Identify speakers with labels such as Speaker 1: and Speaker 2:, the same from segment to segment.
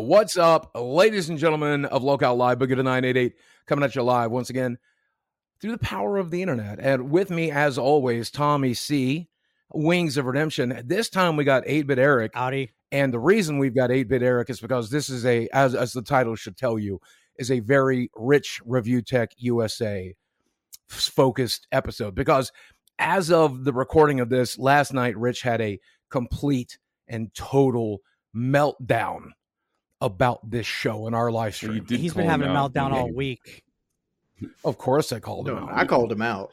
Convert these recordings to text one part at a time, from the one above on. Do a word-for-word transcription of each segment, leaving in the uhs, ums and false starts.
Speaker 1: What's up, ladies and gentlemen of Locale Live, Boogie to nine eight eight, coming at you live once again through the power of the internet. And with me, as always, Tommy C, Wings of Redemption. This time we got eight-Bit Eric.
Speaker 2: Howdy.
Speaker 1: And the reason we've got eight-Bit Eric is because this is a, as, as the title should tell you, is a very rich Review Tech U S A focused episode. Because as of the recording of this, last night, Rich had a complete and total meltdown about this show in our live stream.
Speaker 2: So He's been having a meltdown all week.
Speaker 1: Of course I called him
Speaker 3: no,
Speaker 1: out.
Speaker 3: I called him out.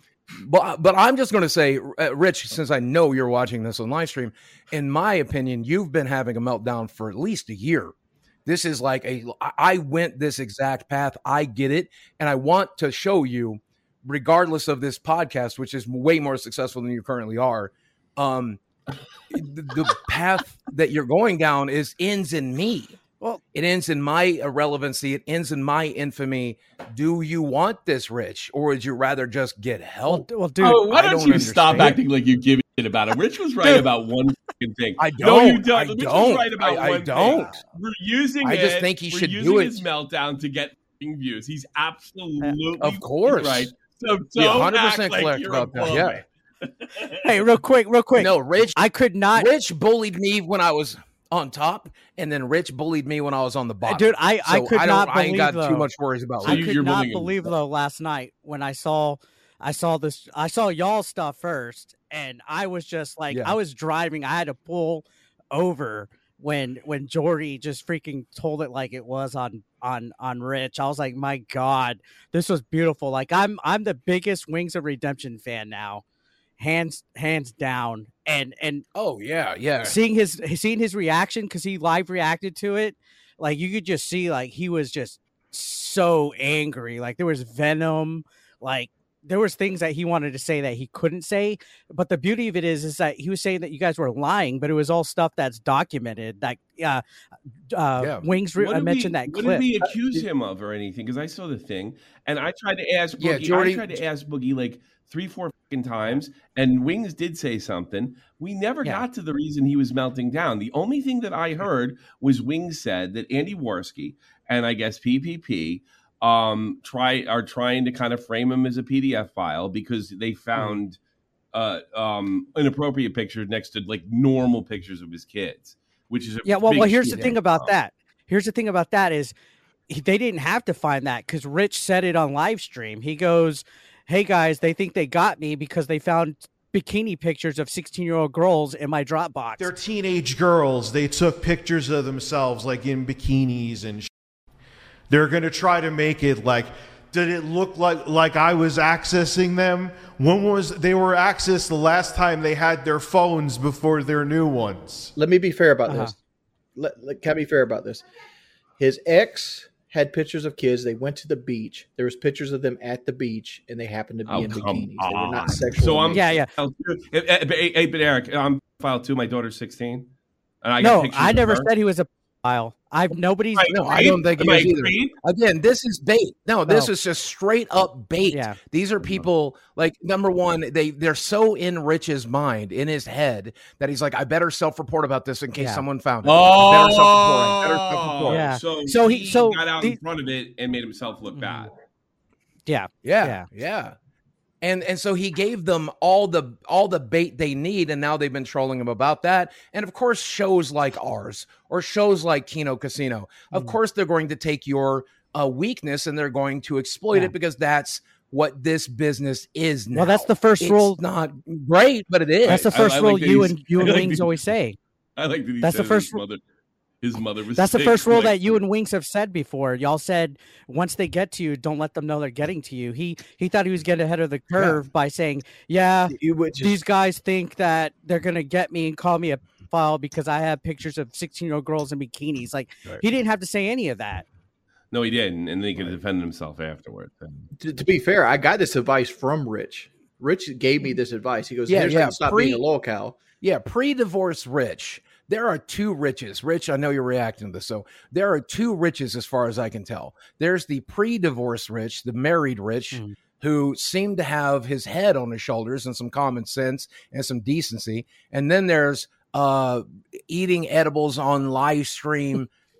Speaker 1: But, but I'm just going to say, uh, Rich, since I know you're watching this on live stream, in my opinion, you've been having a meltdown for at least a year. This is like a, I went this exact path. I get it. And I want to show you, regardless of this podcast, which is way more successful than you currently are, um, the, the path that you're going down is ends in me. Well, it ends in my irrelevancy. It ends in my infamy. Do you want this, Rich, or would you rather just get help?
Speaker 2: Well, well dude,
Speaker 4: oh, why don't,
Speaker 1: don't
Speaker 4: you
Speaker 1: understand.
Speaker 4: stop acting like you give a shit about it? Rich was right
Speaker 2: Dude.
Speaker 4: about one fucking thing.
Speaker 1: I don't.
Speaker 4: No, you don't.
Speaker 1: I
Speaker 4: Rich
Speaker 1: don't.
Speaker 4: was right about
Speaker 1: I,
Speaker 4: one
Speaker 1: I don't.
Speaker 4: thing. We're using
Speaker 1: I
Speaker 4: it.
Speaker 1: just think he
Speaker 4: we're
Speaker 1: should
Speaker 4: using
Speaker 1: do it.
Speaker 4: his meltdown to get views. He's absolutely
Speaker 1: Of course.
Speaker 4: right. So don't
Speaker 1: Yeah, one hundred
Speaker 4: act
Speaker 1: percent
Speaker 4: like
Speaker 1: correct
Speaker 4: you're
Speaker 1: about that.
Speaker 4: above
Speaker 1: Yeah.
Speaker 4: it.
Speaker 2: Hey, real quick, real quick.
Speaker 1: No, Rich.
Speaker 2: I could not.
Speaker 1: Rich bullied me when I was on top, and then Rich bullied me when I was on the bottom.
Speaker 2: Dude, I,
Speaker 1: So
Speaker 2: I could
Speaker 1: I
Speaker 2: not
Speaker 1: don't,
Speaker 2: believe
Speaker 1: I ain't got
Speaker 2: though,
Speaker 1: too much worries about
Speaker 4: So
Speaker 2: I
Speaker 1: Rich.
Speaker 4: you-
Speaker 2: could
Speaker 4: you're
Speaker 2: not
Speaker 4: bullying
Speaker 2: believe
Speaker 4: him.
Speaker 2: though last night when I saw I saw this I saw y'all stuff first, and I was just like
Speaker 1: Yeah.
Speaker 2: I was driving. I had to pull over when when Jordy just freaking told it like it was on on on Rich. I was like, my God, this was beautiful. Like I'm I'm the biggest Wings of Redemption fan now, hands hands down. And and
Speaker 1: Oh yeah, yeah.
Speaker 2: seeing his seeing his reaction, because he live reacted to it, like you could just see like he was just so angry. Like there was venom, like there was things that he wanted to say that he couldn't say. But the beauty of it is is that he was saying that you guys were lying, but it was all stuff that's documented. Like uh, uh
Speaker 1: Yeah.
Speaker 2: Wings re-
Speaker 4: What
Speaker 2: I
Speaker 4: did
Speaker 2: mentioned
Speaker 4: we,
Speaker 2: that
Speaker 4: what
Speaker 2: clip.
Speaker 4: did we accuse him of or anything? Because I saw the thing, and I tried to ask Boogie.
Speaker 1: Yeah, Jordy-
Speaker 4: I tried to ask Boogie like three, four fucking times, and Wings did say something. We never
Speaker 2: Yeah.
Speaker 4: got to the reason he was melting down. The only thing that I heard was Wings said that Andy Worski and I guess P P P um, try are trying to kind of frame him as a P D F file because they found uh, um, inappropriate pictures next to like normal pictures of his kids, which is a
Speaker 2: Yeah, well,
Speaker 4: big
Speaker 2: well, here's the
Speaker 4: shit.
Speaker 2: thing about that. Here's the thing about that is he, they didn't have to find that because Rich said it on live stream. He goes, "Hey guys, they think they got me because they found bikini pictures of sixteen-year-old girls in my Dropbox."
Speaker 5: They're teenage girls. They took pictures of themselves like in bikinis and sh- they're going to try to make it like, did it look like like I was accessing them? When was they were accessed the last time they had their phones before their new ones?
Speaker 3: Let me be fair about
Speaker 2: Uh-huh.
Speaker 3: this. Let, let, can I be fair about this? His ex had pictures of kids. They went to the beach. There was pictures of them at the beach, and they happened to be
Speaker 4: Oh,
Speaker 3: in
Speaker 4: come
Speaker 3: bikinis. They were not
Speaker 4: on.
Speaker 3: sexual.
Speaker 4: So I'm-
Speaker 3: in
Speaker 2: Yeah,
Speaker 3: nature.
Speaker 2: yeah.
Speaker 4: Hey, hey, hey, but Eric, I'm file two. My daughter's sixteen, and I got
Speaker 2: No,
Speaker 4: pictures
Speaker 2: I
Speaker 4: of
Speaker 2: never
Speaker 4: her.
Speaker 2: said he was a pedophile. I've nobody's.
Speaker 4: Right,
Speaker 1: No, I
Speaker 4: right?
Speaker 1: don't think
Speaker 4: Am
Speaker 1: it
Speaker 4: I
Speaker 1: is either.
Speaker 4: agreed?
Speaker 1: Again, this is bait. No, this
Speaker 2: No.
Speaker 1: is just straight up bait.
Speaker 2: Yeah.
Speaker 1: These are people like number one, they they're so in Rich's mind, in his head, that he's like, I better self-report about this in case
Speaker 2: Yeah.
Speaker 1: someone found it. I better self-report. I better
Speaker 4: Oh,
Speaker 1: self-report.
Speaker 2: Yeah.
Speaker 4: So,
Speaker 2: So he-
Speaker 4: he
Speaker 2: so
Speaker 4: got out
Speaker 2: the-
Speaker 4: in front of it and made himself look
Speaker 2: Mhm.
Speaker 4: bad.
Speaker 2: Yeah,
Speaker 1: Yeah,
Speaker 2: Yeah.
Speaker 1: yeah. And and so he gave them all the all the bait they need, and now they've been trolling him about that. And of course, shows like ours or shows like Kino Casino, of
Speaker 2: Mhm.
Speaker 1: course, they're going to take your uh, weakness and they're going to exploit
Speaker 2: Yeah.
Speaker 1: it because that's what this business is now.
Speaker 2: well, that's the first
Speaker 1: It's
Speaker 2: rule.
Speaker 1: not great, but it is.
Speaker 2: That's the
Speaker 4: I-
Speaker 2: first
Speaker 4: I like
Speaker 2: rule
Speaker 4: that
Speaker 2: you
Speaker 4: he's-
Speaker 2: and you and
Speaker 4: I like
Speaker 2: Wings
Speaker 4: that-
Speaker 2: always say.
Speaker 4: I like that he
Speaker 2: That's the
Speaker 4: said
Speaker 2: first
Speaker 4: his
Speaker 2: ru-
Speaker 4: mother. His mother was.
Speaker 2: That's the
Speaker 4: sick,
Speaker 2: first rule
Speaker 4: like-
Speaker 2: that you and Wings have said before. Y'all said once they get to you, don't let them know they're getting to you. He he thought he was getting ahead of the curve by saying, "Yeah,
Speaker 3: You would just-
Speaker 2: these guys think that they're gonna get me and call me a file because I have pictures of sixteen-year-old girls in bikinis." Like
Speaker 4: Right.
Speaker 2: he didn't have to say any of that.
Speaker 4: No, he didn't, and then he could defend himself afterward.
Speaker 3: to, to be fair, I got this advice from Rich. Rich gave me this advice. He goes,
Speaker 1: Yeah,
Speaker 3: "Here's
Speaker 1: yeah,
Speaker 3: how to stop
Speaker 1: pre-
Speaker 3: being a locale."
Speaker 1: Yeah, pre-divorce Rich. There are two Riches. Rich, I know you're reacting to this. So there are two Riches as far as I can tell. There's the pre-divorce Rich, the married Rich,
Speaker 2: Mm.
Speaker 1: who seemed to have his head on his shoulders and some common sense and some decency. And then there's uh, eating edibles on live stream,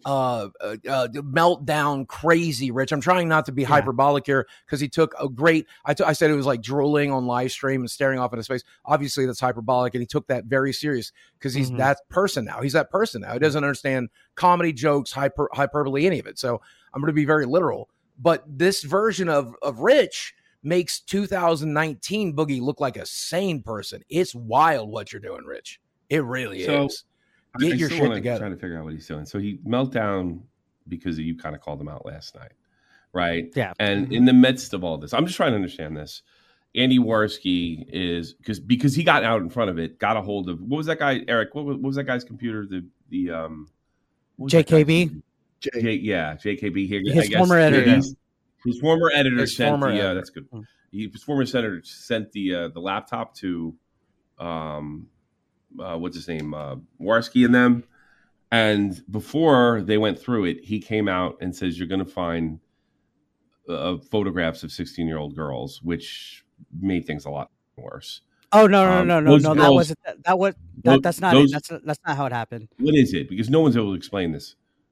Speaker 1: uh, uh, uh, meltdown crazy, Rich. I'm trying not to be yeah. hyperbolic here because he took a great, I, t- I said it was like drooling on live stream and staring off into space. Obviously that's hyperbolic, and he took that very serious because he's mm-hmm. that person now. He's that person now. He doesn't understand comedy, jokes, hyper, hyperbole, any of it. So I'm going to be very literal. But this version of, of Rich makes two thousand nineteen Boogie look like a sane person. It's wild what you're doing, Rich. It really so, is. Get I your shit together.
Speaker 4: Trying to figure out what he's doing. So he meltdown because you kind of called him out last night, right?
Speaker 2: Yeah.
Speaker 4: And in the midst of all this, I'm just trying to understand this. Andy Worski is because because he got out in front of it, got a hold of what was that guy, Eric? What was, what was that guy's computer? The the um,
Speaker 2: J K B.
Speaker 4: J, yeah, J K B. Here,
Speaker 2: his
Speaker 4: I guess,
Speaker 2: former editor.
Speaker 4: His, his former editor
Speaker 1: his
Speaker 4: sent
Speaker 1: former
Speaker 4: the.
Speaker 1: editor.
Speaker 4: Uh, that's good. He, his former senator sent the uh, the laptop to, um, uh, what's his name, uh, Worski and them. And before they went through it, he came out and says, you're going to find uh, photographs of sixteen-year-old girls, which made things a lot worse.
Speaker 2: Oh, no, no,
Speaker 4: um,
Speaker 2: no, no, no. Girls, that wasn't, that, that was, that,
Speaker 4: those,
Speaker 2: that's not
Speaker 4: those,
Speaker 2: it. That's, that's not how it happened.
Speaker 4: What is it? Because no one's able to explain this.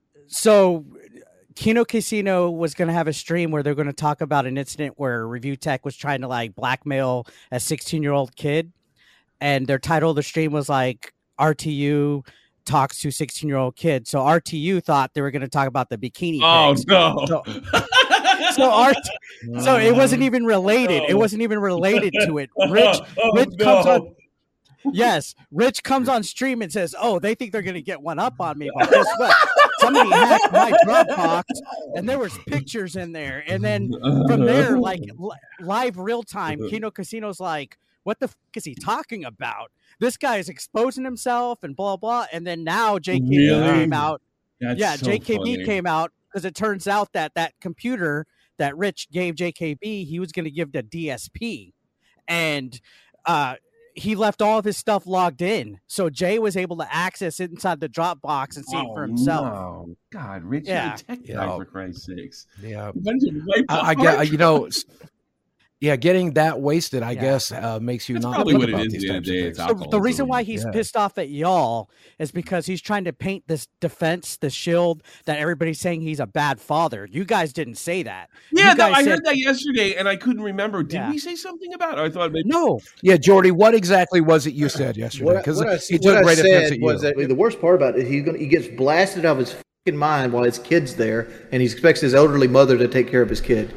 Speaker 2: So Kino Casino was going to have a stream where they're going to talk about an incident where Review Tech was trying to like blackmail a sixteen-year-old kid. And their title of the stream was like R T U talks to sixteen-year-old kids. So R T U thought they were going to talk about the bikini.
Speaker 4: Oh
Speaker 2: pics.
Speaker 4: no!
Speaker 2: So, so, R T, so it wasn't even related. No. It wasn't even related to it. Rich, oh, Rich no. comes on. Yes, Rich comes on stream and says, "Oh, they think they're going to get one up on me." But guess what? Somebody hacked my Dropbox, and there was pictures in there. And then from there, like li- live real time, Kino Casino's like, "What the f- is he talking about? This guy is exposing himself and blah blah." And then now J K B
Speaker 4: really?
Speaker 2: came out.
Speaker 4: That's
Speaker 2: yeah,
Speaker 4: so
Speaker 2: J K B
Speaker 4: funny.
Speaker 2: came out because it turns out that that computer that Rich gave J K B, he was going to give to D S P, and uh, he left all of his stuff logged in, so Jay was able to access it inside the Dropbox and see
Speaker 4: oh,
Speaker 2: it for himself.
Speaker 4: No. God, Rich,
Speaker 2: yeah.
Speaker 4: you're a tech guy,
Speaker 1: yeah.
Speaker 4: for Christ's sakes.
Speaker 1: Yeah,
Speaker 4: I,
Speaker 1: I get you know. Yeah, getting that wasted, I yeah. guess, uh, makes you
Speaker 4: That's
Speaker 1: not
Speaker 4: probably
Speaker 1: think
Speaker 4: what
Speaker 1: about
Speaker 4: it is.
Speaker 1: these
Speaker 4: The,
Speaker 1: types
Speaker 4: day,
Speaker 1: of things.
Speaker 2: The, the reason why he's
Speaker 1: yeah.
Speaker 2: pissed off at y'all is because he's trying to paint this defense, the shield that everybody's saying he's a bad father. You guys didn't say that.
Speaker 4: Yeah,
Speaker 2: you
Speaker 4: no, I
Speaker 2: said,
Speaker 4: heard that yesterday, and I couldn't remember. Did
Speaker 2: yeah.
Speaker 4: we say something about it? I thought maybe
Speaker 2: no.
Speaker 1: Yeah, Jordy, what exactly was it you said yesterday? Because he took great offense at you.
Speaker 3: Was that the worst part about it? He's gonna he gets blasted out of his fucking mind while his kid's there, and he expects his elderly mother to take care of his kid.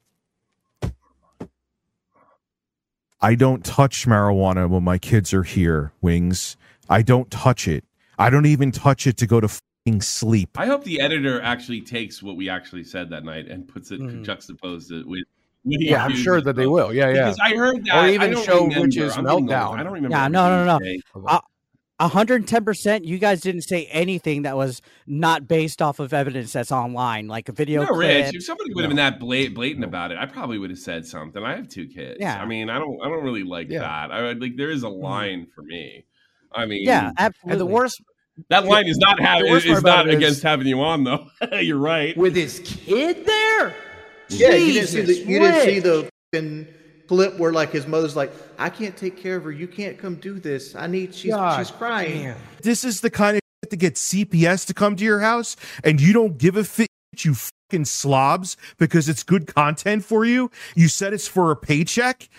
Speaker 5: I don't touch marijuana when my kids are here, Wings. I don't touch it. I don't even touch it to go to fucking sleep.
Speaker 4: I hope the editor actually takes what we actually said that night and puts it
Speaker 1: mm.
Speaker 4: juxtaposed it with.
Speaker 1: Yeah, I'm sure that they will. Yeah, yeah.
Speaker 4: Because I heard that.
Speaker 1: Or even
Speaker 4: I don't
Speaker 1: show
Speaker 4: remember.
Speaker 1: Rich's
Speaker 4: I'm
Speaker 1: meltdown.
Speaker 4: I don't remember.
Speaker 2: Yeah, no, no, no. I, one hundred ten percent you guys didn't say anything that was not based off of evidence that's online, like a video
Speaker 4: no,
Speaker 2: clip.
Speaker 4: Rich, if somebody would have
Speaker 1: no.
Speaker 4: been that blatant, blatant about it, I probably would have said something. I have two kids.
Speaker 2: Yeah.
Speaker 4: I mean, I don't I don't really like
Speaker 1: yeah.
Speaker 4: that. I like there is a line for me. I mean,
Speaker 2: yeah, absolutely.
Speaker 1: And the worst
Speaker 4: that line is not having is, is not against is, having you on though. You're right.
Speaker 1: With his kid there?
Speaker 3: Yeah,
Speaker 1: Jesus,
Speaker 3: you didn't see the you didn't see the fucking clip where like his mother's like, I can't take care of her. You can't come do this. I need. She's God, she's crying. Man.
Speaker 5: This is the kind of shit to get C P S to come to your house, and you don't give a fit. You fucking slobs because it's good content for you. You said it's for a paycheck.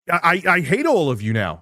Speaker 5: I I, I hate all of you now.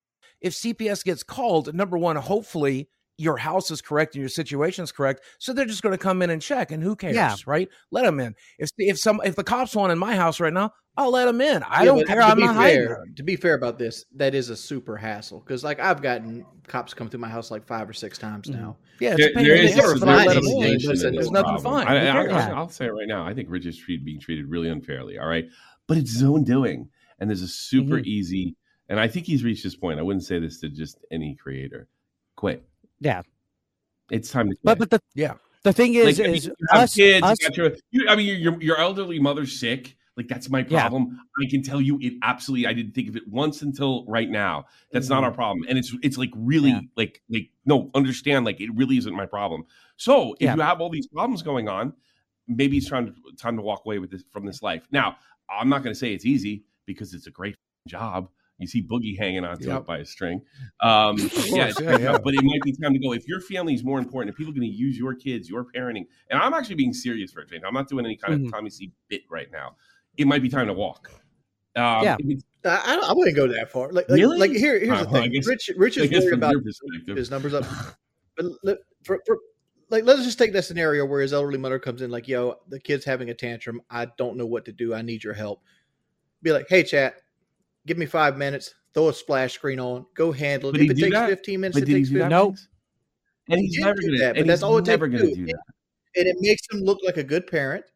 Speaker 1: If C P S gets called, number one, hopefully your house is correct and your situation is correct. So they're just going to come in and check, and who cares, yeah. right? Let them in. If if some if the cops want in my house right now, I'll let them in. I yeah, don't care. I'm not hiding.
Speaker 3: To be fair about this, that is a super hassle because, like, I've gotten cops come through my house like five or six times now.
Speaker 1: Yeah,
Speaker 4: there, there is
Speaker 1: the
Speaker 4: a,
Speaker 1: let
Speaker 4: them
Speaker 1: in.
Speaker 4: There's
Speaker 1: nothing fine.
Speaker 4: I, I, I, I'll say it right now. I think Rich is treated, being treated really unfairly. All right, but it's his own doing, and there's a super mm-hmm. easy. And I think he's reached this point. I wouldn't say this to just any creator. Quit.
Speaker 2: Yeah.
Speaker 4: It's time to quit.
Speaker 2: But but the
Speaker 1: yeah
Speaker 2: the thing is,
Speaker 4: like,
Speaker 2: is
Speaker 4: you have
Speaker 2: us,
Speaker 4: kids.
Speaker 2: us,
Speaker 4: you got your, you, I mean, your, your your elderly mother's sick. Like that's my problem. Yeah. I can tell you, it absolutely. I didn't think of it once until right now. That's mm-hmm. not our problem, and it's it's like really yeah. like like no understand. Like it really isn't my problem. So if yeah. you have all these problems going on, maybe it's time to time to walk away with this from this life. Now I'm not going to say it's easy because it's a great job. You see Boogie hanging onto
Speaker 1: Yep.
Speaker 4: it by a string. Um,
Speaker 1: course,
Speaker 4: yeah,
Speaker 1: yeah, yeah.
Speaker 4: but it might be time to go. If your family is more important, if people are going to use your kids, your parenting, and I'm actually being serious for a change. I'm not doing any kind
Speaker 2: Mhm.
Speaker 4: of Tommy C bit right now. It might be time to walk. Um,
Speaker 2: Yeah.
Speaker 4: if it's-
Speaker 3: I, I wouldn't go that far. Like, like,
Speaker 4: Really?
Speaker 3: like here, here's
Speaker 4: Uh,
Speaker 3: the
Speaker 4: well, I
Speaker 3: thing.
Speaker 4: guess-
Speaker 3: Rich, Rich
Speaker 4: I
Speaker 3: is
Speaker 4: guess
Speaker 3: worried
Speaker 4: from
Speaker 3: about
Speaker 4: your perspective.
Speaker 3: his numbers up. But let- for, for, like, let's just take that scenario where his elderly mother comes in, like, "Yo, the kid's having a tantrum. I don't know what to do. I need your help." Be like, "Hey, chat, give me five minutes. Throw a splash screen on. Go handle it.
Speaker 4: But
Speaker 3: If
Speaker 4: he
Speaker 3: it
Speaker 4: do
Speaker 3: takes
Speaker 4: that?
Speaker 3: fifteen minutes,
Speaker 4: But
Speaker 3: it
Speaker 4: did he
Speaker 3: takes
Speaker 4: do that?
Speaker 3: fifteen.
Speaker 2: Nope.
Speaker 4: Vince? And he's
Speaker 3: He did
Speaker 4: never
Speaker 3: do
Speaker 4: going
Speaker 3: that,
Speaker 4: to.
Speaker 3: but
Speaker 4: And
Speaker 3: that's
Speaker 4: he's
Speaker 3: all it
Speaker 4: never
Speaker 3: takes
Speaker 4: going
Speaker 3: to
Speaker 4: to
Speaker 3: do.
Speaker 4: do that.
Speaker 3: And it makes him look like a good parent.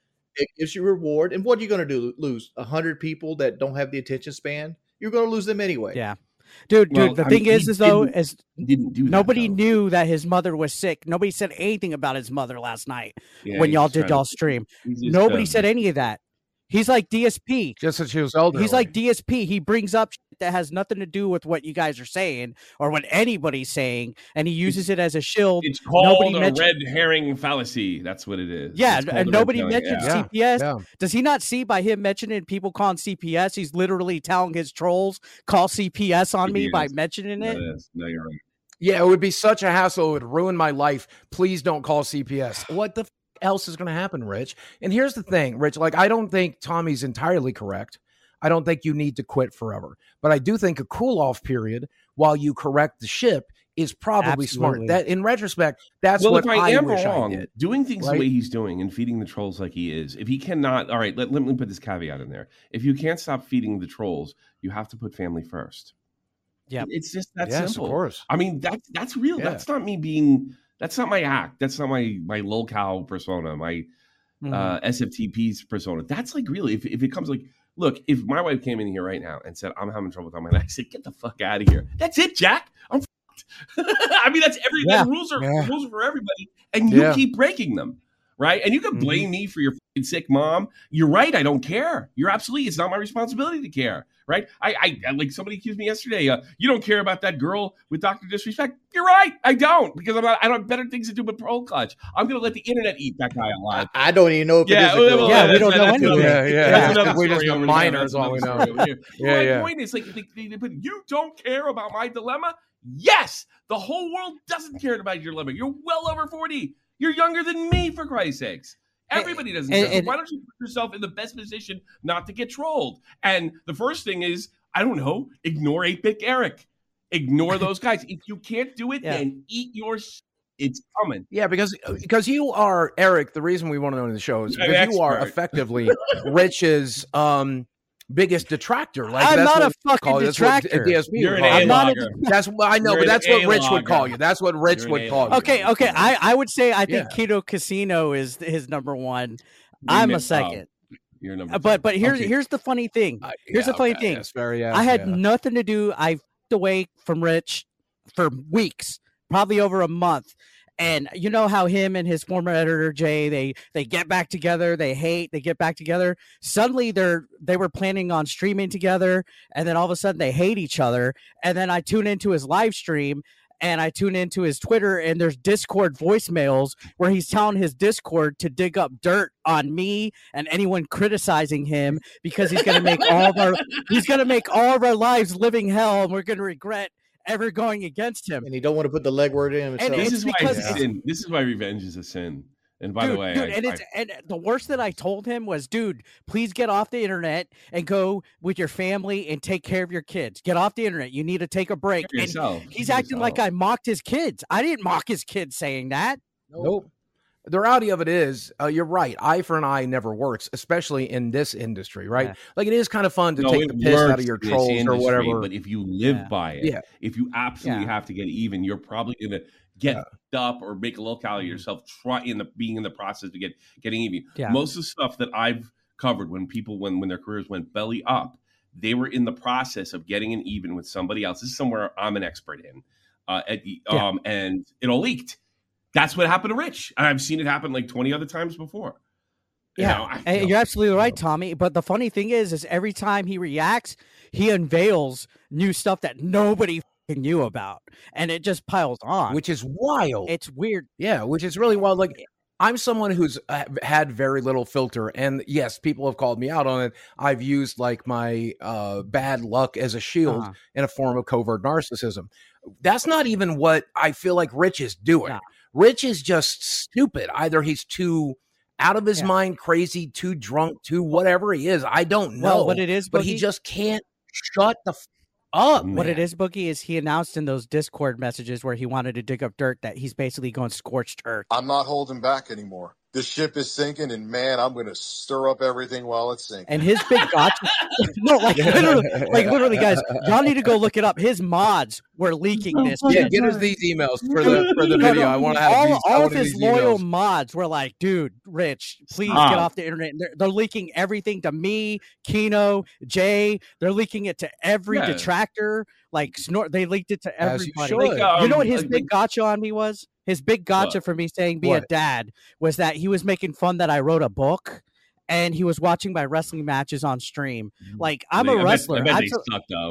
Speaker 3: It gives you reward. And what are you going to do? Lose a hundred people that don't have the attention span? You're going to lose them anyway.
Speaker 2: Yeah. Dude, dude,
Speaker 4: Well,
Speaker 2: the
Speaker 4: I
Speaker 2: thing
Speaker 4: mean,
Speaker 2: is,
Speaker 4: he
Speaker 2: is though,
Speaker 4: didn't-
Speaker 2: is
Speaker 4: He didn't do that.
Speaker 2: nobody
Speaker 4: though.
Speaker 2: knew that his mother was sick. Nobody said anything about his mother last night
Speaker 4: Yeah,
Speaker 2: when
Speaker 4: he's
Speaker 2: y'all
Speaker 4: just
Speaker 2: did
Speaker 4: trying to-
Speaker 2: y'all stream.
Speaker 4: he's just,
Speaker 2: Nobody
Speaker 4: uh,
Speaker 2: said any of that. He's like D S P.
Speaker 1: Just that she was elderly.
Speaker 2: He's like D S P. He brings up shit that has nothing to do with what you guys are saying or what anybody's saying, and he uses it as a shield.
Speaker 4: It's called
Speaker 2: Nobody
Speaker 4: a
Speaker 2: mentioned-
Speaker 4: red herring fallacy. That's what it is.
Speaker 2: Yeah,
Speaker 4: It's called
Speaker 2: and
Speaker 4: a red
Speaker 2: nobody
Speaker 4: herring,
Speaker 2: mentioned
Speaker 4: yeah.
Speaker 2: C P S.
Speaker 1: Yeah.
Speaker 2: Does he not see by him mentioning people calling C P S? He's literally telling his trolls, call C P S on me
Speaker 4: He
Speaker 2: by
Speaker 4: is.
Speaker 2: mentioning
Speaker 4: That
Speaker 2: it.
Speaker 4: is. No, you're right.
Speaker 1: Yeah, it would be such a hassle. It would ruin my life. Please don't call C P S. What the f- else is going to happen, Rich? And here's the thing, Rich. Like, I don't think Tommy's entirely correct. I don't think you need to quit forever. But I do think a cool off period while you correct the ship is probably smart.
Speaker 2: Absolutely.
Speaker 1: That, in retrospect, that's
Speaker 4: well,
Speaker 1: what
Speaker 4: if I,
Speaker 1: I,
Speaker 4: am
Speaker 1: wish
Speaker 4: wrong,
Speaker 1: I did.
Speaker 4: doing things
Speaker 1: right?
Speaker 4: the way he's doing and feeding the trolls like he is, if he cannot, all right, let, let me put this caveat in there. If you can't stop feeding the trolls, you have to put family first.
Speaker 2: Yep.
Speaker 4: It's just that
Speaker 1: Yes,
Speaker 4: simple.
Speaker 1: of course.
Speaker 4: I mean, that's that's real.
Speaker 1: Yeah.
Speaker 4: That's not me being. That's not my act. That's not my my lolcow persona. My
Speaker 2: Mhm.
Speaker 4: uh, S F T P's persona. That's like really. If if it comes like, look, if my wife came in here right now and said I'm having trouble with my, I said, get the fuck out of here. That's it, Jack. I'm. Fucked. I mean, that's every.
Speaker 2: Yeah.
Speaker 4: The rules are
Speaker 1: Yeah.
Speaker 4: the rules are for everybody, and you
Speaker 1: Yeah.
Speaker 4: keep breaking them. Right, and you can
Speaker 2: Mhm.
Speaker 4: blame me for your fucking sick mom. You're right. I don't care. You're absolutely. It's not my responsibility to care. Right. I, I like somebody accused me yesterday. Uh, you don't care about that girl with Doctor Disrespect. You're right. I don't because I'm not. I don't have better things to do but troll clutch. I'm gonna let the internet eat that guy alive.
Speaker 3: I, I don't even know if
Speaker 4: Yeah,
Speaker 3: it is a
Speaker 4: well,
Speaker 3: girl.
Speaker 2: Yeah, we
Speaker 4: that's-
Speaker 2: don't know
Speaker 4: that's
Speaker 2: anything.
Speaker 4: another-
Speaker 1: Yeah, yeah.
Speaker 4: That's
Speaker 2: Yeah.
Speaker 4: another
Speaker 1: We're just
Speaker 4: story
Speaker 1: the
Speaker 4: over there.
Speaker 1: minors,
Speaker 4: That's
Speaker 1: all we
Speaker 4: another
Speaker 1: know.
Speaker 4: story over here.
Speaker 1: Yeah,
Speaker 4: My
Speaker 1: yeah.
Speaker 4: point is, like, they, they, they put, you don't care about my dilemma. Yes, the whole world doesn't care about your dilemma. You're well over forty. You're younger than me, for Christ's sakes. Everybody doesn't
Speaker 2: and-
Speaker 4: care. So
Speaker 2: and-
Speaker 4: why don't you put yourself in the best position not to get trolled? And the first thing is, I don't know, ignore eight-bit Eric. Ignore those guys. If you can't do it,
Speaker 2: Yeah.
Speaker 4: then eat your sh- It's coming.
Speaker 1: Yeah, because because you are Eric. The reason we want to know in the show is
Speaker 4: I'm
Speaker 1: because you are
Speaker 4: expert.
Speaker 1: effectively Rich's um biggest detractor. Like
Speaker 2: I'm
Speaker 1: that's
Speaker 2: not
Speaker 1: what
Speaker 2: a
Speaker 1: we
Speaker 2: fucking
Speaker 1: call it. That's what
Speaker 2: detractor.
Speaker 1: D S P
Speaker 4: You're
Speaker 1: would
Speaker 4: an
Speaker 1: call it.
Speaker 2: I'm not a-
Speaker 4: A-logger.
Speaker 1: That's what I know,
Speaker 4: You're
Speaker 1: but
Speaker 4: an
Speaker 1: that's what Rich would
Speaker 4: A-logger.
Speaker 1: call you. That's what Rich
Speaker 4: You're an
Speaker 1: would call you.
Speaker 2: Okay, okay. I, I would say I think
Speaker 1: Yeah.
Speaker 2: Keto Casino is his number one.
Speaker 4: You're
Speaker 2: I'm a
Speaker 4: mid-
Speaker 2: second.
Speaker 4: oh, you're number
Speaker 2: Uh, But
Speaker 4: two.
Speaker 2: but here's
Speaker 1: Okay.
Speaker 2: here's the funny thing.
Speaker 1: Uh,
Speaker 2: Here's
Speaker 1: yeah,
Speaker 2: the funny
Speaker 1: okay,
Speaker 2: thing.
Speaker 1: yes, very, yeah,
Speaker 2: I had
Speaker 1: yeah.
Speaker 2: nothing to do. I f***ed away from Rich for weeks, probably over a month. And you know how him and his former editor Jay, they they get back together, they hate, they get back together. Suddenly they're they were planning on streaming together, and then all of a sudden they hate each other. And then I tune into his live stream and I tune into his Twitter, and there's Discord voicemails where he's telling his Discord to dig up dirt on me and anyone criticizing him because he's gonna make all of our he's gonna make all of our lives living hell, and we're gonna regret ever going against him.
Speaker 3: And you don't want to put the legword in himself.
Speaker 2: And
Speaker 4: This
Speaker 2: it's
Speaker 4: is why
Speaker 2: because
Speaker 4: it's a
Speaker 1: it's-
Speaker 4: sin. This is why revenge is a sin. And by
Speaker 2: dude,
Speaker 4: the way,
Speaker 2: dude,
Speaker 4: I,
Speaker 2: and it's and the worst that I told him was, dude, please get off the internet and go with your family and take care of your kids. Get off the internet. You need to take a break.
Speaker 4: I,
Speaker 2: And
Speaker 4: yourself.
Speaker 2: he's acting like I mocked his kids. I didn't mock his kids saying that.
Speaker 1: Nope. The reality of it is, uh, you're right. Eye for an eye never works, especially in this industry, right?
Speaker 2: Yeah.
Speaker 1: Like it is kind of fun to
Speaker 4: No,
Speaker 1: take
Speaker 4: it
Speaker 1: the piss out
Speaker 4: works
Speaker 1: of your
Speaker 4: in this
Speaker 1: trolls or
Speaker 4: industry,
Speaker 1: whatever.
Speaker 4: But if you live
Speaker 2: Yeah.
Speaker 4: by it,
Speaker 1: Yeah.
Speaker 4: if you absolutely
Speaker 2: Yeah.
Speaker 4: have to get even, you're probably gonna get
Speaker 1: Yeah.
Speaker 4: up or make a little out of yourself. Try in the being in the process to get getting even.
Speaker 2: Yeah.
Speaker 4: Most of the stuff that I've covered when people when when their careers went belly up, they were in the process of getting an even with somebody else. This is somewhere I'm an expert in, uh, at,
Speaker 2: Yeah.
Speaker 4: um, and it all leaked. That's what happened to Rich, and I've seen it happen like twenty other times before. You
Speaker 2: Yeah,
Speaker 4: know, I-
Speaker 2: and
Speaker 4: you
Speaker 2: you're
Speaker 4: know,
Speaker 2: absolutely right, Tommy. But the funny thing is, is every time he reacts, he unveils new stuff that nobody f***ing knew about, and it just piles on.
Speaker 1: which is wild.
Speaker 2: it's weird.
Speaker 1: yeah, which is really wild. Like I'm someone who's uh, had very little filter, and yes, people have called me out on it. I've used like my uh, bad luck as a shield
Speaker 2: Uh-huh.
Speaker 1: in a form of covert narcissism. That's not even what I feel like Rich is doing.
Speaker 2: No.
Speaker 1: Rich is just stupid. Either he's too out of his
Speaker 2: Yeah.
Speaker 1: mind, crazy, too drunk, too whatever he is. I don't know.
Speaker 2: Well, what it is,
Speaker 1: but he
Speaker 2: Boogie-
Speaker 1: just can't shut the f- up.
Speaker 2: What
Speaker 1: man.
Speaker 2: it is, Boogie, is he announced in those Discord messages where he wanted to dig up dirt that he's basically going scorched earth.
Speaker 6: I'm not holding back anymore. The ship is sinking, and man, I'm going to stir up everything while it's sinking.
Speaker 2: And his big gotcha, no, like literally, like literally, guys, y'all need to go look it up. His mods were leaking this.
Speaker 1: Yeah,
Speaker 2: shit.
Speaker 1: get us these emails for the for the
Speaker 2: No,
Speaker 1: video.
Speaker 2: no,
Speaker 1: I want to have
Speaker 2: all,
Speaker 1: these, I
Speaker 2: all
Speaker 1: want
Speaker 2: of his
Speaker 1: these
Speaker 2: loyal
Speaker 1: emails.
Speaker 2: mods were like, dude, Rich, please
Speaker 4: Stop.
Speaker 2: get off the internet. They're, they're leaking everything to me, Kino, Jay. They're leaking it to every
Speaker 4: Yeah.
Speaker 2: detractor. Like snort, they leaked it to
Speaker 1: As you
Speaker 2: everybody.
Speaker 1: should.
Speaker 4: Like,
Speaker 2: You know
Speaker 4: um,
Speaker 2: what his
Speaker 4: like-
Speaker 2: big gotcha on me was? His big gotcha
Speaker 4: What?
Speaker 2: for me saying be a
Speaker 1: What?
Speaker 2: dad was that he was making fun that I wrote a book and he was watching my wrestling matches on stream. Like, I'm
Speaker 4: I
Speaker 2: a
Speaker 4: bet-
Speaker 2: wrestler.
Speaker 4: I bet
Speaker 2: I'm
Speaker 4: they
Speaker 2: so-
Speaker 4: suck though.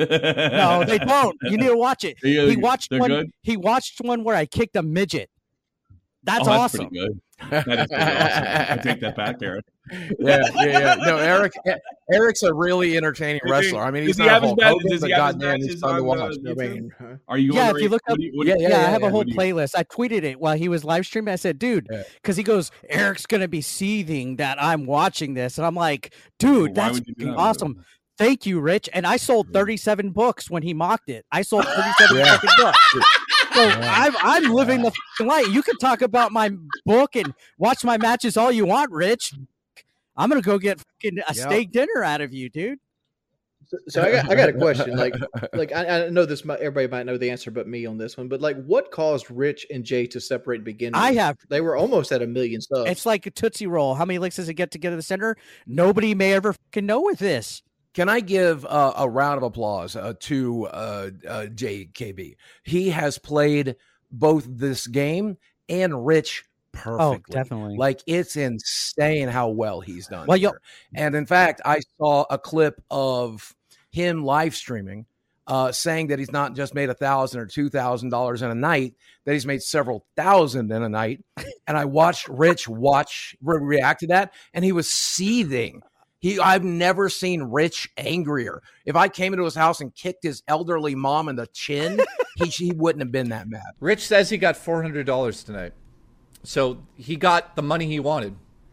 Speaker 2: no, they don't. You need to watch it.
Speaker 4: Yeah,
Speaker 2: He watched
Speaker 4: they're
Speaker 2: one.
Speaker 4: good?
Speaker 2: He watched one where I kicked a midget. That's
Speaker 4: Oh,
Speaker 2: awesome.
Speaker 4: pretty good. That is pretty awesome. I take that back, Eric.
Speaker 1: Yeah, yeah, yeah. No, Eric. Eric's a really entertaining
Speaker 4: Does he-
Speaker 1: wrestler. I mean,
Speaker 4: does
Speaker 1: he's
Speaker 4: he
Speaker 1: not
Speaker 4: have his
Speaker 1: Hulk
Speaker 4: match-
Speaker 1: Hogan,
Speaker 4: does he
Speaker 1: but
Speaker 4: have his
Speaker 1: goddamn, he's
Speaker 4: matches
Speaker 1: fun to
Speaker 4: on,
Speaker 1: watch.
Speaker 4: uh,
Speaker 3: I
Speaker 4: YouTube?
Speaker 3: mean, huh?
Speaker 4: Are you?
Speaker 2: Yeah,
Speaker 4: going
Speaker 2: if you look up-
Speaker 4: what do you, what do
Speaker 1: Yeah,
Speaker 4: you-
Speaker 1: yeah,
Speaker 2: Yeah, I
Speaker 1: yeah,
Speaker 2: have a
Speaker 1: yeah.
Speaker 2: whole
Speaker 4: what do you-
Speaker 2: playlist. I tweeted it while he was live streaming. I said, dude,
Speaker 1: Yeah.
Speaker 2: because he goes, Eric's going to be seething that I'm watching this. And I'm like, dude,
Speaker 4: Why
Speaker 2: that's
Speaker 4: would you do
Speaker 2: fucking
Speaker 4: that?
Speaker 2: awesome. Thank you, Rich. And I sold thirty-seven books when he mocked it. I sold thirty-seven
Speaker 1: Yeah.
Speaker 2: fucking books. So I'm, I'm living the fucking light. You can talk about my book and watch my matches all you want, Rich. I'm going to go get fucking a
Speaker 1: Yeah.
Speaker 2: steak dinner out of you, dude.
Speaker 3: So, so I got I got a question. Like like I, I know this might, everybody might know the answer, but me on this one. But like, what caused Rich and Jay to separate and begin?
Speaker 2: I
Speaker 3: with?
Speaker 2: have
Speaker 3: They were almost at a million subs.
Speaker 2: It's like a Tootsie Roll. How many licks does it get to get to the center? Nobody may ever fucking know with this.
Speaker 1: Can I give uh, a round of applause uh, to uh, uh, J K B? He has played both this game and Rich perfectly.
Speaker 2: definitely.
Speaker 1: Like, it's insane how well he's done.
Speaker 2: Well, you-
Speaker 1: here. And in fact, I saw a clip of him live streaming, uh, saying that he's not just made a thousand or two thousand dollars in a night, that he's made several thousand in a night. And I watched Rich watch re- react to that, and he was seething. He, I've never seen Rich angrier. If I came into his house and kicked his elderly mom in the chin, he he wouldn't have been that mad.
Speaker 7: Rich says he got four hundred dollars tonight. So he got the money he wanted.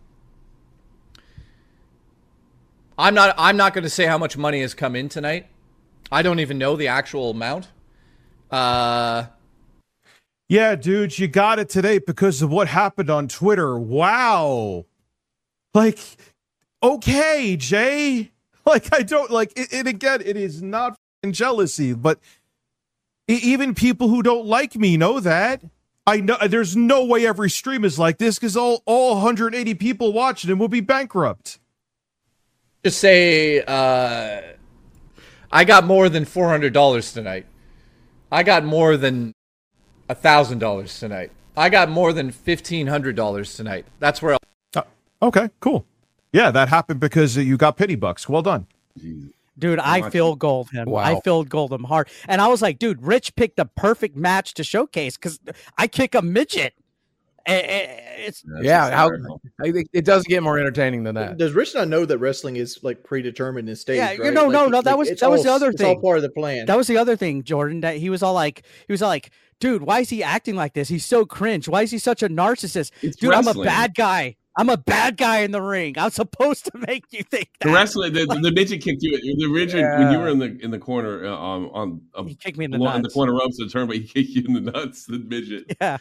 Speaker 7: I'm not I'm not going to say how much money has come in tonight. I don't even know the actual amount. Uh
Speaker 5: Yeah, dude, you got it today because of what happened on Twitter. Wow. Like, okay, Jay. Like, I don't like it. And again, it is not f***ing jealousy, but e- even people who don't like me know that. I know there's no way every stream is like this because all, all one hundred eighty people watching it will be bankrupt.
Speaker 7: just say uh I got more than four hundred dollars tonight. I got more than one thousand dollars tonight. I got more than fifteen hundred dollars tonight. That's where I'll
Speaker 5: Uh, okay, cool. Yeah, that happened because you got pity bucks. Well done.
Speaker 2: Dude, I
Speaker 4: Watch
Speaker 2: field gold him.
Speaker 1: Wow.
Speaker 2: I field gold him hard. And I was like, dude, Rich picked the perfect match to showcase because I kick a midget. Eh, eh, It's
Speaker 4: That's
Speaker 1: Yeah, how,
Speaker 4: hysterical.
Speaker 1: I think it doesn't get more entertaining than that.
Speaker 3: Does Rich not know that wrestling is like predetermined and staged?
Speaker 2: Yeah, you
Speaker 3: right?
Speaker 2: know,
Speaker 3: Like,
Speaker 2: no, no,
Speaker 3: like,
Speaker 2: that was-
Speaker 3: it's
Speaker 2: that was
Speaker 3: all-
Speaker 2: the other
Speaker 3: it's
Speaker 2: thing.
Speaker 3: all part of the plan.
Speaker 2: that was the other thing, Jordan, that he was all like, he was all like, dude, why is he acting like this? He's so cringe. Why is he such a narcissist?
Speaker 4: It's
Speaker 2: Dude, I'm a
Speaker 4: wrestling.
Speaker 2: bad guy. I'm a bad guy in the ring. I'm supposed to make you think that.
Speaker 4: The wrestler, the, the midget kicked you. The midget when you were in the in the corner uh, um, on um,
Speaker 2: He kicked me in the
Speaker 4: on the
Speaker 2: nuts.
Speaker 4: corner ropes of the turn, but he kicked you in the nuts. The midget.
Speaker 2: Yeah.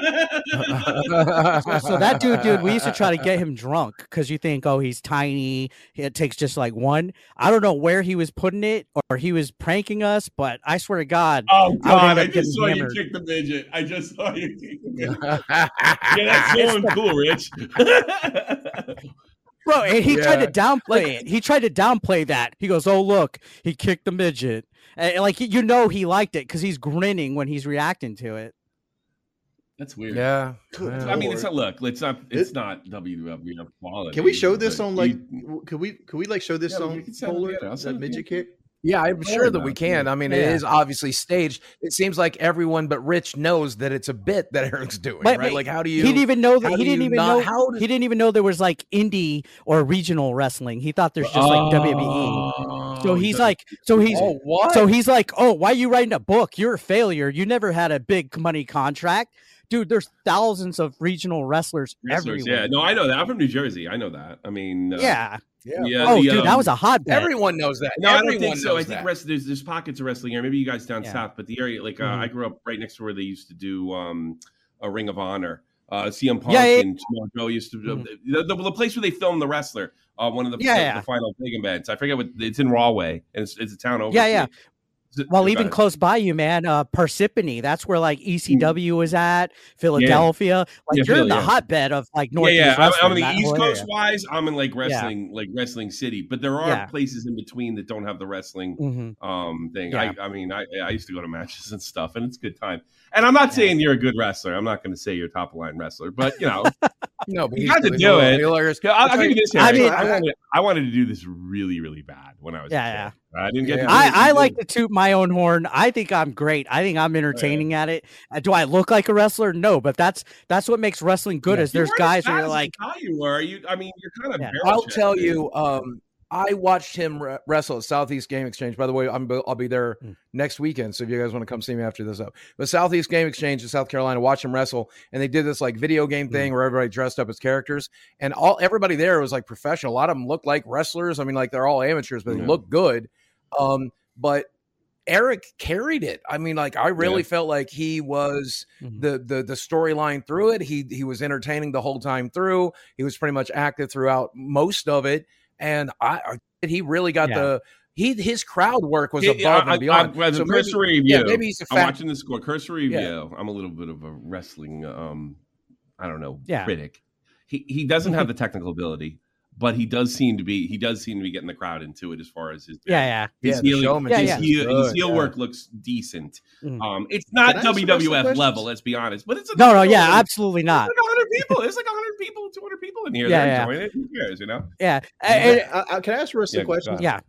Speaker 2: So that dude, dude, we used to try to get him drunk because you think, oh, he's tiny. It takes just like one. I don't know where he was putting it or he was pranking us, but I swear to God,
Speaker 4: Oh
Speaker 2: I would
Speaker 4: God!
Speaker 2: end
Speaker 4: I,
Speaker 2: up
Speaker 4: just
Speaker 2: getting
Speaker 4: saw
Speaker 2: hammered.
Speaker 4: you kick the midget. I just saw you kick the midget. Yeah, that's so uncool, Rich.
Speaker 2: bro, and he tried to
Speaker 1: Yeah.
Speaker 2: downplay it. He tried to downplay that. He goes, oh, look, he kicked the midget. And like, you know, he liked it because he's grinning when he's reacting to it.
Speaker 4: That's weird.
Speaker 1: Yeah.
Speaker 3: Good
Speaker 4: I mean, it's
Speaker 3: Lord.
Speaker 4: not. Look, it's not. It's
Speaker 3: It-
Speaker 4: not W W F quality.
Speaker 3: Can we show this
Speaker 4: but
Speaker 3: on like?
Speaker 4: you-
Speaker 3: Could we? Could we like show this
Speaker 4: Yeah, we
Speaker 3: on
Speaker 4: can send it
Speaker 3: Polar?
Speaker 4: together. I'll
Speaker 3: That
Speaker 4: send it
Speaker 3: midget kick.
Speaker 1: Yeah, I'm sure that we can. I mean, it
Speaker 2: Yeah.
Speaker 1: is obviously staged. It seems like everyone but Rich knows that it's a bit that Eric's doing,
Speaker 2: But-
Speaker 1: right?
Speaker 2: but
Speaker 1: Like, how do you?
Speaker 2: He didn't even know that.
Speaker 1: how
Speaker 2: He
Speaker 1: do
Speaker 2: didn't
Speaker 1: you
Speaker 2: even
Speaker 1: not-
Speaker 2: know.
Speaker 1: how does-
Speaker 2: He didn't even know there was like indie or regional wrestling. He thought there's just like W W E. So he's like, so he's,
Speaker 1: Oh, what?
Speaker 2: so he's like, oh, why are you writing a book? You're a failure. You never had a big money contract, dude. There's thousands of regional wrestlers,
Speaker 4: Wrestlers,
Speaker 2: everywhere.
Speaker 4: yeah, no, I know that. I'm from New Jersey. I know that. I mean, uh,
Speaker 2: Yeah.
Speaker 1: Yeah.
Speaker 4: yeah,
Speaker 2: Oh,
Speaker 4: the,
Speaker 2: dude, that
Speaker 4: um,
Speaker 2: was a hotbed.
Speaker 1: Everyone knows that.
Speaker 4: No, I
Speaker 1: Everyone
Speaker 4: don't think so.
Speaker 1: knows
Speaker 4: I think
Speaker 1: that.
Speaker 4: rest, there's there's pockets of wrestling here. Maybe you guys down
Speaker 2: Yeah.
Speaker 4: south, but the area like uh,
Speaker 2: Mhm.
Speaker 4: I grew up right next to where they used to do um, a Ring of Honor. Uh, C M Punk
Speaker 2: Yeah, yeah.
Speaker 4: and Samoa Joe used to do
Speaker 2: Mhm.
Speaker 4: the, the, the place where they filmed The Wrestler. Uh, one of the,
Speaker 2: Yeah,
Speaker 4: the,
Speaker 2: yeah.
Speaker 4: the final big events. I forget what it's in Rahway, and it's, it's a town over.
Speaker 2: Yeah, yeah.
Speaker 4: Is it-
Speaker 2: Well,
Speaker 4: is
Speaker 2: even
Speaker 4: that-
Speaker 2: close by you, man, uh, Parsippany. That's where like E C W was at, Philadelphia. Like
Speaker 4: Yeah,
Speaker 2: you're in
Speaker 4: Philly,
Speaker 2: the
Speaker 4: yeah.
Speaker 2: hotbed of like
Speaker 4: Yeah,
Speaker 2: Northeast
Speaker 4: yeah. I'm,
Speaker 2: wrestling,
Speaker 4: I'm in the
Speaker 2: that
Speaker 4: East
Speaker 2: whole
Speaker 4: Coast
Speaker 2: area.
Speaker 4: wise. I'm in like wrestling, like wrestling city. But there are
Speaker 2: Yeah.
Speaker 4: places in between that don't have the wrestling
Speaker 2: Mhm.
Speaker 4: um thing.
Speaker 2: Yeah.
Speaker 4: I, I mean, I, I used to go to matches and stuff, and it's a good time. And I'm not saying you're a good wrestler. I'm not going to say you're a top line wrestler, but you know,
Speaker 1: No, but
Speaker 4: You
Speaker 1: he's
Speaker 4: got to
Speaker 1: really-
Speaker 4: do it.
Speaker 1: Hilarious.
Speaker 4: I'll, I'll give you this. Here.
Speaker 2: I
Speaker 4: I,
Speaker 2: mean-
Speaker 4: I, wanted, I wanted to do this really, really bad when I was.
Speaker 2: Yeah,
Speaker 4: a
Speaker 2: yeah.
Speaker 4: kid. I didn't get.
Speaker 1: Yeah.
Speaker 4: To do it.
Speaker 2: I, I
Speaker 4: You
Speaker 2: like
Speaker 4: did.
Speaker 2: to toot my own horn. I think I'm great. I think I'm entertaining at it. Uh, Do I look like a wrestler? No, but that's that's what makes wrestling good.
Speaker 1: Yeah.
Speaker 2: Is
Speaker 4: You
Speaker 2: there's
Speaker 4: weren't
Speaker 2: guys
Speaker 4: as
Speaker 2: who
Speaker 4: bad
Speaker 2: are
Speaker 4: as
Speaker 2: like,
Speaker 4: I thought you were. You, I mean, you're kind of.
Speaker 2: Yeah.
Speaker 1: I'll tell you. Um, I watched him re- wrestle at Southeast Game Exchange. By the way, I'm I'll be there
Speaker 2: Mm.
Speaker 1: next weekend. So if you guys want to come see me after this up, but Southeast Game Exchange in South Carolina, watch him wrestle, and they did this like video game thing where everybody dressed up as characters, and all everybody there was like professional. A lot of them looked like wrestlers. I mean, like they're all amateurs, but they
Speaker 4: Yeah.
Speaker 1: look good. Um, but Eric carried it. I mean, like I really
Speaker 4: Yeah.
Speaker 1: felt like he was
Speaker 2: Mhm.
Speaker 1: the the the storyline through it. He he was entertaining the whole time through. He was pretty much active throughout most of it, and I, I he really got
Speaker 2: Yeah.
Speaker 1: the he his crowd work was
Speaker 4: Yeah,
Speaker 1: above
Speaker 4: yeah, I-
Speaker 1: and beyond.
Speaker 4: I- as a
Speaker 1: So
Speaker 4: cursory
Speaker 1: maybe, yeah,
Speaker 4: review,
Speaker 1: maybe he's a
Speaker 4: I'm
Speaker 1: fat.
Speaker 4: watching the score. Cursory review.
Speaker 1: Yeah.
Speaker 4: I'm a little bit of a wrestling, um, I don't know,
Speaker 2: Yeah.
Speaker 4: critic. He he doesn't have the technical ability, but he does seem to be he does seem to be getting the crowd into it as far as his
Speaker 2: yeah, yeah.
Speaker 4: his
Speaker 1: Yeah, the
Speaker 4: heel,
Speaker 1: showmanship
Speaker 4: his
Speaker 2: Yeah,
Speaker 1: is
Speaker 4: heel, his
Speaker 1: good,
Speaker 4: heel
Speaker 1: yeah.
Speaker 4: work looks decent.
Speaker 2: Mhm.
Speaker 4: Um, it's not
Speaker 3: Can I ask some
Speaker 4: W W F
Speaker 3: wrestling
Speaker 4: level,
Speaker 3: questions?
Speaker 4: let's be honest, but it's a
Speaker 2: No, no, yeah,
Speaker 4: it's
Speaker 2: absolutely not.
Speaker 4: like a hundred people. It's like a hundred people, two hundred people in here.
Speaker 2: Yeah,
Speaker 4: They're
Speaker 2: yeah.
Speaker 4: enjoying it. Who cares, you know?
Speaker 2: Yeah,
Speaker 3: I,
Speaker 2: and-
Speaker 3: I, I- can I ask wrestling
Speaker 4: Yeah, go
Speaker 3: questions?
Speaker 4: ahead.
Speaker 2: yeah.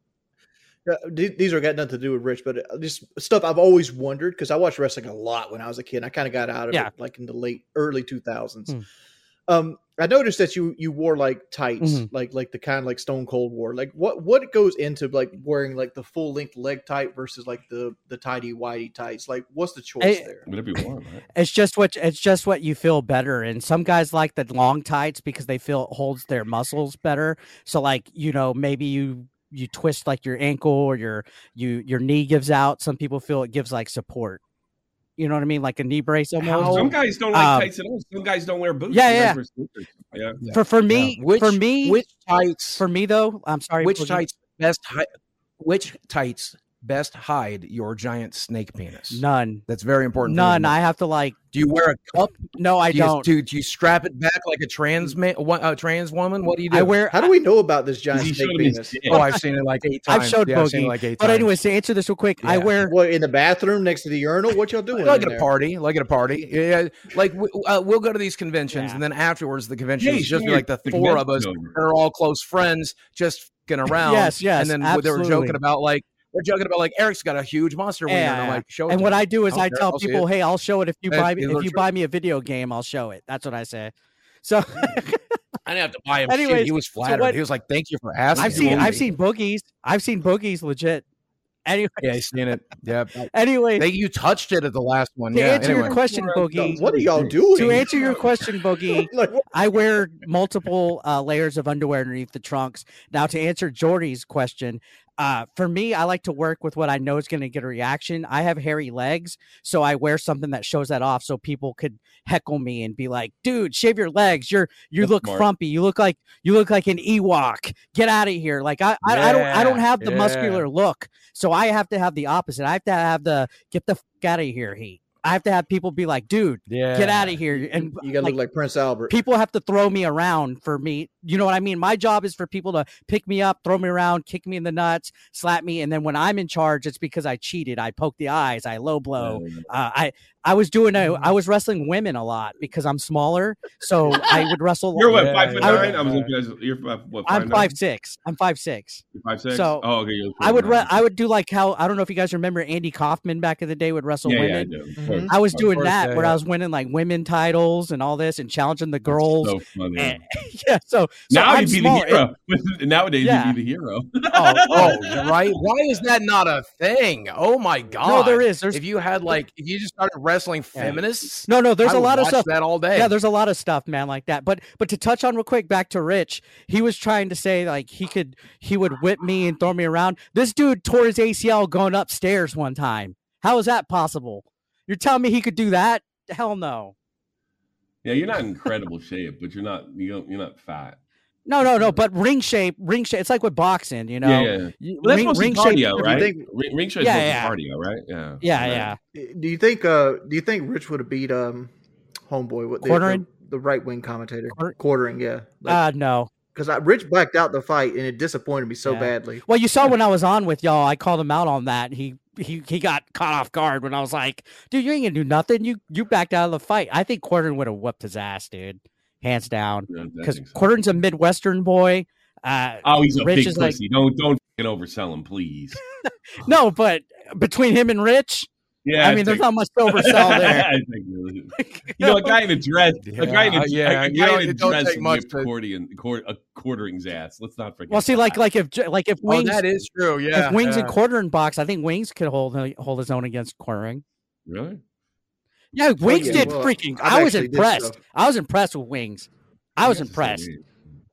Speaker 3: Uh, th- These are got nothing to do with Rich, but uh, just stuff I've always wondered because I watched wrestling a lot when I was a kid. And I kind of got out of
Speaker 2: Yeah.
Speaker 3: it like in the late early two thousands.
Speaker 2: Mm.
Speaker 3: Um, I noticed that you you wore like tights,
Speaker 2: Mhm.
Speaker 3: like like the kind of like Stone Cold wore. Like what what goes into like wearing like the full length leg tight versus like the the tighty whitey tights? Like what's the choice
Speaker 2: Hey,
Speaker 3: there?
Speaker 4: Whatever you want, right?
Speaker 2: It's just what it's just what you feel better. And some guys like the long tights because they feel it holds their muscles better. So like, you know, maybe you you twist like your ankle or your you your knee gives out. Some people feel it gives like support. You know what I mean? Like a knee brace almost.
Speaker 4: Some guys don't like
Speaker 2: Um,
Speaker 4: tights at all. Some guys don't wear boots.
Speaker 2: Yeah,
Speaker 4: Some guys
Speaker 2: yeah.
Speaker 4: wear sneakers. Yeah.
Speaker 1: Yeah.
Speaker 2: For for me,
Speaker 1: Yeah. Which,
Speaker 2: for me,
Speaker 1: which tights?
Speaker 2: for me though, I'm sorry.
Speaker 1: which
Speaker 2: Boogie.
Speaker 1: tights best? Hi- which tights best hide your giant snake penis?
Speaker 2: None.
Speaker 1: That's very important. for you to
Speaker 2: None.
Speaker 1: know.
Speaker 2: I have to like.
Speaker 1: Do you wear a cup?
Speaker 2: No, I
Speaker 1: do you,
Speaker 2: don't.
Speaker 1: Do, do you strap it back like a trans man, a trans woman? What do you do?
Speaker 2: I wear.
Speaker 3: How do we know about this giant
Speaker 4: He
Speaker 3: snake
Speaker 4: showed him his
Speaker 3: penis?
Speaker 4: dick.
Speaker 1: Oh, I've seen it like eight times.
Speaker 2: I've showed
Speaker 1: yeah, I've seen it
Speaker 2: Boogie.
Speaker 1: like eight
Speaker 2: But
Speaker 1: times.
Speaker 2: anyways, to answer this real quick, I
Speaker 1: Yeah.
Speaker 2: wear.
Speaker 3: What in the bathroom next to the urinal? What y'all doing?
Speaker 1: like
Speaker 3: in
Speaker 1: at a
Speaker 3: there?
Speaker 1: party, like at a party. Yeah, like we, uh, we'll go to these conventions,
Speaker 2: Yeah.
Speaker 1: and then afterwards, the convention
Speaker 4: Yeah,
Speaker 1: is just
Speaker 4: sure.
Speaker 1: like the
Speaker 4: The
Speaker 1: four of us
Speaker 4: convention's
Speaker 1: that are all close friends, just fucking around.
Speaker 2: Yes, yes,
Speaker 1: And then they were
Speaker 2: absolutely.
Speaker 1: joking about like we're joking about like Eric's got a huge monster wiener, and I'm
Speaker 2: Yeah.
Speaker 1: like, show it.
Speaker 2: And
Speaker 1: to
Speaker 2: what
Speaker 1: me.
Speaker 2: I do is
Speaker 1: don't
Speaker 2: I
Speaker 1: care.
Speaker 2: tell
Speaker 1: I'll see
Speaker 2: people,
Speaker 1: it.
Speaker 2: "Hey, I'll show it if you
Speaker 1: Hey,
Speaker 2: buy me
Speaker 1: it
Speaker 2: if
Speaker 1: looks
Speaker 2: you
Speaker 1: good.
Speaker 2: buy me a video game, I'll show it." That's what I say. So
Speaker 1: I didn't have to buy him.
Speaker 2: Anyways,
Speaker 1: shit. He was
Speaker 2: so
Speaker 1: flattered.
Speaker 2: what-
Speaker 1: he was like, "Thank you for asking."
Speaker 2: I've
Speaker 1: me."
Speaker 2: seen I've seen boogies. I've seen boogies legit. Anyway,
Speaker 1: Yeah, he's seen it. Yeah,
Speaker 2: anyway,
Speaker 1: they, you touched it at the last one.
Speaker 2: to
Speaker 1: Yeah.
Speaker 2: answer
Speaker 1: Anyway.
Speaker 2: your question,
Speaker 3: No,
Speaker 2: Boogie.
Speaker 3: what are y'all doing?
Speaker 2: To answer your question, Boogie,
Speaker 3: Like, what-
Speaker 2: I wear multiple uh, layers of underwear underneath the trunks. Now, to answer Jordy's question, uh, for me, I like to work with what I know is going to get a reaction. I have hairy legs, so I wear something that shows that off, so people could heckle me and be like, "Dude, shave your legs. You're you
Speaker 4: That's
Speaker 2: look
Speaker 4: smart.
Speaker 2: frumpy. You look like you look like an Ewok. Get out of here!" Like I, I, I don't I don't
Speaker 1: Yeah,
Speaker 2: have the
Speaker 1: yeah.
Speaker 2: muscular look, so I have to have the opposite. I have to have the get the fuck out of here heat. I have to have people be like, "Dude,
Speaker 1: Yeah.
Speaker 2: get out of here!" And
Speaker 3: you gotta
Speaker 2: like,
Speaker 3: look like Prince Albert.
Speaker 2: people have to throw me around for me You know what I mean? My job is for people to pick me up, throw me around, kick me in the nuts, slap me. And then when I'm in charge, it's because I cheated. I poked the eyes. I low blow. Uh, I, I was doing a, I was wrestling women a lot because I'm smaller. So I would wrestle.
Speaker 4: You're what,
Speaker 1: Yeah,
Speaker 4: five foot
Speaker 1: yeah,
Speaker 4: nine?
Speaker 1: yeah.
Speaker 4: I was looking at you're five, what, five
Speaker 2: I'm five six. I'm five six.
Speaker 4: You're five six?
Speaker 2: So
Speaker 4: oh, okay. You're
Speaker 2: I would,
Speaker 4: nine.
Speaker 2: re- I would do like how, I don't know if you guys remember Andy Kaufman back in the day would wrestle
Speaker 4: yeah,
Speaker 2: women.
Speaker 4: Yeah, I, do. Of
Speaker 3: Mhm.
Speaker 4: course.
Speaker 2: I was
Speaker 4: Of
Speaker 2: doing
Speaker 1: course,
Speaker 2: that
Speaker 1: yeah,
Speaker 2: where
Speaker 1: yeah.
Speaker 2: I was winning like women titles and all this and challenging the girls.
Speaker 4: So funny.
Speaker 2: And, yeah. So, so
Speaker 4: now
Speaker 2: I'm
Speaker 4: you'd be
Speaker 2: small.
Speaker 4: the hero. Nowadays,
Speaker 2: Yeah.
Speaker 4: you'd be the hero.
Speaker 1: Oh, oh, right. Why is that not a thing? Oh my god.
Speaker 2: No, there is. There's
Speaker 1: if you had like if you just started wrestling
Speaker 2: Yeah.
Speaker 1: feminists,
Speaker 2: no, no. There's
Speaker 1: I
Speaker 2: a
Speaker 1: would
Speaker 2: lot of
Speaker 1: watch
Speaker 2: stuff.
Speaker 1: that all day.
Speaker 2: Yeah, there's a lot of stuff, man, like that. But but to touch on real quick, back to Rich, he was trying to say like he could he would whip me and throw me around. This dude tore his A C L going upstairs one time. How is that possible? You're telling me he could do that? Hell no.
Speaker 4: Yeah, you're not in incredible shape, but you're not you don't, you're not fat.
Speaker 2: No, no, no. But ring shape, ring shape. It's like with boxing, you know.
Speaker 4: Yeah, yeah.
Speaker 2: You-
Speaker 4: Well, that's
Speaker 2: ring,
Speaker 4: mostly
Speaker 2: ring shape.
Speaker 4: cardio,
Speaker 3: you
Speaker 4: right?
Speaker 3: think-
Speaker 4: ring, ring shape
Speaker 2: Yeah,
Speaker 4: is
Speaker 2: yeah.
Speaker 4: cardio, right? Yeah.
Speaker 2: Yeah,
Speaker 4: Right.
Speaker 2: yeah.
Speaker 3: Do you think? Uh, do you think Rich would have beat um, Homeboy? What the,
Speaker 2: Quartering?
Speaker 3: the, the right wing commentator?
Speaker 2: Quarter-
Speaker 3: Quartering, yeah.
Speaker 2: Uh, no.
Speaker 3: Because I Rich blacked out the fight and it disappointed me so
Speaker 2: Yeah.
Speaker 3: badly.
Speaker 2: Well, you saw when I was on with y'all, I called him out on that. He he he got caught off guard when I was like, "Dude, you ain't gonna do nothing. You you backed out of the fight." I think Quartering would have whooped his ass, dude, hands down.
Speaker 4: Yeah, I
Speaker 2: Because
Speaker 4: think so.
Speaker 2: Quartering's a Midwestern boy. Uh,
Speaker 4: Oh, he's a
Speaker 2: Rich
Speaker 4: big
Speaker 2: is like-
Speaker 4: pussy. don't don't fucking oversell him, please.
Speaker 2: no, but between him and Rich,
Speaker 4: Yeah,
Speaker 2: I mean, there's not much to oversell there.
Speaker 4: I think really. You know, a guy in a dress, a guy in a,
Speaker 1: Yeah, yeah,
Speaker 4: a
Speaker 1: you
Speaker 4: guy
Speaker 1: know,
Speaker 4: in a
Speaker 1: it don't
Speaker 4: dress
Speaker 1: take much
Speaker 4: whipped
Speaker 1: to-
Speaker 4: Quartering, quar- a Quartering's ass. Let's not forget.
Speaker 2: Well, see, like
Speaker 4: that.
Speaker 2: like if J- like if
Speaker 1: Oh,
Speaker 2: Wings
Speaker 1: that is true. Yeah.
Speaker 2: if Wings
Speaker 1: yeah.
Speaker 2: and Quartering box, I think Wings could hold hold his own against Quartering.
Speaker 4: really.
Speaker 2: Yeah, Wings
Speaker 3: yeah,
Speaker 2: did
Speaker 3: well,
Speaker 2: freaking.
Speaker 3: I've
Speaker 2: I was
Speaker 3: actually did
Speaker 2: impressed.
Speaker 3: stuff.
Speaker 2: I was impressed with Wings. I was
Speaker 4: Yes,
Speaker 2: impressed.
Speaker 4: indeed.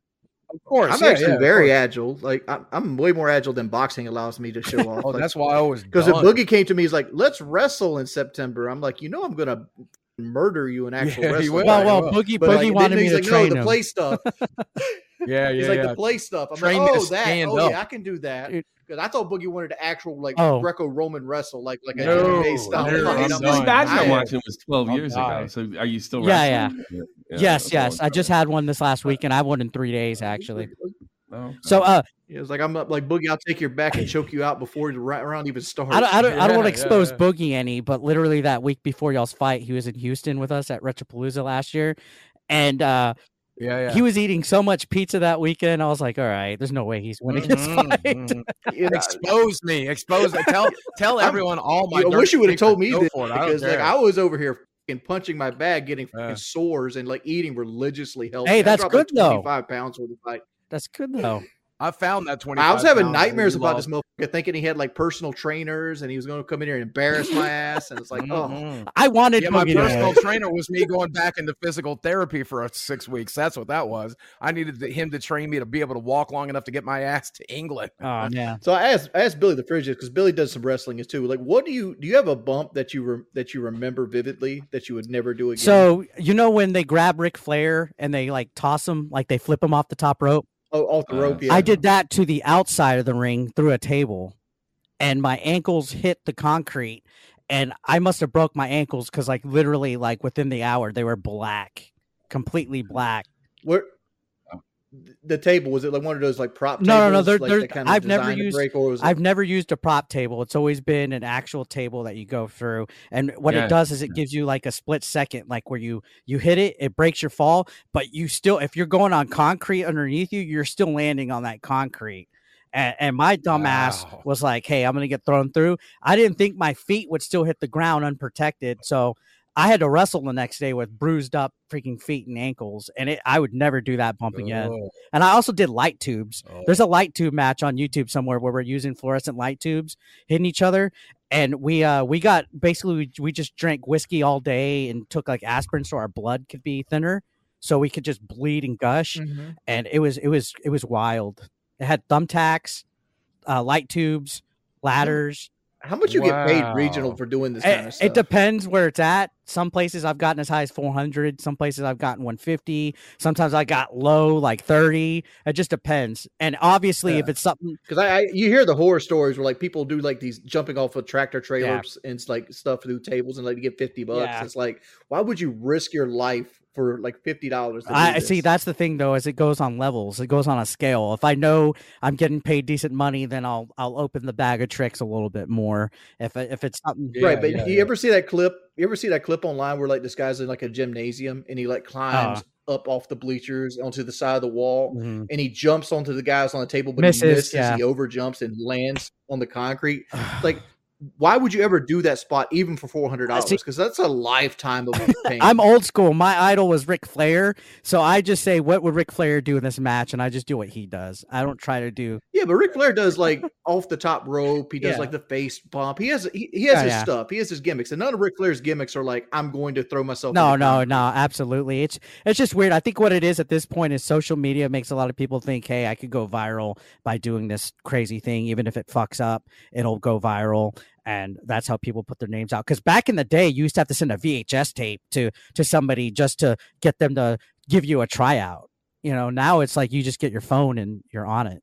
Speaker 1: Of course.
Speaker 3: I'm
Speaker 1: yeah,
Speaker 3: actually
Speaker 1: yeah, of
Speaker 3: very
Speaker 1: course.
Speaker 3: agile. Like I'm, I'm way more agile than boxing allows me to show off.
Speaker 1: Oh,
Speaker 3: Like,
Speaker 1: that's why I was
Speaker 3: because if
Speaker 1: done.
Speaker 3: Boogie came to me, he's like, "Let's wrestle in September." I'm like, you know, I'm gonna murder you in actual
Speaker 1: Yeah, he
Speaker 3: wrestling.
Speaker 1: will.
Speaker 2: Well,
Speaker 1: Right,
Speaker 2: well,
Speaker 1: well.
Speaker 2: Boogie
Speaker 3: But,
Speaker 2: Boogie
Speaker 3: like, then
Speaker 2: wanted me
Speaker 3: he's
Speaker 2: to
Speaker 3: like,
Speaker 2: train
Speaker 3: no, the
Speaker 2: him.
Speaker 3: play stuff.
Speaker 1: Yeah,
Speaker 3: He's
Speaker 1: yeah,
Speaker 3: like
Speaker 1: yeah.
Speaker 3: the play stuff. I'm
Speaker 1: Train
Speaker 3: like,
Speaker 1: me
Speaker 3: oh,
Speaker 1: to
Speaker 3: that.
Speaker 1: stand
Speaker 3: Oh,
Speaker 1: up.
Speaker 3: yeah, I can do that.
Speaker 2: Dude.
Speaker 3: Because I thought Boogie wanted to actual like
Speaker 2: Oh.
Speaker 3: Greco-Roman wrestle, like like a
Speaker 1: No,
Speaker 3: M M A style.
Speaker 1: no,
Speaker 3: fight.
Speaker 1: I'm
Speaker 3: I'm
Speaker 4: This
Speaker 1: done.
Speaker 3: like,
Speaker 4: match I'm
Speaker 3: I-
Speaker 4: watching was twelve
Speaker 1: I'll
Speaker 4: years
Speaker 1: die.
Speaker 4: ago. So are you still
Speaker 2: Yeah,
Speaker 4: wrestling? Yeah. Yeah,
Speaker 2: yes,
Speaker 4: that's
Speaker 2: yes.
Speaker 4: all
Speaker 2: I
Speaker 4: I'm
Speaker 2: just had one this last week, and I won in three days actually.
Speaker 4: saying. Oh, okay.
Speaker 2: So, uh,
Speaker 3: It was like I'm up, like Boogie. I'll take your back and choke you out before the ra- round even starts.
Speaker 2: I don't, I don't, I don't want to
Speaker 1: Yeah,
Speaker 2: expose
Speaker 1: yeah.
Speaker 2: Boogie any, but literally that week before y'all's fight, he was in Houston with us at Retropalooza last year, and uh,
Speaker 1: Yeah, yeah.
Speaker 2: he was eating so much pizza that weekend. I was like, all right, there's no way he's winning this
Speaker 1: Mhm,
Speaker 2: fight.
Speaker 1: mhm.
Speaker 3: You know,
Speaker 1: Expose me. Expose me. Tell tell
Speaker 3: I'm-
Speaker 1: everyone all my.
Speaker 3: I wish
Speaker 1: dirty
Speaker 3: you would have told me
Speaker 1: secrets.
Speaker 3: this
Speaker 1: Go for it. I don't
Speaker 3: because like
Speaker 1: care.
Speaker 3: I was over here fucking punching my bag, getting fucking
Speaker 1: Yeah.
Speaker 3: sores, and like eating religiously healthy.
Speaker 2: Hey,
Speaker 3: I
Speaker 2: that's
Speaker 3: dropped,
Speaker 2: good,
Speaker 3: like,
Speaker 2: though.
Speaker 3: twenty-five pounds worth of fight.
Speaker 2: That's good though.
Speaker 1: I found that twenty.
Speaker 3: I was having nightmares about this motherfucker, thinking he had like personal trainers and he was going to come in here and embarrass my ass. And it's like, oh,
Speaker 1: Mhm.
Speaker 2: I wanted
Speaker 1: Yeah, my
Speaker 2: Boogie to
Speaker 1: personal
Speaker 2: win.
Speaker 1: trainer was me going back into physical therapy for uh, six weeks. That's what that was. I needed to- him to train me to be able to walk long enough to get my ass to England.
Speaker 2: Oh man.
Speaker 3: So I asked, I asked Billy the Frigid because Billy does some wrestling too. Like, what do you do? You have a bump that you re, that you remember vividly that you would never do again?
Speaker 2: So you know when they grab Ric Flair and they like toss him, like they flip him off the top rope.
Speaker 3: oh, off the
Speaker 4: Uh,
Speaker 3: rope, yeah.
Speaker 2: I did that to the outside of the ring through a table, and my ankles hit the concrete, and I must have broke my ankles because, like, literally, like within the hour, they were black, completely black.
Speaker 3: Where the table was it like one of those like prop?
Speaker 2: No, no,
Speaker 3: tables,
Speaker 2: no, they're-
Speaker 3: like,
Speaker 2: they're-
Speaker 3: that kind of
Speaker 2: I've never
Speaker 3: designed to
Speaker 2: used-
Speaker 3: break, or was it-
Speaker 2: I've never used a prop table. It's always been an actual table that you go through, and what
Speaker 4: Yeah.
Speaker 2: it does is it gives you like a split second, like where you you hit it, it breaks your fall, but you still, if you're going on concrete underneath you, you're still landing on that concrete. And, and my dumb ass
Speaker 1: Wow.
Speaker 2: was like, "Hey, I'm gonna get thrown through." I didn't think my feet would still hit the ground unprotected, so I had to wrestle the next day with bruised up freaking feet and ankles, and it, I would never do that bump again.
Speaker 1: Oh,
Speaker 2: And I also did light tubes.
Speaker 1: oh.
Speaker 2: There's a light tube match on YouTube somewhere where we're using fluorescent light tubes hitting each other, and we uh we got basically we, we just drank whiskey all day and took like aspirin so our blood could be thinner, so we could just bleed and gush.
Speaker 3: Mhm.
Speaker 2: And it was it was it was wild. It had thumbtacks, uh, light tubes, ladders.
Speaker 3: How much you get paid
Speaker 1: Wow.
Speaker 3: regional for doing this
Speaker 2: It,
Speaker 3: kind of stuff?
Speaker 2: it depends where it's at. Some places I've gotten as high as four hundred. Some places I've gotten one fifty. Sometimes I got low like thirty. It just depends. And obviously, if
Speaker 3: Yeah.
Speaker 2: it's something,
Speaker 3: Because I, I, you hear the horror stories where like people do like these jumping off of tractor trailers and it's like stuff through tables and like you get fifty bucks.
Speaker 2: Yeah.
Speaker 3: It's like, why would you risk your life for like fifty dollars.
Speaker 2: I see. That's the thing, though, is it goes on levels. It goes on a scale. If I know I'm getting paid decent money, then I'll I'll open the bag of tricks a little bit more. If if it's something
Speaker 3: right,
Speaker 1: Yeah,
Speaker 3: but
Speaker 1: yeah,
Speaker 3: you
Speaker 1: yeah.
Speaker 3: ever see that clip? You ever see that clip online where like this guy's in like a gymnasium and he like climbs
Speaker 2: Oh.
Speaker 3: up off the bleachers onto the side of the wall
Speaker 2: Mhm.
Speaker 3: and he jumps onto the guys on the table, but
Speaker 2: Misses,
Speaker 3: he misses.
Speaker 2: yeah.
Speaker 3: He overjumps and lands on the concrete. Like, why would you ever do that spot even for four hundred dollars?
Speaker 2: see-
Speaker 3: Because that's a lifetime of pain.
Speaker 2: I'm old school. My idol was Ric Flair, so I just say, what would Ric Flair do in this match, and I just do what he does. I don't try to do.
Speaker 3: Yeah, but Ric Flair does like off the top rope. He does
Speaker 2: Yeah.
Speaker 3: like the face bump. He has he, he has
Speaker 2: Yeah,
Speaker 3: his
Speaker 2: yeah.
Speaker 3: stuff. He has his gimmicks, and none of Ric Flair's gimmicks are like I'm going to throw myself.
Speaker 2: No,
Speaker 3: in the
Speaker 2: no,
Speaker 3: concrete.
Speaker 2: no, absolutely. It's it's just weird. I think what it is at this point is social media makes a lot of people think, hey, I could go viral by doing this crazy thing. Even if it fucks up, it'll go viral. And that's how people put their names out. Because back in the day, you used to have to send a V H S tape to to somebody just to get them to give you a tryout. You know, now it's like you just get your phone and you're on it.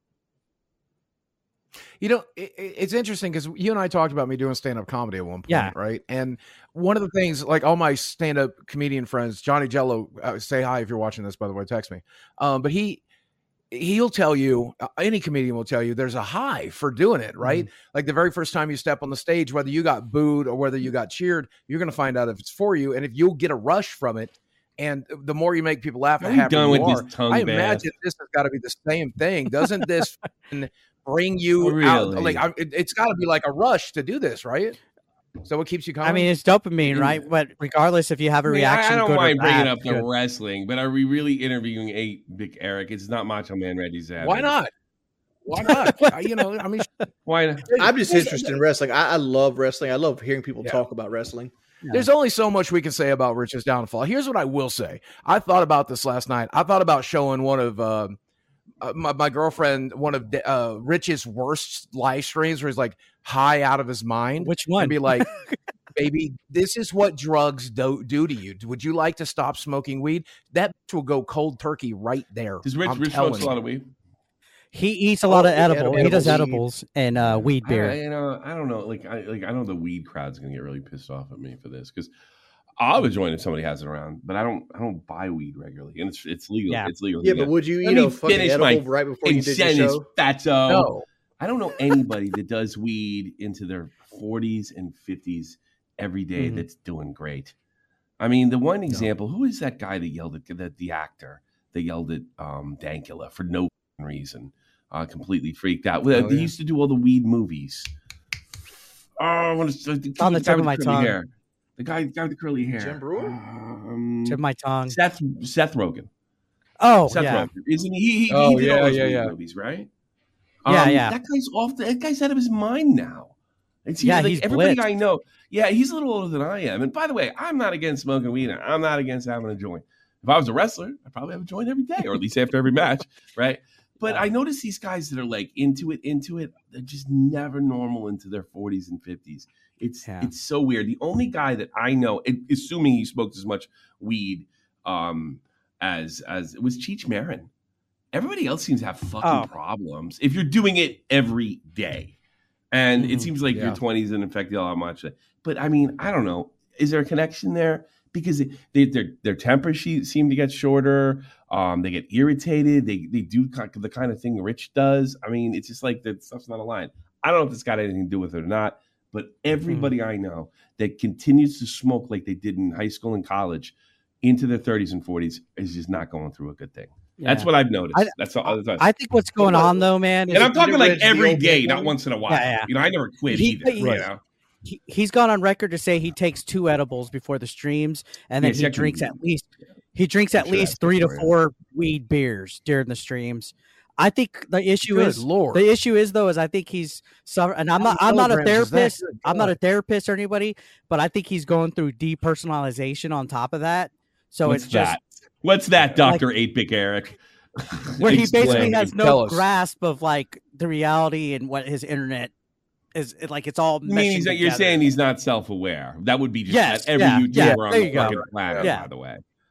Speaker 1: You know, it, it- it's interesting because you and I talked about me doing stand-up comedy at one point,
Speaker 2: Yeah.
Speaker 1: right? And one of the things, like all my stand-up comedian friends, Johnny Jello, uh, say hi if you're watching this, by the way, text me. Um, but he he'll tell you, uh, any comedian will tell you, there's a high for doing it, right?
Speaker 2: Mm-hmm.
Speaker 1: Like the very first time you step on the stage, whether you got booed or whether you got cheered, you're going to find out if it's for you, and if you'll get a rush from it. And the more you make people laugh, the
Speaker 4: Are we
Speaker 1: happier
Speaker 4: done
Speaker 1: you
Speaker 4: with
Speaker 1: are.
Speaker 4: this tongue
Speaker 1: I
Speaker 4: bath?
Speaker 1: imagine this has got to be the same thing. Doesn't this f***ing bring you
Speaker 4: Oh,
Speaker 1: out?
Speaker 4: really?
Speaker 1: Like I, it, it's got to be like a rush to do this, right? So what keeps you calm?
Speaker 2: I mean, it's dopamine, right? But regardless if you have a
Speaker 4: I, mean,
Speaker 2: reaction,
Speaker 4: I, I don't
Speaker 2: good or
Speaker 4: mind bringing
Speaker 2: bad,
Speaker 4: up the
Speaker 2: good.
Speaker 4: wrestling, but are we really interviewing eight Big Eric? It's not Macho Man Randy Savage.
Speaker 1: why not? Why not? I- you know, I mean,
Speaker 4: Why not?
Speaker 3: I'm just interested in wrestling. I, I love wrestling. I love hearing people
Speaker 1: Yeah.
Speaker 3: talk about wrestling.
Speaker 1: there's only so much we can say about Rich's downfall. Here's what I will say. I thought about this last night. I thought about showing one of uh, uh, my, my girlfriend one of uh, Rich's worst live streams where he's like high out of his mind.
Speaker 2: Which one?
Speaker 1: And be like, baby, this is what drugs do, do to you. Would you like to stop smoking weed? That bitch will go cold turkey right there.
Speaker 4: Does Rich,
Speaker 1: I'm
Speaker 4: Rich
Speaker 1: telling
Speaker 4: smokes a
Speaker 1: you.
Speaker 4: lot of weed?
Speaker 2: He eats a lot
Speaker 3: Oh,
Speaker 2: of
Speaker 3: yeah,
Speaker 2: edible. He does
Speaker 3: edibles.
Speaker 2: edibles and uh, weed
Speaker 4: I,
Speaker 2: beer.
Speaker 4: you know, I don't know. Like, I like I know the weed crowd's gonna get really pissed off at me for this because I'll be joined if somebody has it around, but I don't. I don't buy weed regularly, and it's it's legal.
Speaker 2: Yeah.
Speaker 4: It's legal.
Speaker 3: Yeah,
Speaker 4: to
Speaker 3: but
Speaker 4: get.
Speaker 3: would you
Speaker 4: Let
Speaker 3: eat
Speaker 4: me
Speaker 3: a fucking
Speaker 4: finish my
Speaker 3: edible right before you did your
Speaker 4: Sentence,
Speaker 3: show?
Speaker 4: fatso.
Speaker 1: No.
Speaker 4: I don't know anybody that does weed into their forties and fifties every day
Speaker 2: Mhm.
Speaker 4: that's doing great. I mean, the one example, who is that guy that yelled at the, the actor that yelled at um, Dankula for no reason, uh, completely freaked out. Well,
Speaker 1: Oh,
Speaker 4: they
Speaker 1: yeah.
Speaker 4: used to do all the weed movies. Oh, I want to. The,
Speaker 2: on the
Speaker 4: guy
Speaker 2: tip of
Speaker 4: with
Speaker 2: my
Speaker 4: curly
Speaker 2: tongue.
Speaker 4: Hair. The guy, guy with the curly hair.
Speaker 3: Jim Brewer?
Speaker 4: Um,
Speaker 2: Tip of my tongue.
Speaker 4: Seth Seth Rogen.
Speaker 2: Oh,
Speaker 4: Seth
Speaker 2: yeah.
Speaker 4: Rogen. Isn't he? He, he
Speaker 1: Oh,
Speaker 4: did all
Speaker 1: yeah,
Speaker 4: those
Speaker 1: yeah,
Speaker 4: weed
Speaker 1: yeah.
Speaker 4: movies, right?
Speaker 2: Yeah, yeah.
Speaker 4: That guy's off. The, that guy's out of his mind now. It's
Speaker 2: Yeah,
Speaker 4: like
Speaker 2: he's
Speaker 4: everybody
Speaker 2: blitzed.
Speaker 4: I know. Yeah, he's a little older than I am. And by the way, I'm not against smoking weed. I'm not against having a joint. If I was a wrestler, I'd probably have a joint every day, or at least after every match, right? But I notice these guys that are like into it, into it, they're just never normal into their forties and fifties. It's
Speaker 2: Yeah.
Speaker 4: it's so weird. The only guy that I know, assuming he smoked as much weed um, as as it was Cheech Marin. Everybody else seems to have fucking
Speaker 2: Oh.
Speaker 4: problems if you're doing it every day. And it
Speaker 2: Mhm.
Speaker 4: seems like
Speaker 1: Yeah.
Speaker 4: your twenties didn't affect you all that much. But I mean, I don't know. Is there a connection there? Because they, their their tempers she- seem to get shorter. Um, they get irritated. They they do kind of the kind of thing Rich does. I mean, it's just like that stuff's not aligned. I don't know if it's got anything to do with it or not. But everybody I know that continues to smoke like they did in high school and college into their thirties and forties is just not going through a good thing. That's
Speaker 2: Yeah.
Speaker 4: what I've noticed.
Speaker 2: I-
Speaker 4: that's all. That's all.
Speaker 2: I think what's going on though, man, is
Speaker 4: and I'm
Speaker 3: Peter
Speaker 4: talking like
Speaker 3: Ridge the
Speaker 4: every
Speaker 3: old
Speaker 4: day,
Speaker 3: man
Speaker 4: not
Speaker 3: one?
Speaker 4: once in a while.
Speaker 2: Yeah, yeah.
Speaker 4: You know, I never quit
Speaker 2: He-
Speaker 4: either.
Speaker 2: he-
Speaker 4: You know?
Speaker 2: he, he's gone on record to say he takes two edibles before the streams, and then
Speaker 4: Yeah,
Speaker 2: he
Speaker 4: second-
Speaker 2: drinks at least he drinks at
Speaker 4: I'm sure
Speaker 2: least
Speaker 4: that's
Speaker 2: three to
Speaker 4: before, yeah.
Speaker 2: four weed beers during the streams. I think the issue
Speaker 1: Good
Speaker 2: is
Speaker 1: Lord.
Speaker 2: the issue is though is I think he's suffer and I'm
Speaker 1: How
Speaker 2: not I'm
Speaker 1: many
Speaker 2: not a
Speaker 1: milligrams is that?
Speaker 2: therapist.
Speaker 1: Good
Speaker 2: I'm not
Speaker 1: God.
Speaker 2: a therapist or anybody, but I think he's going through depersonalization on top of that. So
Speaker 4: What's
Speaker 2: it's just
Speaker 4: that? What's that, Doctor Eight Big Eric?
Speaker 2: where he basically
Speaker 4: Explain.
Speaker 2: has
Speaker 1: Tell
Speaker 2: no
Speaker 1: us.
Speaker 2: grasp of like the reality and what his internet is it, like it's all
Speaker 4: I mean, he's,
Speaker 2: meshing
Speaker 4: you're
Speaker 2: together.
Speaker 4: saying he's not self-aware. That would be just
Speaker 2: Yes,
Speaker 4: every
Speaker 2: yeah,
Speaker 4: YouTuber
Speaker 2: yeah,
Speaker 4: on
Speaker 2: there
Speaker 4: the
Speaker 2: you go.
Speaker 4: fucking planet,
Speaker 2: Yeah.
Speaker 4: by the way.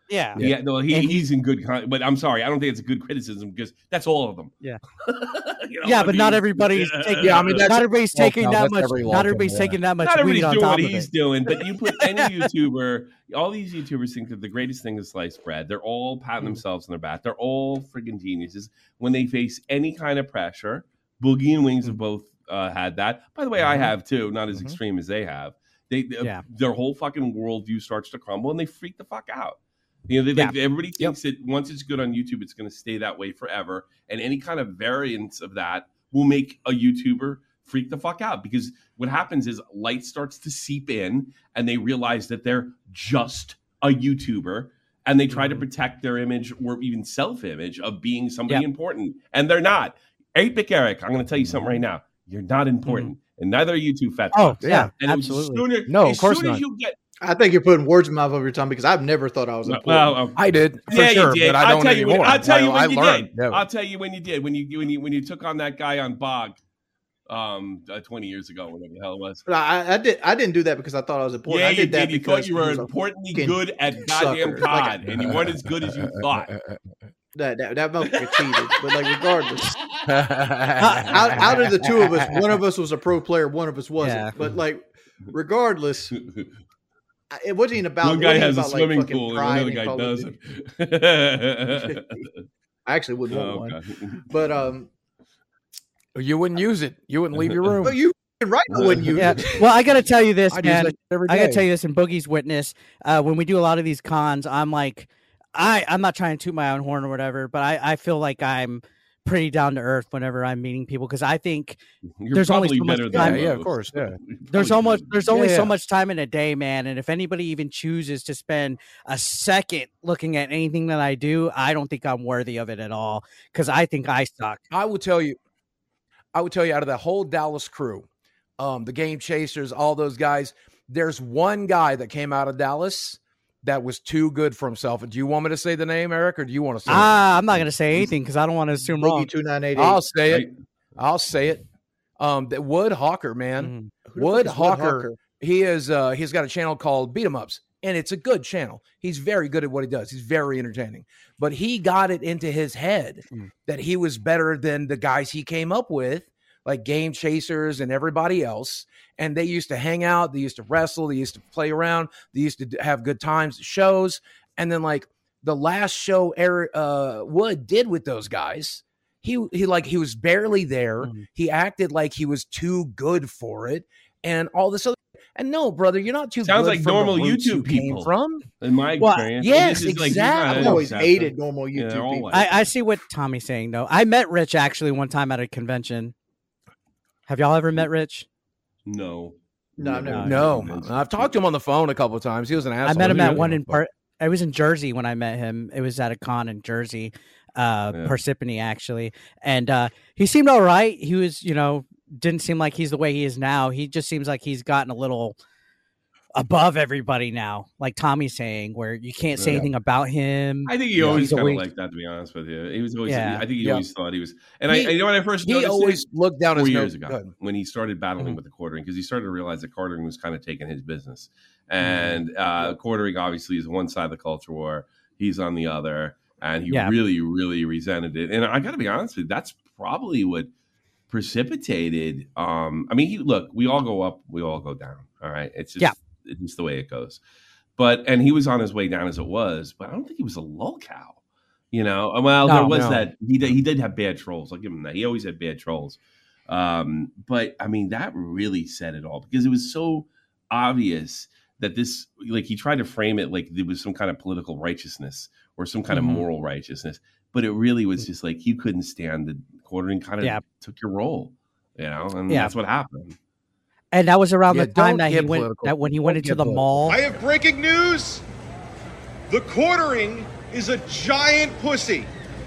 Speaker 2: Yeah.
Speaker 4: Yeah, no, he,
Speaker 2: And he-
Speaker 4: he's in good, con- but I'm sorry, I don't think it's a good criticism because that's all of them.
Speaker 2: Yeah.
Speaker 4: You know
Speaker 2: Yeah,
Speaker 4: what I
Speaker 2: but not
Speaker 4: mean?
Speaker 2: everybody's taking.
Speaker 1: Yeah, I mean, that's-
Speaker 2: not everybody's
Speaker 1: well,
Speaker 2: taking
Speaker 1: no,
Speaker 2: that
Speaker 1: that's
Speaker 2: much.
Speaker 1: every law
Speaker 2: Not
Speaker 1: firm,
Speaker 2: everybody's
Speaker 1: yeah.
Speaker 2: taking that much
Speaker 4: Not
Speaker 2: weed
Speaker 4: everybody's
Speaker 2: on
Speaker 4: doing
Speaker 2: top
Speaker 4: what
Speaker 2: of
Speaker 4: he's
Speaker 2: it.
Speaker 4: doing, but you put any YouTuber, all these YouTubers think that the greatest thing is sliced bread. They're all patting
Speaker 2: Mm.
Speaker 4: themselves on their back. They're all freaking geniuses. When they face any kind of pressure, Boogie and Wings
Speaker 2: Mm.
Speaker 4: have both uh, had that. By the way, I
Speaker 1: Mhm.
Speaker 4: have too, not as
Speaker 1: Mhm.
Speaker 4: extreme as they have. They, uh,
Speaker 2: Yeah.
Speaker 4: their whole fucking worldview starts to crumble, and they freak the fuck out. You know, they,
Speaker 2: Yeah.
Speaker 4: like, everybody thinks that once it's good on YouTube, it's going to stay that way forever, and any kind of variance of that will make a YouTuber freak the fuck out because what happens is light starts to seep in, and they realize that they're just a YouTuber, and they try
Speaker 2: Mhm.
Speaker 4: to protect their image or even self-image of being somebody
Speaker 2: Yep.
Speaker 4: important, and they're not. eight-Bit Eric, I'm going to tell you something right now. You're not important, and neither are you two fat
Speaker 2: Oh
Speaker 4: fucks.
Speaker 2: yeah,
Speaker 4: And it was
Speaker 2: absolutely.
Speaker 4: Sooner,
Speaker 1: No,
Speaker 4: as
Speaker 1: of course
Speaker 4: soon
Speaker 1: not.
Speaker 4: as you get,
Speaker 3: I think you're putting words in my mouth over your tongue because I've never thought I was important.
Speaker 4: well, uh,
Speaker 1: I did for
Speaker 4: yeah,
Speaker 1: sure,
Speaker 4: you did.
Speaker 1: but I
Speaker 4: I'll
Speaker 1: don't
Speaker 4: tell you when,
Speaker 1: anymore.
Speaker 4: I'll tell you
Speaker 1: I,
Speaker 4: when
Speaker 1: I
Speaker 4: you
Speaker 1: learned.
Speaker 4: did.
Speaker 1: Yeah.
Speaker 4: I'll tell you when you did. When you when you when you took on that guy on Bog, um, uh, twenty years ago, whatever the hell it was.
Speaker 3: But I, I did. I didn't do that because I thought I was important.
Speaker 4: Yeah,
Speaker 3: I
Speaker 4: you
Speaker 3: did
Speaker 4: did.
Speaker 3: that
Speaker 4: You
Speaker 3: because
Speaker 4: thought you
Speaker 3: he
Speaker 4: were
Speaker 3: was a
Speaker 4: importantly
Speaker 3: fucking
Speaker 4: good at goddamn
Speaker 3: sucker.
Speaker 4: C O D,
Speaker 3: Like-
Speaker 4: and you weren't as good as you thought.
Speaker 3: That that, that motherfucker cheated. But like, regardless, out, out of the two of us, one of us was a pro player, one of us wasn't.
Speaker 2: Yeah.
Speaker 3: But like, regardless, I- it wasn't even about.
Speaker 4: One
Speaker 3: it
Speaker 4: guy
Speaker 3: wasn't
Speaker 4: has a
Speaker 3: about, like,
Speaker 4: swimming
Speaker 3: fucking
Speaker 4: pool, and
Speaker 3: pride
Speaker 4: another
Speaker 3: in
Speaker 4: guy
Speaker 3: Call of
Speaker 4: doesn't.
Speaker 3: Duty. I actually wouldn't want
Speaker 4: Oh,
Speaker 3: one,
Speaker 4: okay.
Speaker 3: but um,
Speaker 1: You wouldn't use it. You wouldn't leave your room.
Speaker 3: but you fucking right, I wouldn't use
Speaker 2: Yeah.
Speaker 3: it.
Speaker 2: Well, I got to tell you this,
Speaker 1: I'd use
Speaker 2: man.
Speaker 1: that shit every day.
Speaker 2: I gotta tell you this in Boogie's witness. Uh, when we do a lot of these cons, I'm like, I I'm not trying to toot my own horn or whatever, but I I feel like I'm pretty down to earth whenever I'm meeting people because I think
Speaker 4: You're
Speaker 2: There's only
Speaker 4: probably
Speaker 2: so much
Speaker 4: better
Speaker 2: time.
Speaker 4: than
Speaker 1: Yeah, yeah, of
Speaker 4: most.
Speaker 1: course, yeah.
Speaker 4: You're
Speaker 2: there's
Speaker 4: probably
Speaker 2: almost
Speaker 4: better.
Speaker 2: there's only
Speaker 1: Yeah,
Speaker 2: so
Speaker 1: yeah.
Speaker 2: much time in a day, man. And if anybody even chooses to spend a second looking at anything that I do, I don't think I'm worthy of it at all because I think I suck.
Speaker 1: I would tell you, I would tell you out of that whole Dallas crew, um, the Game Chasers, all those guys, there's one guy that came out of Dallas that was too good for himself. Do you want me to say the name, Eric, or do you want to say it?
Speaker 2: Ah, I'm not gonna say anything because I don't want to assume wrong.
Speaker 3: Boogie two nine eight
Speaker 1: I'll
Speaker 3: eight.
Speaker 1: say it.
Speaker 4: Right.
Speaker 1: I'll say it. Um, that Wood Hawker, man.
Speaker 2: Mhm.
Speaker 3: Who the
Speaker 1: Wood
Speaker 3: fuck is Wood
Speaker 1: Hawker, he is uh he's got a channel called Beat 'em Ups, and it's a good channel. He's very good at what he does. He's very entertaining. But he got it into his head
Speaker 2: Mm.
Speaker 1: that he was better than the guys he came up with, like Game Chasers and everybody else. And they used to hang out, they used to wrestle, they used to play around, they used to d- have good times at shows. And then like the last show Eric uh Wood did with those guys, he he like he was barely there.
Speaker 2: Mhm.
Speaker 1: He acted like he was too good for it, and all this other. And no, brother, you're not too.
Speaker 4: Sounds
Speaker 1: good
Speaker 4: like
Speaker 1: from the
Speaker 4: normal
Speaker 1: roots you
Speaker 4: YouTube
Speaker 1: came
Speaker 4: people.
Speaker 1: from.
Speaker 4: In my
Speaker 2: Well,
Speaker 4: experience,
Speaker 1: yes,
Speaker 4: This is like- he's
Speaker 1: exactly.
Speaker 4: not
Speaker 3: I've
Speaker 4: an
Speaker 3: always
Speaker 4: exception.
Speaker 3: hated normal
Speaker 4: Yeah,
Speaker 3: YouTube
Speaker 4: they're all
Speaker 3: people.
Speaker 4: like-
Speaker 2: I, I see what Tommy's saying though. I met Rich actually one time at a convention. Have y'all ever met Rich?
Speaker 4: No.
Speaker 3: No, I've never-
Speaker 1: No, I've talked to him on the phone a couple of times. He was an asshole.
Speaker 2: I met him
Speaker 1: He
Speaker 2: at
Speaker 1: was,
Speaker 2: one
Speaker 1: you
Speaker 2: in
Speaker 1: know,
Speaker 2: part. I was in Jersey when I met him. It was at a con in Jersey, uh,
Speaker 4: Yeah.
Speaker 2: Parsippany actually, and uh, he seemed all right. He was, you know, didn't seem like he's the way he is now. He just seems like he's gotten a little above everybody now, like Tommy's saying, where you can't say
Speaker 4: Yeah.
Speaker 2: anything about him.
Speaker 4: I think he
Speaker 1: Yeah,
Speaker 4: always
Speaker 2: he's
Speaker 4: kind of
Speaker 2: always-
Speaker 4: like that, to be honest with you. He was always.
Speaker 2: Yeah.
Speaker 4: I think he
Speaker 1: Yeah.
Speaker 4: always thought he was. And
Speaker 1: He-
Speaker 4: I, you know, when I first
Speaker 1: He
Speaker 4: noticed
Speaker 1: always
Speaker 4: it,
Speaker 1: looked down
Speaker 4: four
Speaker 1: his
Speaker 4: years
Speaker 1: nose.
Speaker 4: ago
Speaker 1: Good.
Speaker 4: when he started battling
Speaker 2: Mhm.
Speaker 4: with the quartering because he started to realize that quartering was kind of taking his business, and uh, quartering obviously is one side of the culture war. He's on the other, and he
Speaker 2: Yeah.
Speaker 4: really, really resented it. And I got to be honest with you, that's probably what precipitated. Um, I mean, he look, we all go up, we all go down. All right, it's just
Speaker 2: Yeah.
Speaker 4: it's just the way it goes. But and he was on his way down as it was, but I don't think he was a lolcow. You know, well,
Speaker 2: No,
Speaker 4: there was
Speaker 1: no.
Speaker 4: that he did, he did have bad trolls. I'll give him that. He always had bad trolls. Um, but I mean, that really said it all because it was so obvious that this, like, he tried to frame it like there was some kind of political righteousness or some kind
Speaker 2: Mhm.
Speaker 4: of moral righteousness, but it really was just like you couldn't stand the quartering. Kind of
Speaker 2: Yeah.
Speaker 4: took your role, you know, and
Speaker 2: Yeah.
Speaker 4: that's what happened.
Speaker 2: And that was around
Speaker 1: Yeah,
Speaker 2: the time
Speaker 1: don't
Speaker 2: that he
Speaker 1: get
Speaker 2: went
Speaker 1: political.
Speaker 2: that when he
Speaker 1: Don't
Speaker 2: went into
Speaker 1: get
Speaker 2: the
Speaker 1: political.
Speaker 2: mall.
Speaker 8: I have breaking news. The quartering is a giant pussy.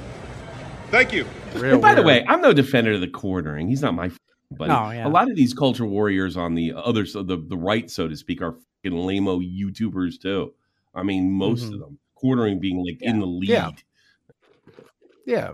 Speaker 8: Thank you.
Speaker 1: Real
Speaker 4: And by the
Speaker 1: weird.
Speaker 4: way, I'm no defender of the quartering. He's not my f***ing buddy.
Speaker 2: No, yeah.
Speaker 4: A lot of these culture warriors on the other so the the right, so to speak, are fucking lame-o YouTubers too. I mean, most
Speaker 2: Mhm.
Speaker 4: of them. Quartering being like in the lead.
Speaker 1: Yeah. Yeah.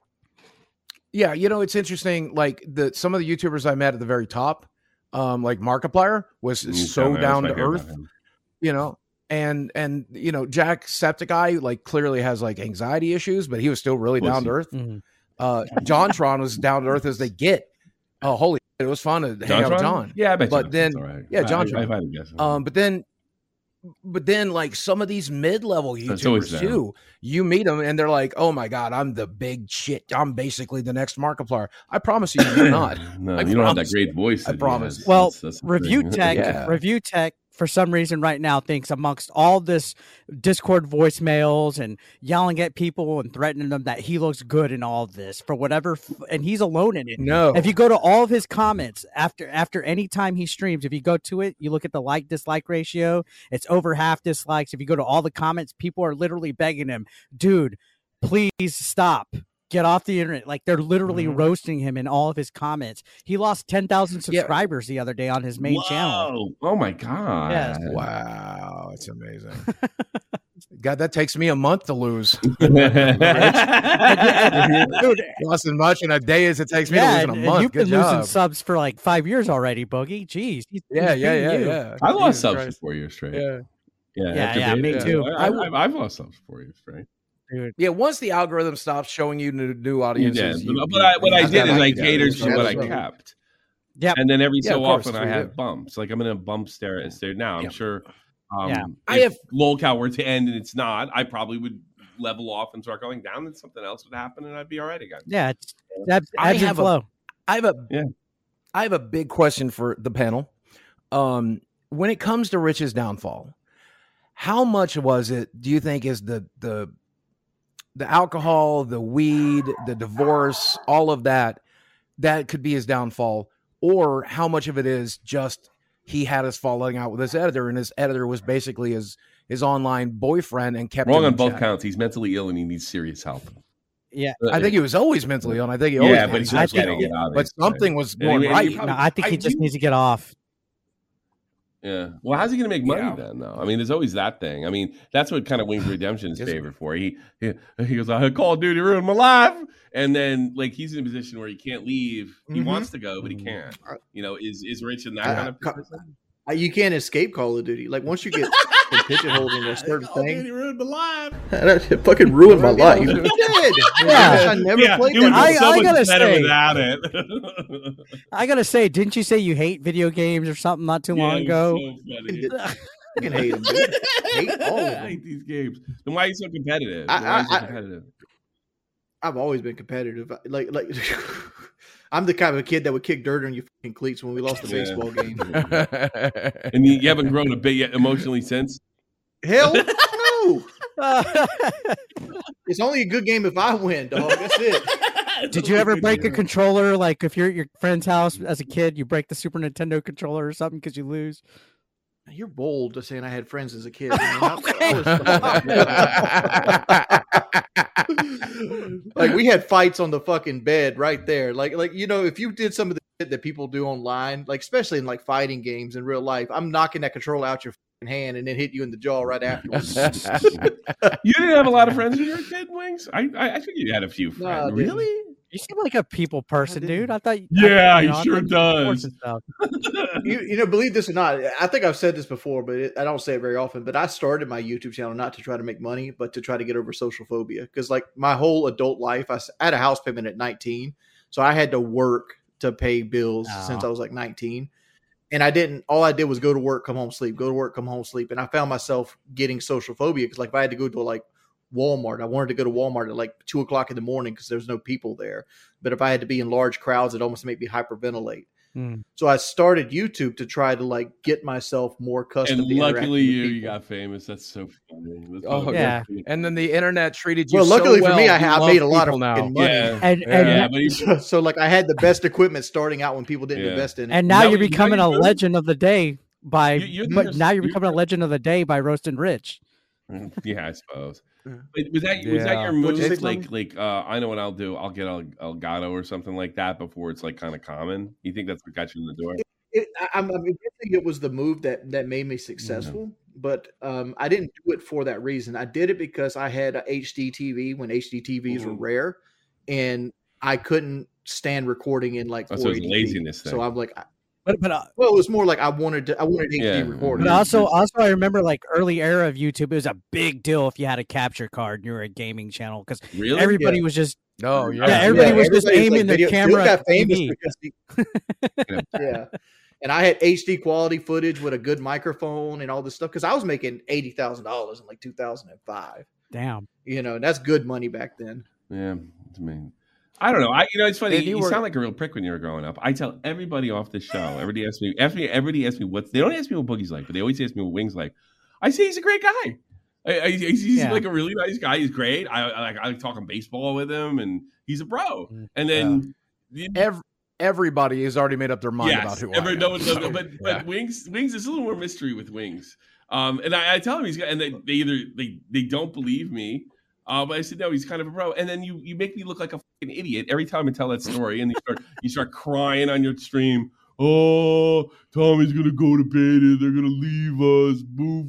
Speaker 1: Yeah, you know, it's interesting. Like the some of the YouTubers I met at the very top, um, like Markiplier was
Speaker 4: Mm,
Speaker 1: so
Speaker 4: that's
Speaker 1: down
Speaker 4: what
Speaker 1: to
Speaker 4: I hear about
Speaker 1: earth.
Speaker 4: him.
Speaker 1: You know, And and you know, Jacksepticeye like clearly has like anxiety issues, but he was still really down to earth.
Speaker 2: Mm-hmm.
Speaker 1: Uh, JonTron was down to earth as they get. Oh, holy! It was fun to hang out with John.
Speaker 4: Yeah, I bet.
Speaker 1: But then,
Speaker 4: right.
Speaker 1: yeah, JonTron.
Speaker 4: I, I, I guess.
Speaker 1: Um, but then, but then, like some of these mid-level YouTubers
Speaker 4: them.
Speaker 1: too, you meet them and they're like, "Oh my god, I'm the big shit. I'm basically the next Markiplier." I promise you, you're not.
Speaker 4: no,
Speaker 1: I
Speaker 4: you don't have that
Speaker 1: promise
Speaker 4: great voice.
Speaker 1: I
Speaker 4: that he
Speaker 1: promise.
Speaker 4: has.
Speaker 2: Well,
Speaker 4: That's- that's the
Speaker 2: Review
Speaker 4: thing.
Speaker 2: Tech,
Speaker 1: Yeah.
Speaker 2: Review Tech, for some reason right now thinks amongst all this Discord voicemails and yelling at people and threatening them that he looks good in all of this for whatever, f- and he's alone in it.
Speaker 1: No.
Speaker 2: If you go to all of his comments after after any time he streams, if you go to it, you look at the like dislike ratio, it's over half dislikes. If you go to all the comments, people are literally begging him, dude, please stop. Get off the internet. Like they're literally
Speaker 1: Mhm.
Speaker 2: roasting him in all of his comments. He lost ten thousand
Speaker 1: Yeah.
Speaker 2: subscribers the other day on his main channel.
Speaker 4: Whoa. Oh my god.
Speaker 2: Yes.
Speaker 1: Wow, it's amazing. God, that takes me a month to lose.
Speaker 2: Dude,
Speaker 1: Lost as much in a day as it takes me
Speaker 2: yeah,
Speaker 1: to lose in a
Speaker 2: and
Speaker 1: month.
Speaker 2: you've
Speaker 1: Good
Speaker 2: been losing
Speaker 1: job.
Speaker 2: subs for like five years already, Boogie. Jeez. He's,
Speaker 1: Yeah,
Speaker 2: he's
Speaker 1: yeah,
Speaker 2: beating
Speaker 1: yeah,
Speaker 2: you.
Speaker 1: yeah.
Speaker 4: I lost
Speaker 1: Jesus
Speaker 4: subs for
Speaker 1: Christ.
Speaker 4: four years straight.
Speaker 1: Yeah.
Speaker 4: Yeah,
Speaker 2: Yeah,
Speaker 4: after
Speaker 2: yeah,
Speaker 4: Beta,
Speaker 2: me too.
Speaker 4: I, I, I've lost subs for four years straight.
Speaker 2: Dude.
Speaker 1: Yeah, once the algorithm stops showing you new, new
Speaker 4: You
Speaker 1: audiences,
Speaker 4: did.
Speaker 1: you-
Speaker 4: But, but I, what I
Speaker 1: that's
Speaker 4: did is
Speaker 1: what
Speaker 4: I
Speaker 1: did.
Speaker 4: catered to
Speaker 3: Yeah,
Speaker 4: what I
Speaker 3: that's right.
Speaker 4: kept.
Speaker 2: Yep.
Speaker 4: And then every
Speaker 1: Yeah,
Speaker 4: so
Speaker 1: of course,
Speaker 4: often I
Speaker 1: true,
Speaker 4: have
Speaker 1: yeah.
Speaker 4: bumps. Like I'm in a bump stare stare now. I'm
Speaker 1: Yeah.
Speaker 4: sure um
Speaker 2: Yeah.
Speaker 1: I
Speaker 4: if
Speaker 1: have-
Speaker 4: lolcow were to end and it's not, I probably would level off and start going down and something else would happen and I'd be all right again.
Speaker 2: Yeah. It's ebbs,
Speaker 1: I
Speaker 2: ebbs and
Speaker 1: have a-
Speaker 2: flow.
Speaker 1: I have a
Speaker 4: Yeah.
Speaker 1: I have a big question for the panel. Um, when it comes to Rich's downfall, how much was it? Do you think is the the the alcohol, the weed, the divorce, all of that? That could be his downfall, or how much of it is just he had us falling out with his editor, and his editor was basically his his online boyfriend and kept
Speaker 4: Wrong
Speaker 1: him
Speaker 4: on
Speaker 1: in
Speaker 4: both
Speaker 1: check.
Speaker 4: counts. He's mentally ill and he needs serious help.
Speaker 2: Yeah.
Speaker 1: I think he was always mentally ill. And I think he always
Speaker 4: yeah,
Speaker 1: was.
Speaker 4: but he's
Speaker 2: I
Speaker 4: just
Speaker 2: think-
Speaker 4: getting it out.
Speaker 1: but something was
Speaker 4: Yeah,
Speaker 1: going
Speaker 4: he- he
Speaker 1: right.
Speaker 4: probably-
Speaker 2: No, I think he
Speaker 4: I
Speaker 2: just
Speaker 4: do-
Speaker 2: needs to get off.
Speaker 4: Yeah. Well, how's he going to make money
Speaker 1: Yeah.
Speaker 4: then, though? I mean, there's always that thing. I mean, that's what kind of Wings Redemption is
Speaker 1: Yes.
Speaker 4: favorite for. He, he he goes, "I Call of Duty ruined my life," and then like he's in a position where he can't leave. He
Speaker 3: Mhm.
Speaker 4: wants to go, but he
Speaker 1: Mhm.
Speaker 4: can't. You know, is is Rich in that
Speaker 3: I-
Speaker 4: kind of
Speaker 3: I-
Speaker 4: position?
Speaker 3: Uh, You can't escape Call of Duty. Like once you get pigeonholed into a certain
Speaker 4: Call of
Speaker 3: thing,
Speaker 4: Duty ruined my life.
Speaker 3: that fucking ruined my life. It did.
Speaker 2: Yeah.
Speaker 3: I never
Speaker 4: Yeah,
Speaker 3: played
Speaker 4: it would
Speaker 3: that.
Speaker 4: be
Speaker 2: I-
Speaker 3: game.
Speaker 4: so
Speaker 2: I
Speaker 4: much
Speaker 2: gotta
Speaker 4: better
Speaker 2: say-
Speaker 4: without it.
Speaker 2: I gotta say, didn't you say you hate video games or something not too long
Speaker 4: Yeah,
Speaker 2: ago?
Speaker 4: it was so funny.
Speaker 3: I fucking hate them, dude. Hate all of
Speaker 4: I
Speaker 3: them.
Speaker 4: hate these games. Then why are you so competitive?
Speaker 3: I-
Speaker 4: Then why are you so
Speaker 3: I- I-
Speaker 4: competitive?
Speaker 3: I've always been competitive. Like, like, I'm the kind of kid that would kick dirt on your fucking cleats when we lost the
Speaker 4: Yeah.
Speaker 3: baseball game.
Speaker 4: And you, you haven't grown a bit yet emotionally since.
Speaker 3: Hell no! It's only a good game if I win, dog. That's it.
Speaker 2: Did you ever break a controller? Like if you're at your friend's house as a kid, you break the Super Nintendo controller or something because you lose?
Speaker 3: You're bold to saying I had friends as a kid. I mean, I- I was- like we had fights on the fucking bed right there. Like, like you know, if you did some of the shit that people do online, like especially in like fighting games in real life, I'm knocking that controller out your fucking hand and then hit you in the jaw right afterwards.
Speaker 4: You didn't have a lot of friends when you were a kid, Wings? I I, I think you had a few
Speaker 3: No, I
Speaker 4: friends.
Speaker 3: didn't.
Speaker 4: Really?
Speaker 2: You seem like a people person,
Speaker 3: didn't.
Speaker 2: dude. I thought.
Speaker 4: Yeah,
Speaker 2: I,
Speaker 4: he
Speaker 2: you know, I
Speaker 4: sure
Speaker 2: thought you did sports
Speaker 4: does.
Speaker 2: and stuff.
Speaker 3: you, you know, believe this or not, I think I've said this before, but it, I don't say it very often. But I started my YouTube channel not to try to make money, but to try to get over social phobia. Because like my whole adult life, I, s- I had a house payment at nineteen, so I had to work to pay bills
Speaker 2: Oh.
Speaker 3: since I was like nineteen. And I didn't. All I did was go to work, come home, sleep. Go to work, come home, sleep. And I found myself getting social phobia because like if I had to go to like Walmart, I wanted to go to Walmart at like two o'clock in the morning because there's no people there. But if I had to be in large crowds, it almost made me hyperventilate.
Speaker 2: Hmm.
Speaker 3: So I started YouTube to try to like get myself more accustomed
Speaker 4: And
Speaker 3: to interacting
Speaker 4: luckily
Speaker 3: with
Speaker 4: you, you
Speaker 3: people.
Speaker 4: got famous. That's so funny. That's
Speaker 1: Oh,
Speaker 4: so
Speaker 2: yeah.
Speaker 4: funny.
Speaker 1: And then the internet treated you
Speaker 3: Well,
Speaker 1: so
Speaker 3: luckily
Speaker 1: well,
Speaker 3: for me, I,
Speaker 1: you
Speaker 3: ha- I
Speaker 1: love
Speaker 3: made a lot of
Speaker 1: people now.
Speaker 3: fucking money.
Speaker 4: Yeah.
Speaker 2: And and
Speaker 4: Yeah, but he,
Speaker 3: So, so like I had the best equipment starting out when people didn't
Speaker 4: Yeah.
Speaker 3: invest in it.
Speaker 2: and now
Speaker 4: Now
Speaker 2: you're
Speaker 4: you- now
Speaker 2: becoming
Speaker 4: you're
Speaker 2: a
Speaker 4: good.
Speaker 2: legend of the day by.
Speaker 4: You- you're
Speaker 2: but
Speaker 4: just-
Speaker 2: now you're
Speaker 4: you're
Speaker 2: becoming a
Speaker 4: just-
Speaker 2: legend of the day by roasting Rich.
Speaker 4: yeah, I suppose.
Speaker 3: Yeah.
Speaker 4: But was that was that
Speaker 1: Yeah.
Speaker 4: your
Speaker 3: What'd you
Speaker 4: move?
Speaker 3: say,
Speaker 4: Like
Speaker 3: Tommy?
Speaker 4: like uh, I know what I'll do. I'll get El Elgato or something like that before it's like kind of common. You think that's what got you in the door?
Speaker 3: It, I, I'm, I'm guessing it was the move that that made me successful, but um, I didn't do it for that reason. I did it because I had a H D T V when H D T Vs were
Speaker 4: Mhm.
Speaker 3: rare, and I couldn't stand recording in like
Speaker 4: Oh, so it was a
Speaker 3: four eighty p.
Speaker 4: laziness
Speaker 3: So
Speaker 4: thing.
Speaker 3: I'm like, I-
Speaker 2: But but uh,
Speaker 3: Well, it was more like I wanted to. I wanted H D
Speaker 4: Yeah.
Speaker 3: recording.
Speaker 2: but also also I remember like early era of YouTube, it was a big deal if you had a capture card and you were a gaming channel because
Speaker 4: Really?
Speaker 2: everybody
Speaker 3: Yeah.
Speaker 2: was just
Speaker 1: Oh
Speaker 2: yeah, everybody was just
Speaker 3: everybody's
Speaker 2: aiming their
Speaker 3: video-
Speaker 2: camera
Speaker 3: Phil
Speaker 2: at
Speaker 3: got
Speaker 2: the
Speaker 3: famous
Speaker 2: T V.
Speaker 3: because he, yeah. And I had H D quality footage with a good microphone and all this stuff because I was making eighty thousand dollars in like two thousand five.
Speaker 2: Damn.
Speaker 3: You know, and that's good money back then.
Speaker 4: Yeah, I mean, I don't know. I, you know, it's funny.
Speaker 1: And
Speaker 4: You,
Speaker 1: you were-
Speaker 4: sound like a real prick when you were growing up. I tell everybody off this show. Everybody asks me. Ask me. Everybody asks me what. They don't ask me what Boogie's like, but they always ask me what Wing's like. I say he's a great guy. I, I, he's he's
Speaker 2: Yeah.
Speaker 4: like a really nice guy. He's great. I, I like I like talking baseball with him, and he's a bro.
Speaker 2: Mm.
Speaker 4: And then.
Speaker 1: Every, everybody has already made up their mind
Speaker 4: Yes,
Speaker 1: about who
Speaker 4: every,
Speaker 1: I am.
Speaker 4: no one knows,
Speaker 1: So,
Speaker 4: but
Speaker 1: yeah.
Speaker 4: but Wings Wings is a little more mystery with Wings. Um, and I, I tell him he's got, and they, they either they they don't believe me. Uh, but I said no, he's kind of a bro. And then you you make me look like a fucking idiot every time I tell that story, and you start you start crying on your stream. Oh, Tommy's gonna go to bed and they're gonna leave us. Boo.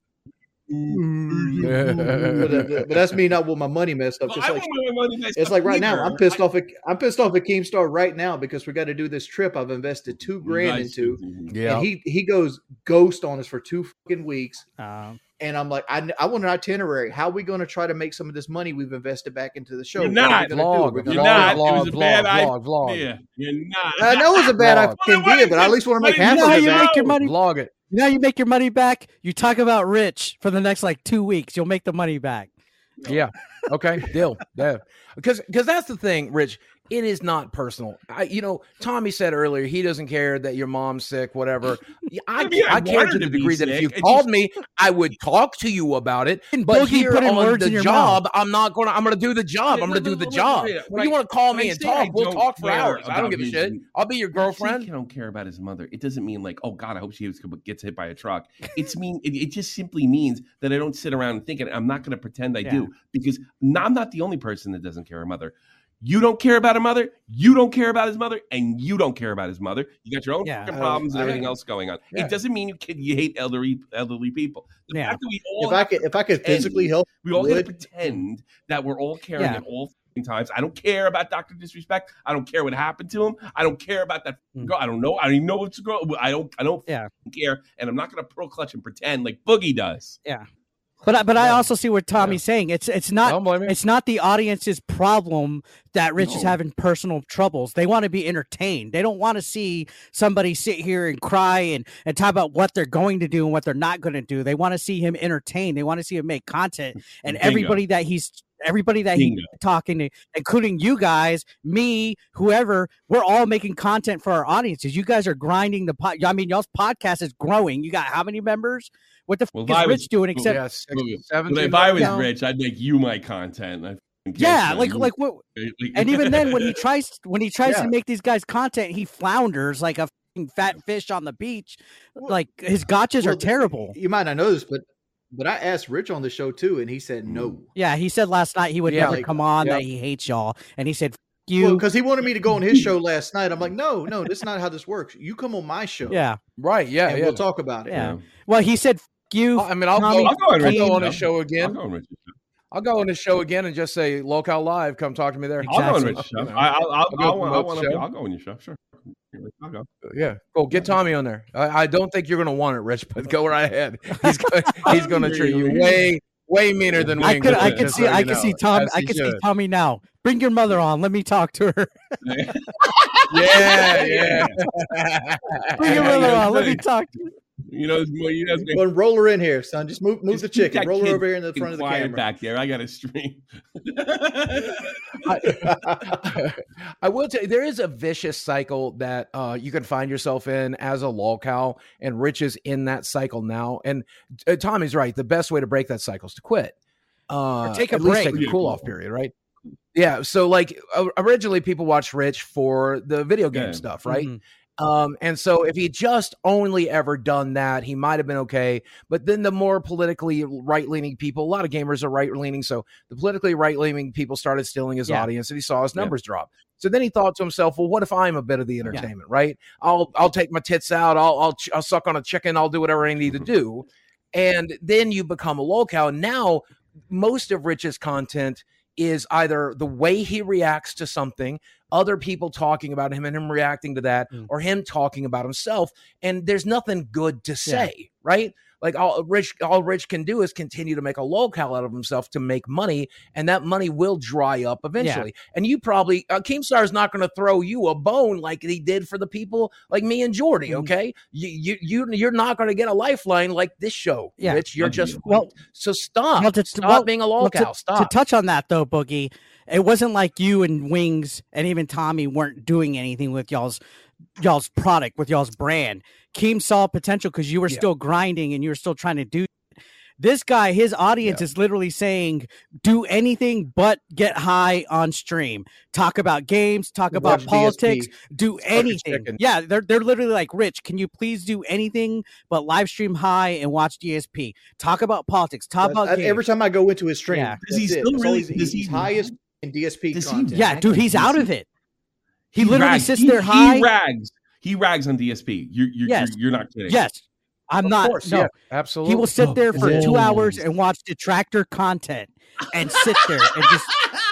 Speaker 3: But, uh, but that's me not with my money messed up.
Speaker 4: Well,
Speaker 3: Just
Speaker 4: I
Speaker 3: like,
Speaker 4: want my money messed
Speaker 3: it's
Speaker 4: up
Speaker 3: like right now,
Speaker 4: either.
Speaker 3: I'm pissed off. At, I'm pissed off at Keemstar right now because we got to do this trip. I've invested two
Speaker 4: You
Speaker 3: grand
Speaker 4: guys-
Speaker 3: into,
Speaker 1: Yeah.
Speaker 3: and he he goes ghost on us for two fucking weeks.
Speaker 2: Um,
Speaker 3: And I'm like, I, I want an itinerary. How are we going to try to make some of this money we've invested back into the show?
Speaker 4: You're
Speaker 3: What are we
Speaker 4: not.
Speaker 3: gonna do?
Speaker 1: Vlog,
Speaker 3: We're
Speaker 1: vlog,
Speaker 3: gonna-
Speaker 4: You're not. It was
Speaker 1: vlog,
Speaker 4: a bad
Speaker 1: vlog, vlog, vlog.
Speaker 4: Yeah, you're not.
Speaker 3: I know it's a bad
Speaker 1: Vlog.
Speaker 3: idea, but I at least want to make
Speaker 4: You
Speaker 3: half
Speaker 2: you know
Speaker 3: of
Speaker 2: how
Speaker 3: it
Speaker 2: you
Speaker 3: back.
Speaker 2: make your money?
Speaker 1: Vlog it.
Speaker 2: You know how you make your money back? You talk about Rich for the next like two weeks. You'll make the money back.
Speaker 1: Yeah. Okay. Deal. Yeah. Because because that's the thing, Rich. It is not personal. I, you know, Tommy said earlier he doesn't care that your mom's sick, whatever. Yeah, I,
Speaker 4: I mean, I
Speaker 1: I care
Speaker 4: want
Speaker 1: to
Speaker 4: her
Speaker 1: the
Speaker 4: to be
Speaker 1: degree that if
Speaker 4: sick.
Speaker 1: you
Speaker 4: It's
Speaker 1: called
Speaker 4: just-
Speaker 1: me, I would talk to you about it.
Speaker 2: And
Speaker 1: But
Speaker 2: Boogie
Speaker 1: here
Speaker 2: put in
Speaker 1: on
Speaker 2: words
Speaker 1: the
Speaker 2: in your
Speaker 1: job,
Speaker 2: mouth.
Speaker 1: I'm not going to. I'm going to do the job. I'm going to do the job. When you want to call
Speaker 4: when I
Speaker 1: me and
Speaker 4: say I
Speaker 1: talk, we'll
Speaker 4: don't
Speaker 1: talk for
Speaker 4: care
Speaker 1: hours. I don't
Speaker 4: about
Speaker 1: give a
Speaker 4: his-
Speaker 1: shit. I'll be your
Speaker 4: When I say
Speaker 1: girlfriend.
Speaker 4: I don't care about his mother. It doesn't mean like, oh God, I hope she gets hit by a truck. It's mean. It, it just simply means that I don't sit around and think it. I'm not going to pretend I
Speaker 2: Yeah.
Speaker 4: do because I'm not the only person that doesn't care her mother. You don't care about her mother. You don't care about his mother, and you don't care about his mother. You got your own
Speaker 2: Yeah.
Speaker 4: fucking
Speaker 3: I-
Speaker 4: problems and
Speaker 3: I-
Speaker 4: everything else going on.
Speaker 1: Yeah.
Speaker 4: It doesn't mean you can, you hate elderly elderly people. The
Speaker 2: Yeah.
Speaker 4: fact that we all
Speaker 3: If I
Speaker 4: have
Speaker 3: could, if I could
Speaker 4: pretend-
Speaker 3: physically help,
Speaker 4: we all got to
Speaker 3: would.
Speaker 4: pretend that we're all caring
Speaker 2: Yeah.
Speaker 4: at all fucking times. I don't care about Doctor Disrespect. I don't care what happened to him. I don't care about that
Speaker 2: Mm.
Speaker 4: girl. I don't know. I don't even know what's a girl. I don't. I don't
Speaker 2: Yeah.
Speaker 4: care. And I'm not going to pearl clutch and pretend like Boogie does.
Speaker 2: But I, but I
Speaker 1: Yeah.
Speaker 2: also see what Tommy's saying. It's it's not
Speaker 1: Don't blame me.
Speaker 2: it's not the audience's problem that Rich is
Speaker 4: No.
Speaker 2: having personal troubles. They want to be entertained. They don't want to see somebody sit here and cry and, and talk about what they're going to do and what they're not going to do. They want to see him entertain. They want to see him make content. And
Speaker 4: Bingo.
Speaker 2: everybody that he's everybody that
Speaker 4: Bingo.
Speaker 2: he's talking to, including you guys, me, whoever, we're all making content for our audiences. You guys are grinding the pod. I mean, y'all's podcast is growing. You got how many members? What the
Speaker 4: Well,
Speaker 2: f-
Speaker 4: if I
Speaker 2: is
Speaker 4: was-
Speaker 2: Rich doing except
Speaker 1: yeah, six,
Speaker 4: Well,
Speaker 1: seventeen.
Speaker 4: if I was
Speaker 2: No.
Speaker 4: rich, I'd make you my content. I fucking can't
Speaker 2: yeah,
Speaker 4: stand
Speaker 2: like
Speaker 4: you.
Speaker 2: like what
Speaker 4: Like-
Speaker 2: and even then when he tries when he tries
Speaker 1: Yeah.
Speaker 2: to make these guys content, he flounders like a f***ing fat fish on the beach. Like his gotchas
Speaker 3: Well,
Speaker 2: are terrible.
Speaker 3: You might not know this, but but I asked Rich on the show too, and he said no.
Speaker 2: Yeah, he said last night he would
Speaker 1: Yeah,
Speaker 2: never
Speaker 3: like-
Speaker 2: come on,
Speaker 1: yeah.
Speaker 2: that he hates y'all. And he said, F- you.
Speaker 3: Well, because he wanted me to go on his show last night. I'm like, no, no, that's not how this works. You come on my show,
Speaker 2: yeah.
Speaker 1: Right. Yeah.
Speaker 3: and
Speaker 1: Yeah.
Speaker 3: we'll talk about it.
Speaker 2: Yeah. Well, he said, F- you.
Speaker 1: I mean, I'll
Speaker 2: Tommy,
Speaker 1: go.
Speaker 4: I'll go on
Speaker 1: I'll
Speaker 4: Rich's
Speaker 1: go on
Speaker 4: show.
Speaker 1: a show
Speaker 4: I'll
Speaker 1: again.
Speaker 4: go on Rich's show.
Speaker 1: I'll go on the show again and just say Locale Live. Come talk to me there.
Speaker 4: I'll go on
Speaker 2: Exactly.
Speaker 4: Rich's show. I, I'll, I'll,
Speaker 1: I'll go
Speaker 4: I'll,
Speaker 1: promote
Speaker 4: I'll,
Speaker 1: the
Speaker 4: I'll,
Speaker 1: show.
Speaker 4: I'll go on your show. Sure. I'll go.
Speaker 1: Yeah, cool. Get Tommy on there. I, I don't think you're going to want it, Rich, but go right ahead. He's going, he's going to treat you way, way meaner than
Speaker 2: I
Speaker 1: Wings.
Speaker 2: could, I
Speaker 1: would,
Speaker 2: can
Speaker 1: just
Speaker 2: see,
Speaker 1: so
Speaker 2: I
Speaker 1: you
Speaker 2: can
Speaker 1: know,
Speaker 2: see Tom,
Speaker 1: as
Speaker 2: I
Speaker 1: he
Speaker 2: can see
Speaker 1: should.
Speaker 2: Tommy now. Bring your mother on. Let me talk to her.
Speaker 1: Yeah, yeah.
Speaker 2: Bring your mother on. Let me talk to her.
Speaker 4: You know, you know,
Speaker 3: Go and roll her in here, son. Just move move
Speaker 4: Just
Speaker 3: the
Speaker 4: keep
Speaker 3: chicken.
Speaker 4: that
Speaker 3: Roll her
Speaker 4: kid
Speaker 3: over here in the front of the
Speaker 4: quiet
Speaker 3: camera.
Speaker 4: back there. I got to stream.
Speaker 1: I, I will tell you, there is a vicious cycle that uh, you can find yourself in as a lolcow, and Rich is in that cycle now. And uh, Tommy's right. The best way to break that cycle is to quit. Uh,
Speaker 2: Or take a
Speaker 1: at least
Speaker 2: break.
Speaker 1: take a cool off period, right? Yeah. So, like, uh, originally people watched Rich for the video game
Speaker 4: Yeah.
Speaker 1: stuff, right?
Speaker 2: Mhm.
Speaker 1: Um, and so if he just only ever done that, he might have been okay. But then the more politically right-leaning people, a lot of gamers are right-leaning, so the politically right-leaning people started stealing his
Speaker 2: Yeah.
Speaker 1: audience, and he saw his
Speaker 4: Yeah.
Speaker 1: numbers drop. So then he thought to himself, well, what if I'm a bit of the entertainment, right? I'll I'll take my tits out, I'll I'll, ch- I'll suck on a chicken, I'll do whatever I need to do. And then you become a lolcow. And now most of Rich's content is either the way he reacts to something, other people talking about him and him reacting to that, mm. or him talking about himself. And there's nothing good to say, yeah. right? Like all Rich, all Rich can do is continue to make a lolcow out of himself to make money, and that money will dry up eventually. Yeah. And you probably, uh, Keemstar is not going to throw you a bone like he did for the people like me and Jordy. Mm-hmm. Okay, you you you you're not going to get a lifeline like this show, yeah. Rich. You're just well. So stop. Well, to, stop well, being a lolcow.
Speaker 2: Well, to,
Speaker 1: stop.
Speaker 2: To touch on that though, Boogie, it wasn't like you and Wings and even Tommy weren't doing anything with y'all's. y'all's product, with y'all's brand. Keem saw potential because you were yeah. still grinding and you were still trying to do it. This guy, his audience yeah. is literally saying, do anything but get high on stream. Talk about games, talk about Watch politics, D S P. Do anything. Yeah, they're they're literally like, Rich, can you please do anything but live stream high and watch D S P? Talk about politics, talk
Speaker 3: that's,
Speaker 2: about
Speaker 3: I,
Speaker 2: games.
Speaker 3: Every time I go into his stream,
Speaker 2: yeah.
Speaker 4: does he still really,
Speaker 3: he's,
Speaker 4: does
Speaker 3: he's
Speaker 4: he,
Speaker 3: highest in D S P content.
Speaker 2: He, yeah, dude, he's out of it. He, he literally
Speaker 4: rags.
Speaker 2: sits
Speaker 4: he,
Speaker 2: there high.
Speaker 4: He rags. He rags on D S P. You're you're,
Speaker 2: yes.
Speaker 4: you're, you're not kidding.
Speaker 2: Yes, I'm
Speaker 1: of
Speaker 2: not.
Speaker 1: Course,
Speaker 2: no,
Speaker 1: yeah, absolutely.
Speaker 2: He will sit there for
Speaker 4: oh.
Speaker 2: two hours and watch detractor content and sit there and just.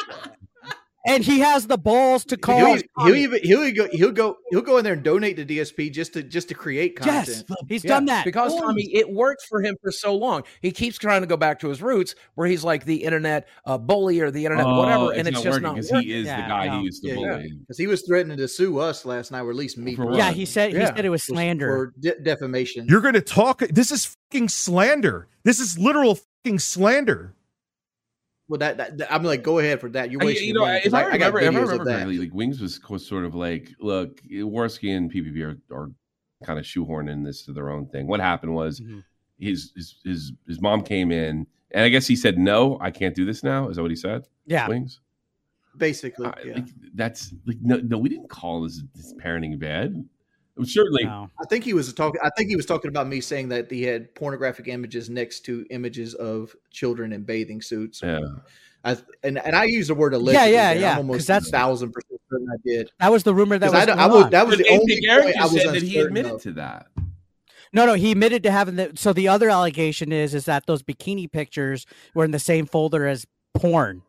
Speaker 2: And he has the balls to call.
Speaker 3: He'll, he'll even he'll go he'll go he'll go in there and donate to D S P just to just to create content.
Speaker 2: Yes, he's
Speaker 1: yeah,
Speaker 2: done that
Speaker 1: because oh. Tommy, it worked for him for so long. He keeps trying to go back to his roots, where he's like the internet uh, bully or the internet
Speaker 4: oh,
Speaker 1: whatever,
Speaker 4: it's
Speaker 1: and it's
Speaker 4: not
Speaker 1: just
Speaker 4: working
Speaker 1: not
Speaker 4: because
Speaker 1: working.
Speaker 4: he is
Speaker 2: yeah,
Speaker 4: the guy
Speaker 2: no.
Speaker 4: he used to
Speaker 3: yeah,
Speaker 4: bully.
Speaker 3: Because yeah. he was threatening to sue us last night, or at least me.
Speaker 4: For
Speaker 2: yeah, he said
Speaker 1: yeah.
Speaker 2: he said it was slander
Speaker 3: for de- defamation.
Speaker 5: You're going to talk. This is fucking slander. This is literal fucking slander.
Speaker 3: Well, that, that I'm like, go ahead for that. You're
Speaker 4: I,
Speaker 3: wasting
Speaker 4: you know,
Speaker 3: money,
Speaker 4: if I,
Speaker 3: I,
Speaker 4: remember,
Speaker 3: I got
Speaker 4: if I
Speaker 3: videos
Speaker 4: remember
Speaker 3: of that.
Speaker 4: correctly, like Wings was, was sort of like, look, Worski and P P P are, are kind of shoehorning this to their own thing. What happened was mm-hmm. his, his his his mom came in, and I guess he said, "No, I can't do this now." Is that what he said?
Speaker 2: Yeah,
Speaker 4: Wings.
Speaker 3: Basically,
Speaker 4: uh,
Speaker 3: yeah.
Speaker 4: like, that's like no, no, we didn't call his, his parenting bad. Certainly,
Speaker 2: no.
Speaker 3: I think he was talking. I think he was talking about me saying that he had pornographic images next to images of children in bathing suits.
Speaker 4: Yeah.
Speaker 3: I, and and I use the word allegedly.
Speaker 2: Yeah, yeah,
Speaker 3: there.
Speaker 2: yeah.
Speaker 3: I'm almost
Speaker 2: that's
Speaker 3: thousand percent certain I did.
Speaker 2: That was the rumor that was.
Speaker 3: I,
Speaker 2: going
Speaker 3: I was
Speaker 2: on.
Speaker 3: that was
Speaker 4: but
Speaker 3: the only
Speaker 4: Eric
Speaker 3: point I was
Speaker 4: said that he admitted
Speaker 3: of.
Speaker 4: to that.
Speaker 2: No, no, he admitted to having the. So the other allegation is is that those bikini pictures were in the same folder as porn.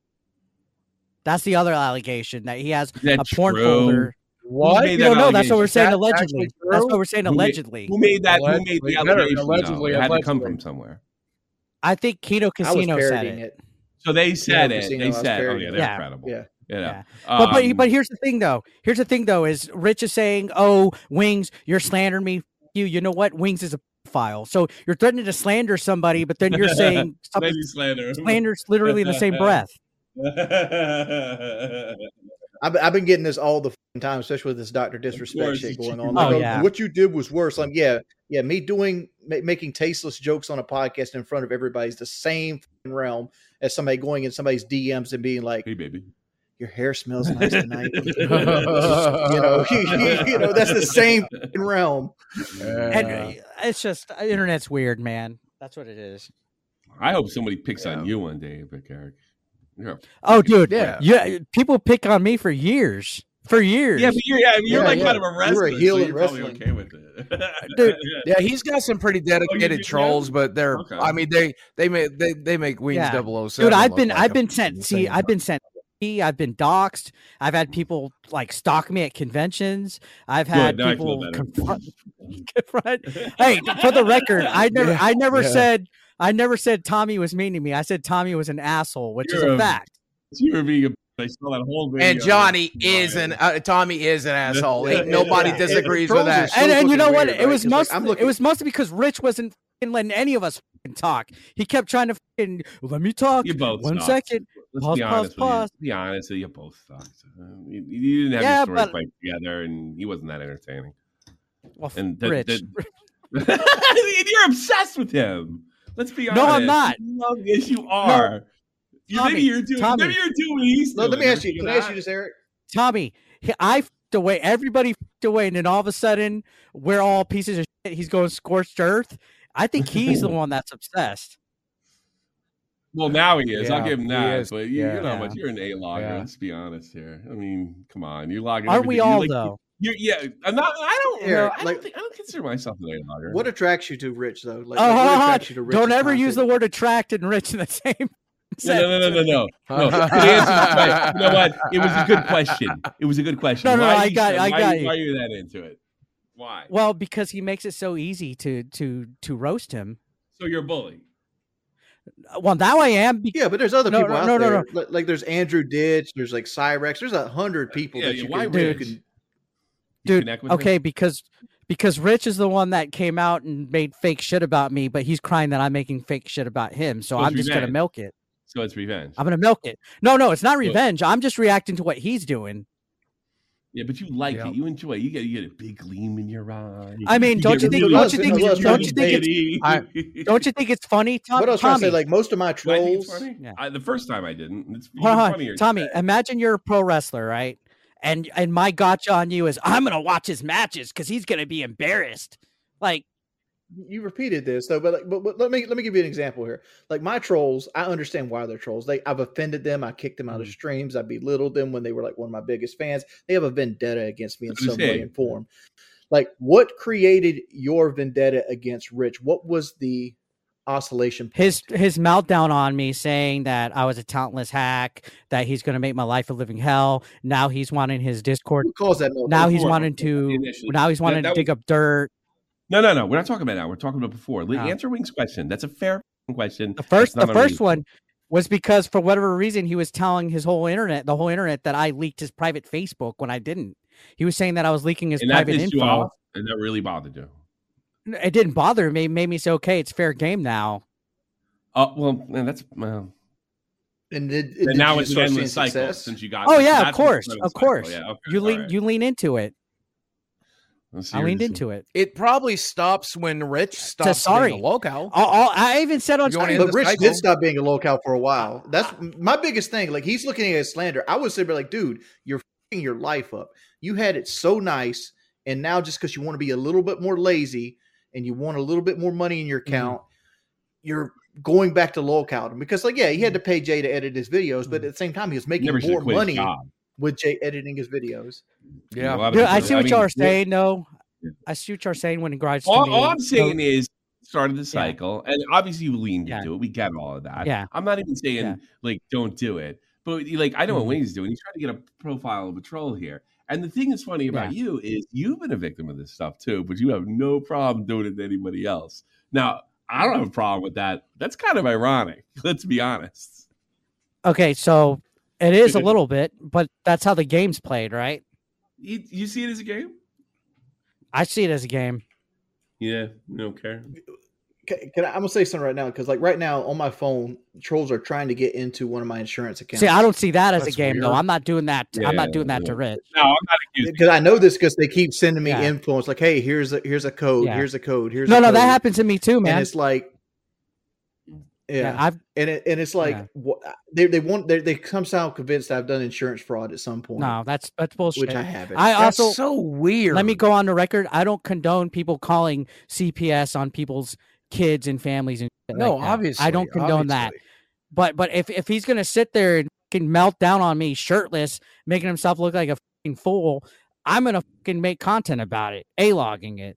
Speaker 2: That's the other allegation, that he has a porn
Speaker 4: true?
Speaker 2: folder.
Speaker 1: What?
Speaker 2: You don't know. That's what we're saying.
Speaker 1: That
Speaker 2: allegedly. That's what we're saying.
Speaker 4: Who
Speaker 2: allegedly.
Speaker 4: Made, who made that?
Speaker 1: Allegedly.
Speaker 4: Who made the
Speaker 1: Better,
Speaker 4: allegation?
Speaker 1: allegedly,
Speaker 4: Though? It had to come
Speaker 1: allegedly.
Speaker 4: from somewhere.
Speaker 2: I think Kino Casino said it.
Speaker 3: it.
Speaker 4: So they said
Speaker 3: Yeah,
Speaker 4: it.
Speaker 3: Casino,
Speaker 4: They
Speaker 3: I was
Speaker 4: said, "Oh
Speaker 3: parodying
Speaker 4: yeah,
Speaker 3: it.
Speaker 4: they're
Speaker 2: Yeah.
Speaker 4: incredible."
Speaker 3: Yeah.
Speaker 4: You know.
Speaker 2: Yeah. But but
Speaker 4: Um,
Speaker 2: but here's the thing though. Here's the thing though is Rich is saying, "Oh, Wings, you're slandering me. You you know what? Wings is a file. So you're threatening to slander somebody, but then you're saying something
Speaker 4: Maybe slander.
Speaker 2: slanders literally in the same breath."
Speaker 3: I've, I've been getting this all the time, especially with this Doctor Disrespect
Speaker 4: course,
Speaker 3: shit
Speaker 4: you
Speaker 3: going
Speaker 4: keep-
Speaker 3: on.
Speaker 2: Oh,
Speaker 3: Like,
Speaker 2: yeah.
Speaker 3: what you did was worse. Like, yeah, yeah, me doing ma- making tasteless jokes on a podcast in front of everybody is the same fucking realm as somebody going in somebody's D Ms and being like,
Speaker 4: Hey, baby.
Speaker 3: "Your hair smells nice tonight." you know, you know, that's the same fucking realm.
Speaker 2: And uh, it's just uh, internet's weird, man. That's what it is.
Speaker 4: I hope somebody picks
Speaker 3: Yeah.
Speaker 4: on you one day, Vic Eric. Yeah.
Speaker 2: Oh, dude,
Speaker 1: Yeah.
Speaker 2: yeah. People pick on me for years, for years.
Speaker 4: Yeah, but you're, yeah, you're
Speaker 3: Yeah,
Speaker 4: like
Speaker 3: yeah.
Speaker 4: kind of a
Speaker 3: You
Speaker 4: wrestler.
Speaker 3: were a heel
Speaker 4: so
Speaker 3: in
Speaker 4: you're probably
Speaker 3: wrestling.
Speaker 4: okay with it.
Speaker 2: Dude,
Speaker 1: Yeah, he's got some pretty dedicated
Speaker 4: do?
Speaker 1: trolls, but they're.
Speaker 4: Okay.
Speaker 1: I mean, they they make they they make Wings
Speaker 2: Yeah.
Speaker 1: double oh seven.
Speaker 2: dude, I've
Speaker 1: look
Speaker 2: been,
Speaker 1: like
Speaker 2: I've
Speaker 1: a
Speaker 2: been sent.
Speaker 1: insane
Speaker 2: See, I've been sent. I've been doxxed. I've had people like stalk me at conventions. I've had
Speaker 4: Good, now I feel
Speaker 2: people
Speaker 4: better.
Speaker 2: confront. confront. Hey, for the record, I never,
Speaker 1: Yeah,
Speaker 2: I never
Speaker 1: yeah.
Speaker 2: said, I never said Tommy was mean to me. I said Tommy was an asshole, which is
Speaker 4: You're
Speaker 2: a
Speaker 4: a-
Speaker 2: fact.
Speaker 4: You were being a. I saw that whole video.
Speaker 1: And Johnny
Speaker 4: Brian.
Speaker 1: is an uh, Tommy is an asshole. Ain't
Speaker 4: Yeah.
Speaker 1: nobody
Speaker 3: Yeah.
Speaker 1: disagrees
Speaker 3: Trolls
Speaker 1: with
Speaker 3: are
Speaker 1: that.
Speaker 3: so
Speaker 2: And, and you
Speaker 3: fucking
Speaker 2: know what?
Speaker 3: weird,
Speaker 2: It was
Speaker 3: right? 'Cause, like,
Speaker 2: mostly
Speaker 3: I'm looking-
Speaker 2: it was mostly because Rich wasn't fucking letting any of us fucking talk. He kept trying to fucking let me talk.
Speaker 4: You both
Speaker 2: One
Speaker 4: sucked.
Speaker 2: second.
Speaker 4: Let's
Speaker 2: Pause,
Speaker 4: be
Speaker 2: pause,
Speaker 4: honest with
Speaker 2: pause.
Speaker 4: you. Be honest with you, you both sucked. Uh, you, you didn't have
Speaker 2: Yeah,
Speaker 4: your stories
Speaker 2: but-
Speaker 4: quite together, and he wasn't that entertaining.
Speaker 2: Well,
Speaker 4: And the-
Speaker 2: Rich.
Speaker 4: the- and you're obsessed with him. Let's be honest.
Speaker 2: No, I'm not.
Speaker 4: You love, yes, you are. You,
Speaker 2: Tommy,
Speaker 4: maybe you're doing.
Speaker 2: Tommy.
Speaker 4: Maybe you're doing. What he's
Speaker 3: Let, let
Speaker 4: doing.
Speaker 3: me ask you.
Speaker 4: Ever
Speaker 3: Can
Speaker 4: think
Speaker 3: I
Speaker 4: of
Speaker 3: ask you
Speaker 4: that?
Speaker 3: this, Eric?
Speaker 2: Tommy, he, I f***ed away. Everybody f***ed away, and then all of a sudden, we're all pieces of shit. He's going scorched earth. I think he's the one that's obsessed.
Speaker 4: Well, now he is. I'll
Speaker 1: Yeah,
Speaker 4: give him
Speaker 1: he
Speaker 4: that.
Speaker 1: is.
Speaker 4: But you,
Speaker 1: Yeah.
Speaker 4: you know,
Speaker 2: Yeah.
Speaker 4: much you're an A logger.
Speaker 1: Yeah.
Speaker 4: Let's be honest here. I mean, come on, you're logging.
Speaker 2: Aren't we
Speaker 4: everything. You're
Speaker 2: all
Speaker 4: like-
Speaker 2: though?
Speaker 4: You're, yeah, I'm not. I don't.
Speaker 3: Yeah,
Speaker 4: know. I,
Speaker 3: like-
Speaker 4: don't think, I don't consider myself an A logger.
Speaker 3: What attracts you to Rich though? Like,
Speaker 2: Oh,
Speaker 3: like, what
Speaker 2: hold on.
Speaker 3: attracts you to Rich's
Speaker 2: Don't ever use the
Speaker 3: content?
Speaker 2: word attract and rich in the same said.
Speaker 4: No, no, no, no, no, no. The answer is right. You know what? It was a good question. It was a good question.
Speaker 2: No, no,
Speaker 4: why
Speaker 2: I
Speaker 4: you,
Speaker 2: got, I
Speaker 4: why,
Speaker 2: got you.
Speaker 4: Why are you that into it? Why?
Speaker 2: Well, because he makes it so easy to to to roast him.
Speaker 4: So you're a bully.
Speaker 2: Well, now I am. Be-
Speaker 3: Yeah, but there's other
Speaker 2: No,
Speaker 3: people
Speaker 2: no,
Speaker 3: out
Speaker 2: no, no,
Speaker 3: there.
Speaker 2: no.
Speaker 3: Like, like there's Andrew Ditch. There's like Cyrex. There's a hundred people
Speaker 4: Yeah,
Speaker 3: that
Speaker 4: yeah,
Speaker 3: you
Speaker 4: why
Speaker 3: can,
Speaker 4: Rich?
Speaker 3: you can.
Speaker 4: You
Speaker 2: Dude,
Speaker 4: connect with
Speaker 2: okay,
Speaker 4: him?
Speaker 2: because because Rich is the one that came out and made fake shit about me, but he's crying that I'm making fake shit about him. So,
Speaker 4: So it's
Speaker 2: I'm just gonna
Speaker 4: revenge.
Speaker 2: milk it.
Speaker 4: So it's revenge.
Speaker 2: I'm gonna milk it. No, no, it's not revenge. I'm just reacting to what he's doing.
Speaker 4: Yeah, but you like
Speaker 1: Yeah.
Speaker 4: it. You enjoy it. You get you get a big gleam in your eye.
Speaker 2: I mean, don't you
Speaker 4: get
Speaker 2: think-
Speaker 4: really-
Speaker 2: don't you think-
Speaker 3: don't you
Speaker 2: don't you think it's-
Speaker 4: I,
Speaker 2: Don't you think it's funny, Tom,
Speaker 3: What I was trying to say,
Speaker 2: Tommy?
Speaker 3: like most of my
Speaker 4: Do I think
Speaker 3: trolls.
Speaker 4: it's funny?
Speaker 2: Yeah.
Speaker 4: I, the first time I didn't. It's even
Speaker 2: Hold on,
Speaker 4: funnier.
Speaker 2: Tommy,
Speaker 4: today.
Speaker 2: imagine you're a pro wrestler, right? And and my gotcha on you is I'm gonna watch his matches because he's gonna be embarrassed. Like,
Speaker 3: You repeated this though, but, like, but but let me let me give you an example here. Like my trolls, I understand why they're trolls. They I've offended them. I kicked them out of
Speaker 4: Mm-hmm.
Speaker 3: streams. I belittled them when they were like one of my biggest fans. They have a vendetta against me in
Speaker 4: So does
Speaker 3: some way
Speaker 4: he.
Speaker 3: and form. Like what created your vendetta against Rich? What was the oscillation?
Speaker 2: his his meltdown on me saying that I was a talentless hack, that he's gonna make my life a living hell. Now he's wanting his Discord.
Speaker 3: Who calls that?
Speaker 2: Now he's
Speaker 4: before,
Speaker 2: wanting to.
Speaker 4: initially.
Speaker 2: Now he's
Speaker 4: That-
Speaker 2: wanting
Speaker 4: that
Speaker 2: to dig
Speaker 4: was-
Speaker 2: up dirt.
Speaker 4: No, no, no. We're not talking about now. We're talking about before. Let-
Speaker 2: Oh.
Speaker 4: Answer Wing's question. That's a fair question.
Speaker 2: The first,
Speaker 4: That's
Speaker 2: the
Speaker 4: not
Speaker 2: first
Speaker 4: unreasonable.
Speaker 2: one was because for whatever reason he was telling his whole internet, the whole internet, that I leaked his private Facebook when I didn't. He was saying that I was leaking his
Speaker 4: And that
Speaker 2: private
Speaker 4: pissed you
Speaker 2: info.
Speaker 4: off, and that really bothered you.
Speaker 2: It didn't bother me. It made me say, okay, it's fair game now.
Speaker 4: Oh well, man, that's well.
Speaker 3: And, did,
Speaker 4: And
Speaker 3: did
Speaker 4: now
Speaker 3: you
Speaker 4: it's an
Speaker 3: start
Speaker 4: endless
Speaker 3: seeing
Speaker 4: cycle
Speaker 3: success?
Speaker 4: since you got.
Speaker 2: Oh
Speaker 4: that's
Speaker 2: yeah, of
Speaker 4: what's
Speaker 2: course,
Speaker 4: an
Speaker 2: of
Speaker 4: endless
Speaker 2: course.
Speaker 4: cycle. Yeah, okay,
Speaker 2: you
Speaker 4: all
Speaker 2: lean,
Speaker 4: right.
Speaker 2: you lean into it.
Speaker 4: Let's
Speaker 2: I
Speaker 4: hear
Speaker 2: leaned
Speaker 4: this.
Speaker 2: into it.
Speaker 1: It probably stops when Rich stops
Speaker 2: sorry.
Speaker 1: being a locale.
Speaker 2: All, all, I even said on
Speaker 1: You wanna
Speaker 2: stream,
Speaker 1: end
Speaker 3: But
Speaker 1: the
Speaker 3: Rich
Speaker 1: cycle.
Speaker 3: did stop being a locale for a while. That's my biggest thing. Like he's looking at his slander. I would say, like, dude, you're fucking your life up. You had it so nice, and now just because you want to be a little bit more lazy and you want a little bit more money in your account, you're going back to locale. Because, like, yeah, he had to pay Jay to edit his videos, but at the same time, he was making
Speaker 4: Never should
Speaker 3: more
Speaker 4: have quit his
Speaker 3: money
Speaker 4: job.
Speaker 3: with Jay editing his videos.
Speaker 1: Yeah.
Speaker 4: A lot of
Speaker 2: Dude,
Speaker 4: people-
Speaker 2: I see what
Speaker 4: mean,
Speaker 2: y'all are saying. No,
Speaker 4: Yeah.
Speaker 2: I see what y'all are saying when it grinds to
Speaker 4: All,
Speaker 2: me.
Speaker 4: all I'm
Speaker 2: So-
Speaker 4: saying is started the cycle, and obviously you leaned
Speaker 2: Yeah.
Speaker 4: into it. We get all of that.
Speaker 2: Yeah.
Speaker 4: I'm not even saying
Speaker 2: Yeah.
Speaker 4: like don't do it, but like I know what
Speaker 2: Mhm.
Speaker 4: Wayne's doing. He's trying to get a profile of a troll here. And the thing that's funny about you is you've been a victim of this stuff too, but you have no problem doing it to anybody else. Now, I don't have a problem with that. That's kind of ironic. Let's be honest.
Speaker 2: Okay, so it is a little bit, but that's how the game's played, right?
Speaker 4: You, you see it as a game?
Speaker 2: I see it as a game.
Speaker 4: Yeah, you don't care.
Speaker 3: Can, can I, I'm gonna say something right now because, like, right now on my phone, trolls are trying to get into one of my insurance accounts.
Speaker 2: See, I don't see that as
Speaker 1: That's
Speaker 2: a game, though.
Speaker 1: weird.
Speaker 2: I'm not doing that. I'm
Speaker 4: Yeah,
Speaker 2: not doing that to
Speaker 4: yeah.
Speaker 2: Rich.
Speaker 4: No, I'm not accusing.
Speaker 3: because I know this because they keep sending me
Speaker 2: Yeah.
Speaker 3: influence like, hey, here's a here's a code,
Speaker 2: Yeah.
Speaker 3: here's a code, here's
Speaker 2: No,
Speaker 3: a
Speaker 2: no,
Speaker 3: code.
Speaker 2: that happens to me too, man.
Speaker 3: And it's like, yeah,
Speaker 2: Yeah, I've
Speaker 3: and it, and it's like
Speaker 2: Yeah.
Speaker 3: wha- they they want they they somehow convinced I've done insurance fraud at some point,
Speaker 2: no, that's that's bullshit.
Speaker 3: which I haven't.
Speaker 2: I
Speaker 1: That's
Speaker 2: also
Speaker 1: so weird.
Speaker 2: let me go on the record. I don't condone people calling C P S on people's kids and families and shit
Speaker 1: No,
Speaker 2: like that.
Speaker 1: obviously.
Speaker 2: I don't condone that.
Speaker 1: obviously.
Speaker 2: But but if if he's gonna sit there and fucking melt down on me shirtless, making himself look like a fucking fool, I'm gonna fucking make content about it, a logging it.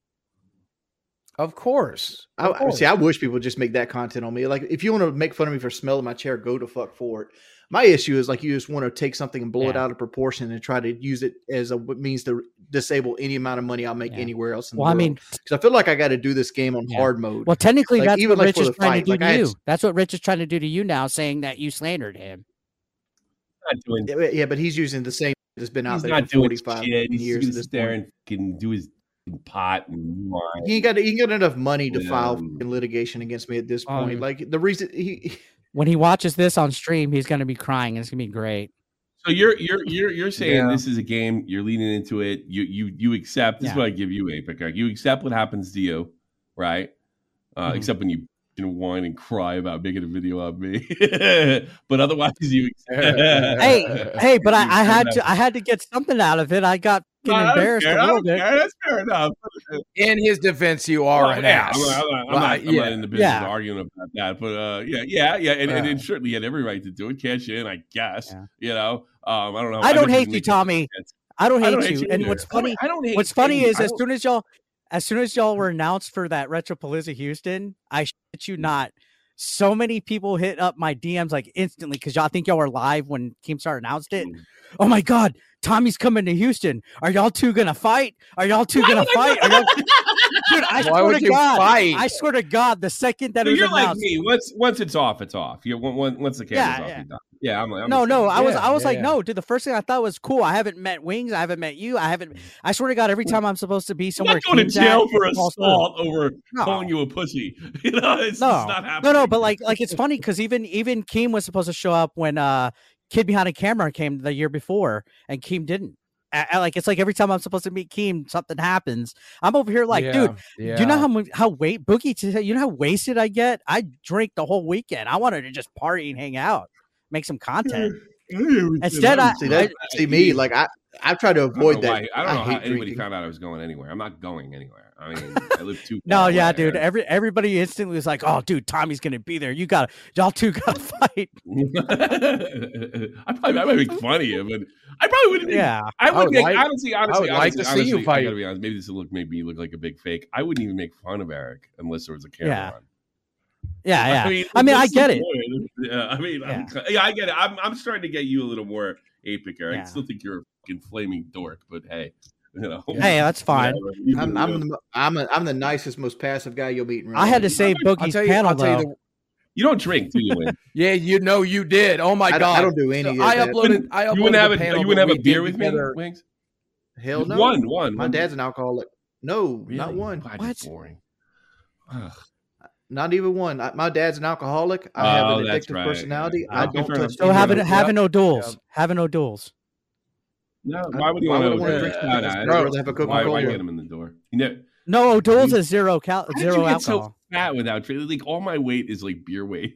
Speaker 1: Of course.
Speaker 3: I,
Speaker 1: Of
Speaker 3: I-
Speaker 1: course.
Speaker 3: see, I wish people would just make that content on me. Like, if you want to make fun of me for smelling my chair, go to fuck for it. My issue is like you just want to take something and blow it
Speaker 2: Yeah.
Speaker 3: out of proportion and try to use it as a what means to disable any amount of money I'll make
Speaker 2: Yeah.
Speaker 3: anywhere else in
Speaker 2: Well,
Speaker 3: the
Speaker 2: I
Speaker 3: world.
Speaker 2: mean,
Speaker 3: Because I feel like I got to do this game on
Speaker 2: Yeah.
Speaker 3: hard mode.
Speaker 2: well, technically,
Speaker 3: Like,
Speaker 2: that's
Speaker 3: even,
Speaker 2: what
Speaker 3: like,
Speaker 2: Rich
Speaker 3: for
Speaker 2: is
Speaker 3: the
Speaker 2: trying
Speaker 3: fight,
Speaker 2: to do
Speaker 3: like,
Speaker 2: to
Speaker 3: I had
Speaker 2: you.
Speaker 3: s-
Speaker 2: That's what Rich is trying to do to you now, saying that you slandered him.
Speaker 4: Not doing
Speaker 3: Yeah, but- yeah, but he's using the same that's been out
Speaker 4: He's
Speaker 3: there
Speaker 4: not
Speaker 3: for
Speaker 4: doing
Speaker 3: forty-five
Speaker 4: shit. He's
Speaker 3: years
Speaker 4: just
Speaker 3: at
Speaker 4: gonna
Speaker 3: this
Speaker 4: sit there
Speaker 3: point.
Speaker 4: and fucking do his pot and wine.
Speaker 3: He ain't got he ain't got enough money to
Speaker 4: Yeah.
Speaker 3: file fucking litigation against me at this
Speaker 2: Um,
Speaker 3: point. Like the reason he
Speaker 2: When he watches this on stream, he's gonna be crying. It's gonna be great.
Speaker 4: So you're you're you're you're saying
Speaker 1: Yeah.
Speaker 4: this is a game. You're leaning into it. You you you accept. This is
Speaker 2: Yeah.
Speaker 4: what I give you, Apic. Like, you accept what happens to you, right? Uh,
Speaker 2: Mhm.
Speaker 4: Except when you, you know, whine and cry about making a video of me. But otherwise, you. Accept.
Speaker 2: Hey, hey, but I,
Speaker 4: You
Speaker 2: I had
Speaker 4: accept
Speaker 2: to I had to get something out of it. I got
Speaker 4: No,
Speaker 2: fucking
Speaker 4: I don't
Speaker 2: embarrassed
Speaker 4: care.
Speaker 2: a
Speaker 4: I
Speaker 2: little
Speaker 4: don't
Speaker 2: bit.
Speaker 4: care. That's fair enough.
Speaker 1: In his defense, you are
Speaker 4: Well,
Speaker 1: an
Speaker 4: yeah,
Speaker 1: ass.
Speaker 4: I'm, not, I'm, not, I'm,
Speaker 1: Well,
Speaker 4: not, I'm
Speaker 1: yeah.
Speaker 4: not in the business
Speaker 2: Yeah.
Speaker 4: of arguing about that, but uh, yeah, yeah, yeah, and, and,
Speaker 1: Yeah.
Speaker 4: and certainly he had every right to do it. Cash in, I guess.
Speaker 2: Yeah.
Speaker 4: You know, um, I don't know.
Speaker 2: I don't
Speaker 4: bet
Speaker 2: hate
Speaker 4: can
Speaker 2: you,
Speaker 4: make
Speaker 2: Tommy.
Speaker 4: sense.
Speaker 2: I don't
Speaker 4: I
Speaker 2: hate
Speaker 4: don't
Speaker 2: you.
Speaker 4: hate you
Speaker 2: And
Speaker 4: either.
Speaker 2: what's
Speaker 4: I don't-
Speaker 2: funny,
Speaker 4: I don't hate
Speaker 2: what's funny
Speaker 4: any-
Speaker 2: is
Speaker 4: I
Speaker 2: as
Speaker 4: don't-
Speaker 2: soon as y'all, as soon as y'all were announced for that Retropalooza Houston, I shit you not, so many people hit up my D Ms like instantly because y'all think y'all were live when Keemstar announced it. Oh my God, Tommy's coming to Houston. Are y'all two gonna fight? Are y'all two gonna fight? Are y'all... Dude, I
Speaker 1: Why
Speaker 2: swear
Speaker 1: would
Speaker 2: to
Speaker 1: you
Speaker 2: God,
Speaker 1: fight?
Speaker 2: I swear to God, the second that
Speaker 4: So
Speaker 2: it was
Speaker 4: you're like
Speaker 2: announced,
Speaker 4: me. Once once it's off, it's off. You once once the camera's
Speaker 2: Yeah,
Speaker 4: off,
Speaker 2: yeah.
Speaker 4: you're done. Yeah, I'm, I'm
Speaker 2: no,
Speaker 4: the
Speaker 2: no,
Speaker 4: same.
Speaker 2: I was,
Speaker 1: Yeah,
Speaker 2: I was
Speaker 1: yeah,
Speaker 2: like,
Speaker 1: yeah.
Speaker 2: no, dude. The first thing I thought was cool. I haven't met Wings. I haven't met you. I haven't. I swear to God, every time I'm supposed to be
Speaker 4: I'm
Speaker 2: somewhere,
Speaker 4: not going to
Speaker 2: Keem's at,
Speaker 4: jail for
Speaker 2: it falls through.
Speaker 4: assault over
Speaker 2: No.
Speaker 4: calling you a pussy. You know, it's,
Speaker 2: No,
Speaker 4: it's not happening.
Speaker 2: no, no. But like, like it's funny because even even Keem was supposed to show up when uh Kid Behind a Camera came the year before, and Keem didn't. I, I, like it's like every time I'm supposed to meet Keem, something happens. I'm over here like,
Speaker 1: Yeah,
Speaker 2: dude,
Speaker 1: yeah.
Speaker 2: do you know how mu- how wait Boogie? To, you know how wasted I get? I drink the whole weekend. I wanted to just party and hang out, make some content. Instead, I-
Speaker 3: See that?
Speaker 2: I-
Speaker 3: see me like I I try to
Speaker 4: I don't
Speaker 3: avoid
Speaker 4: know
Speaker 3: that.
Speaker 4: why. I don't know how
Speaker 3: hate
Speaker 4: anybody
Speaker 3: drinking.
Speaker 4: found out I was going anywhere. I'm not going anywhere. I mean, I live too.
Speaker 2: No,
Speaker 4: far
Speaker 2: yeah,
Speaker 4: away.
Speaker 2: dude. Every everybody instantly was like, "Oh, dude, Tommy's gonna be there. You got to y'all two got to fight."
Speaker 4: I probably I might make fun of you, but I probably wouldn't. Make,
Speaker 2: Yeah,
Speaker 4: I would,
Speaker 1: I would
Speaker 4: make
Speaker 1: like-
Speaker 4: honestly, honestly,
Speaker 1: I would like
Speaker 4: honestly,
Speaker 1: to see you
Speaker 4: honestly, I
Speaker 1: fight.
Speaker 4: gotta be honest. Maybe this will look make me look like a big fake. I wouldn't even make fun of Eric unless there was a camera
Speaker 2: Yeah.
Speaker 4: on.
Speaker 2: yeah, yeah.
Speaker 4: I mean,
Speaker 2: I mean, I
Speaker 4: what's the
Speaker 2: get it.
Speaker 4: point? Yeah, I mean, I'm, yeah, I get it. I'm, I'm starting to get you a little more apic, Eric.
Speaker 2: Yeah.
Speaker 4: I still think you're a fucking flaming dork, but hey, you know,
Speaker 2: Hey, that's fine.
Speaker 4: whatever. You
Speaker 3: I'm
Speaker 4: do
Speaker 3: I'm
Speaker 4: you.
Speaker 3: the, I'm a, I'm the nicest, most passive guy you'll meet in real
Speaker 2: I had to
Speaker 3: life.
Speaker 2: save
Speaker 1: I'll
Speaker 2: Boogie's
Speaker 1: tell you,
Speaker 2: panel
Speaker 1: I'll tell you
Speaker 2: though.
Speaker 1: the,
Speaker 4: You don't drink, do you? Win?
Speaker 1: yeah, you know you did. Oh my
Speaker 3: I don't-
Speaker 1: God.
Speaker 3: I don't do any
Speaker 1: So
Speaker 3: of
Speaker 1: I
Speaker 3: that.
Speaker 1: uploaded. I uploaded
Speaker 4: You wouldn't have
Speaker 1: the
Speaker 4: a
Speaker 1: panel
Speaker 4: you wouldn't
Speaker 1: that
Speaker 4: have a
Speaker 1: we
Speaker 4: beer
Speaker 1: did
Speaker 4: with me,
Speaker 1: together.
Speaker 4: Wings?
Speaker 3: Hell no.
Speaker 4: One, one.
Speaker 3: My
Speaker 4: one
Speaker 3: dad's an alcoholic. No, not
Speaker 4: Really?
Speaker 3: one.
Speaker 4: God,
Speaker 2: What?
Speaker 4: you're boring. Ugh.
Speaker 3: Not even one. I, my dad's an alcoholic. I have
Speaker 4: Oh,
Speaker 3: an
Speaker 4: that's
Speaker 3: addictive
Speaker 4: right.
Speaker 3: personality.
Speaker 4: Yeah.
Speaker 3: I
Speaker 4: Okay,
Speaker 3: don't
Speaker 4: fair
Speaker 3: touch.
Speaker 4: enough.
Speaker 2: So
Speaker 3: any
Speaker 2: having
Speaker 3: of it.
Speaker 2: having no
Speaker 1: Yep.
Speaker 2: duels, having no duels.
Speaker 4: No,
Speaker 3: I-
Speaker 4: why would you
Speaker 3: why
Speaker 4: want
Speaker 3: would I
Speaker 4: to
Speaker 3: wanna
Speaker 1: drink
Speaker 4: no,
Speaker 1: that?
Speaker 4: no,
Speaker 1: It's
Speaker 4: I-
Speaker 1: gross.
Speaker 3: I'd rather have a
Speaker 4: Why, why
Speaker 3: Coca-Cola.
Speaker 4: get him in the door? You know,
Speaker 2: No, duels
Speaker 4: You-
Speaker 2: is zero cal
Speaker 4: how did
Speaker 2: zero
Speaker 4: you get
Speaker 2: alcohol.
Speaker 4: so fat without drinking? Like all my weight is like beer weight.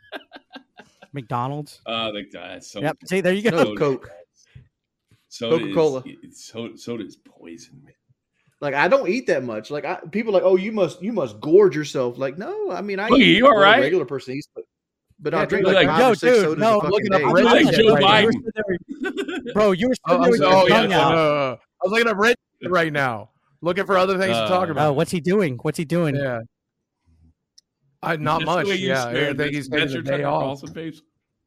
Speaker 2: McDonald's.
Speaker 4: Uh, like that's so.
Speaker 2: Yep. See, there you go.
Speaker 3: No, Coke.
Speaker 4: Soda
Speaker 3: Coca-Cola.
Speaker 4: Is, it's, soda, soda is poison, man.
Speaker 3: Like I don't eat that much. Like I, people are like, oh, you must you must gorge yourself. Like no, I mean I
Speaker 4: Boogie,
Speaker 3: eat
Speaker 4: you all
Speaker 3: what a
Speaker 4: right?
Speaker 3: regular person eats, but but
Speaker 1: Yeah,
Speaker 3: I drink
Speaker 1: dude,
Speaker 3: like,
Speaker 4: like,
Speaker 3: five
Speaker 2: yo,
Speaker 3: or six
Speaker 2: dude,
Speaker 3: sodas
Speaker 2: no,
Speaker 3: a
Speaker 2: I'm
Speaker 3: fucking
Speaker 1: looking up
Speaker 3: day.
Speaker 1: Red
Speaker 2: I'm
Speaker 4: like
Speaker 2: like
Speaker 4: Joe
Speaker 2: right
Speaker 4: Biden.
Speaker 2: now. Bro, you were
Speaker 1: Oh,
Speaker 2: sitting
Speaker 1: I
Speaker 2: there
Speaker 1: was,
Speaker 2: with
Speaker 1: oh
Speaker 2: your
Speaker 1: yeah,
Speaker 2: tongue
Speaker 1: no,
Speaker 2: out.
Speaker 1: no, no. I was looking up Rich right now, looking for other things to talk
Speaker 4: Uh,
Speaker 1: about.
Speaker 2: Oh, what's he doing? What's he doing?
Speaker 1: Yeah, I not
Speaker 4: That's
Speaker 1: much.
Speaker 4: the way you
Speaker 1: Yeah, I
Speaker 4: stared.
Speaker 1: think he's
Speaker 4: That's-
Speaker 1: taking
Speaker 4: that's
Speaker 1: the
Speaker 4: your
Speaker 1: day
Speaker 4: Tucker
Speaker 1: off.
Speaker 4: Carlson face.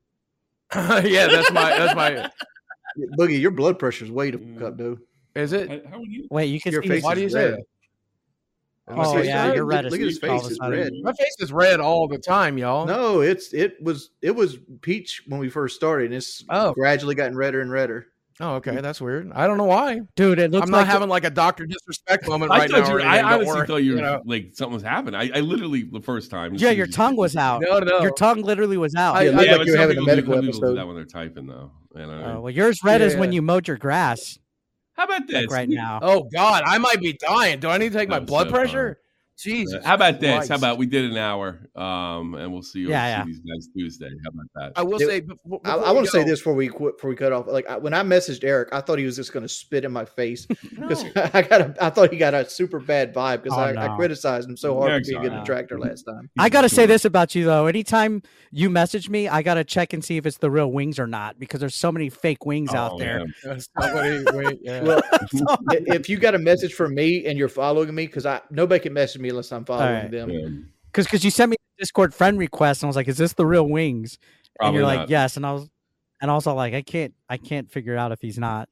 Speaker 1: Yeah, that's my that's my.
Speaker 3: Boogie, your blood pressure's way the fuck up, dude.
Speaker 1: Is it?
Speaker 4: How how would you?
Speaker 2: Wait, you can
Speaker 3: Your
Speaker 2: see
Speaker 3: face
Speaker 2: his-
Speaker 1: Why do you
Speaker 3: is
Speaker 1: say
Speaker 3: red.
Speaker 1: that? Is my
Speaker 2: Oh
Speaker 1: face
Speaker 2: yeah,
Speaker 1: red?
Speaker 2: you're red.
Speaker 3: Look
Speaker 2: as
Speaker 3: at his
Speaker 2: all of
Speaker 3: face;
Speaker 2: a
Speaker 3: it's
Speaker 2: sudden.
Speaker 3: red.
Speaker 1: My face is red all the time, y'all.
Speaker 3: No, it's it was it was peach when we first started, and it's
Speaker 1: Oh.
Speaker 3: gradually gotten redder and redder.
Speaker 1: Oh, okay, that's weird. I don't know why.
Speaker 2: Dude, it looks
Speaker 1: I'm
Speaker 2: like
Speaker 1: not having like a doctor disrespect moment
Speaker 4: I
Speaker 1: right
Speaker 4: thought
Speaker 1: now.
Speaker 4: you.
Speaker 1: or
Speaker 4: I
Speaker 1: anything, don't
Speaker 4: honestly
Speaker 1: worry,
Speaker 4: thought you were
Speaker 1: know.
Speaker 4: like something was happening. I, I literally the first time.
Speaker 2: yeah, your tongue was out.
Speaker 1: No, no.
Speaker 2: Your tongue literally was out.
Speaker 1: I-
Speaker 3: Yeah, it
Speaker 1: I-
Speaker 3: looked
Speaker 4: yeah,
Speaker 3: like
Speaker 4: but
Speaker 3: you were
Speaker 4: some
Speaker 3: having a
Speaker 4: people do-
Speaker 3: medical
Speaker 4: some people do
Speaker 3: episode.
Speaker 4: that when they're typing though. You know?
Speaker 2: Oh, well, yours red is
Speaker 1: Yeah.
Speaker 2: when you mowed your grass
Speaker 4: How about this?
Speaker 2: like right now.
Speaker 1: Oh God, I might be dying. Do I need to take my
Speaker 4: That was
Speaker 1: blood
Speaker 4: so
Speaker 1: pressure? Jesus.
Speaker 4: How about this?
Speaker 1: Christ.
Speaker 4: How about we did an hour, um, and we'll see you.
Speaker 2: Yeah,
Speaker 4: see these guys Tuesday. How about that?
Speaker 1: I will
Speaker 3: Dude,
Speaker 1: say. Before,
Speaker 3: I,
Speaker 1: before
Speaker 3: I
Speaker 1: we
Speaker 3: want to say
Speaker 1: go-
Speaker 3: this before we quit, before we cut off. Like I, when I messaged Eric, I thought he was just going to spit in my face because
Speaker 1: No.
Speaker 3: I got a, I thought he got a super bad vibe because
Speaker 2: Oh,
Speaker 3: I,
Speaker 2: no.
Speaker 3: I criticized him so hard
Speaker 4: Eric's
Speaker 3: for being a good
Speaker 4: alright.
Speaker 3: detractor last time.
Speaker 2: I gotta say this about you though. Anytime you message me, I gotta check and see if it's the real wings or not because there's so many fake wings
Speaker 4: Oh,
Speaker 2: out there.
Speaker 4: yeah.
Speaker 1: Somebody, wait, yeah.
Speaker 3: Well,
Speaker 2: So-
Speaker 3: i- if you got a message from me and you're following me, because I nobody can message me unless I'm following
Speaker 2: Alright.
Speaker 3: them.
Speaker 4: Yeah.
Speaker 2: Cause, cause you sent me a Discord friend request and I was like, "Is this the real wings?" and
Speaker 4: Probably
Speaker 2: you're like,
Speaker 4: not.
Speaker 2: "Yes," and I was, and also like, I can't, I can't figure out if he's not.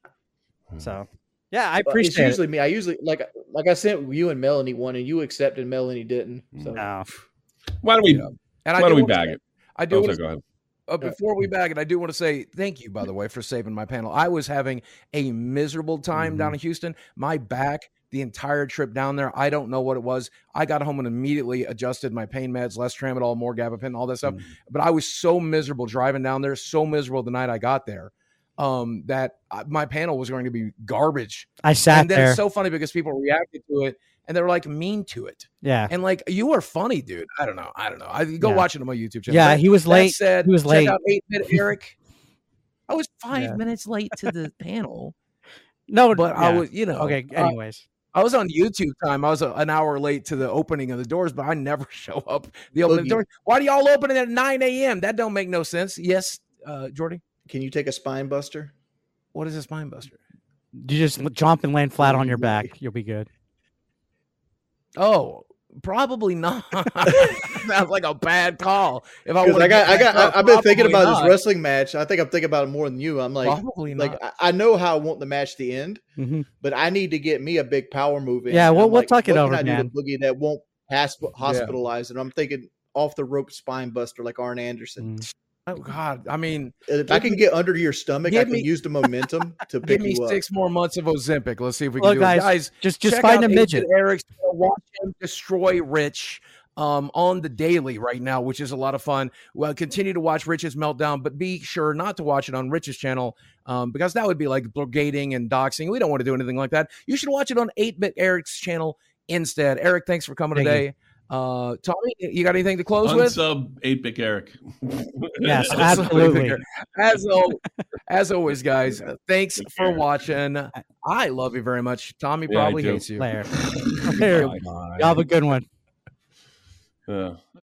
Speaker 2: So, yeah, I
Speaker 3: Well, it's
Speaker 2: appreciate it.
Speaker 3: usually me. I usually like like I sent you and Melanie one, and you accepted, Melanie didn't. So
Speaker 2: No.
Speaker 4: Why don't we?
Speaker 1: Yeah. And I
Speaker 4: Why
Speaker 1: do
Speaker 4: don't we
Speaker 1: wanna
Speaker 4: bag
Speaker 1: say-
Speaker 4: it?
Speaker 1: I do
Speaker 4: Oh,
Speaker 1: want
Speaker 4: sorry, go ahead.
Speaker 1: Uh, before we bag it, I do want to say thank you, by the way, for saving my panel. I was having a miserable time
Speaker 4: Mm-hmm.
Speaker 1: down in Houston. My back, the entire trip down there, I don't know what it was. I got home and immediately adjusted my pain meds, less tramadol, more gabapentin, all that stuff.
Speaker 4: Mm-hmm.
Speaker 1: But I was so miserable driving down there, so miserable the night I got there, um, that I, my panel was going to be garbage.
Speaker 2: I sat
Speaker 1: And then
Speaker 2: there.
Speaker 1: it's so funny because people reacted to it and they were like mean to it.
Speaker 2: yeah,
Speaker 1: And like, you are funny, dude. I don't know. I don't know. I go
Speaker 2: Yeah.
Speaker 1: watch it on my YouTube channel.
Speaker 2: yeah.
Speaker 1: That-
Speaker 2: He was
Speaker 1: that
Speaker 2: late.
Speaker 1: said,
Speaker 2: he was
Speaker 1: check
Speaker 2: late.
Speaker 1: out eight Bit Eric. I was five
Speaker 2: Yeah.
Speaker 1: minutes late to the panel,
Speaker 2: No,
Speaker 1: but I
Speaker 2: yeah.
Speaker 1: was, you know,
Speaker 2: okay.
Speaker 1: uh,
Speaker 2: Anyways,
Speaker 1: I was on YouTube time. I was a, an hour late to the opening of the doors, but I never show up the opening
Speaker 3: Boogie.
Speaker 1: doors. Why do y'all open it at nine a.m.? That don't make no sense. Yes, uh, Jordy.
Speaker 3: can you take a spine buster?
Speaker 1: What is a spine buster?
Speaker 2: you just l- jump and land flat on your back. You'll be good.
Speaker 1: Oh, Probably not. Sounds like a bad call. If I,
Speaker 3: Because I got, I got,
Speaker 1: up,
Speaker 3: I, I've been thinking
Speaker 1: probably
Speaker 3: about
Speaker 1: not.
Speaker 3: this wrestling match. I think I'm thinking about it more than you. I'm like,
Speaker 1: Probably
Speaker 3: like
Speaker 1: not.
Speaker 3: I, I know how I want the match to end,
Speaker 2: Mhm.
Speaker 3: but I need to get me a big power move in.
Speaker 2: Yeah,
Speaker 3: And
Speaker 2: we'll-
Speaker 3: I'm
Speaker 2: we'll
Speaker 3: like,
Speaker 2: talk it
Speaker 3: what
Speaker 2: over,
Speaker 3: can I
Speaker 2: man.
Speaker 3: do to Boogie that won't hasp- hospitalize it? I'm thinking off the rope spine buster like Arn Anderson.
Speaker 2: Mm.
Speaker 1: Oh God! I mean,
Speaker 3: If I
Speaker 1: give
Speaker 3: can
Speaker 1: me-
Speaker 3: get under your stomach, I
Speaker 1: give
Speaker 3: can
Speaker 1: me-
Speaker 3: use the momentum to
Speaker 1: give
Speaker 3: pick
Speaker 1: me
Speaker 3: you up.
Speaker 1: six more months of Ozempic. Let's see if we can
Speaker 2: Look,
Speaker 1: do
Speaker 2: guys,
Speaker 1: it, guys.
Speaker 2: just just
Speaker 1: check
Speaker 2: find
Speaker 1: out
Speaker 2: a midget.
Speaker 1: Agent Eric's channel. Watch him destroy Rich um, on the daily right now, which is a lot of fun. Well, continue to watch Rich's meltdown, but be sure not to watch it on Rich's channel um, because that would be like brigading and doxing. We don't want to do anything like that. You should watch it on eight-Bit Eric's channel instead. Eric, thanks for coming
Speaker 2: Thank you.
Speaker 1: today. Uh, Tommy, you got anything to close with?
Speaker 4: Unsub eight bit Eric.
Speaker 2: Yes, absolutely.
Speaker 1: As always, as always, guys, uh, thanks for watching. I love you very much. Tommy
Speaker 4: Yeah, I
Speaker 1: probably
Speaker 4: do.
Speaker 1: hates you.
Speaker 2: Later. Later.
Speaker 1: Goodbye.
Speaker 2: Y'all have a good one.
Speaker 4: Yeah.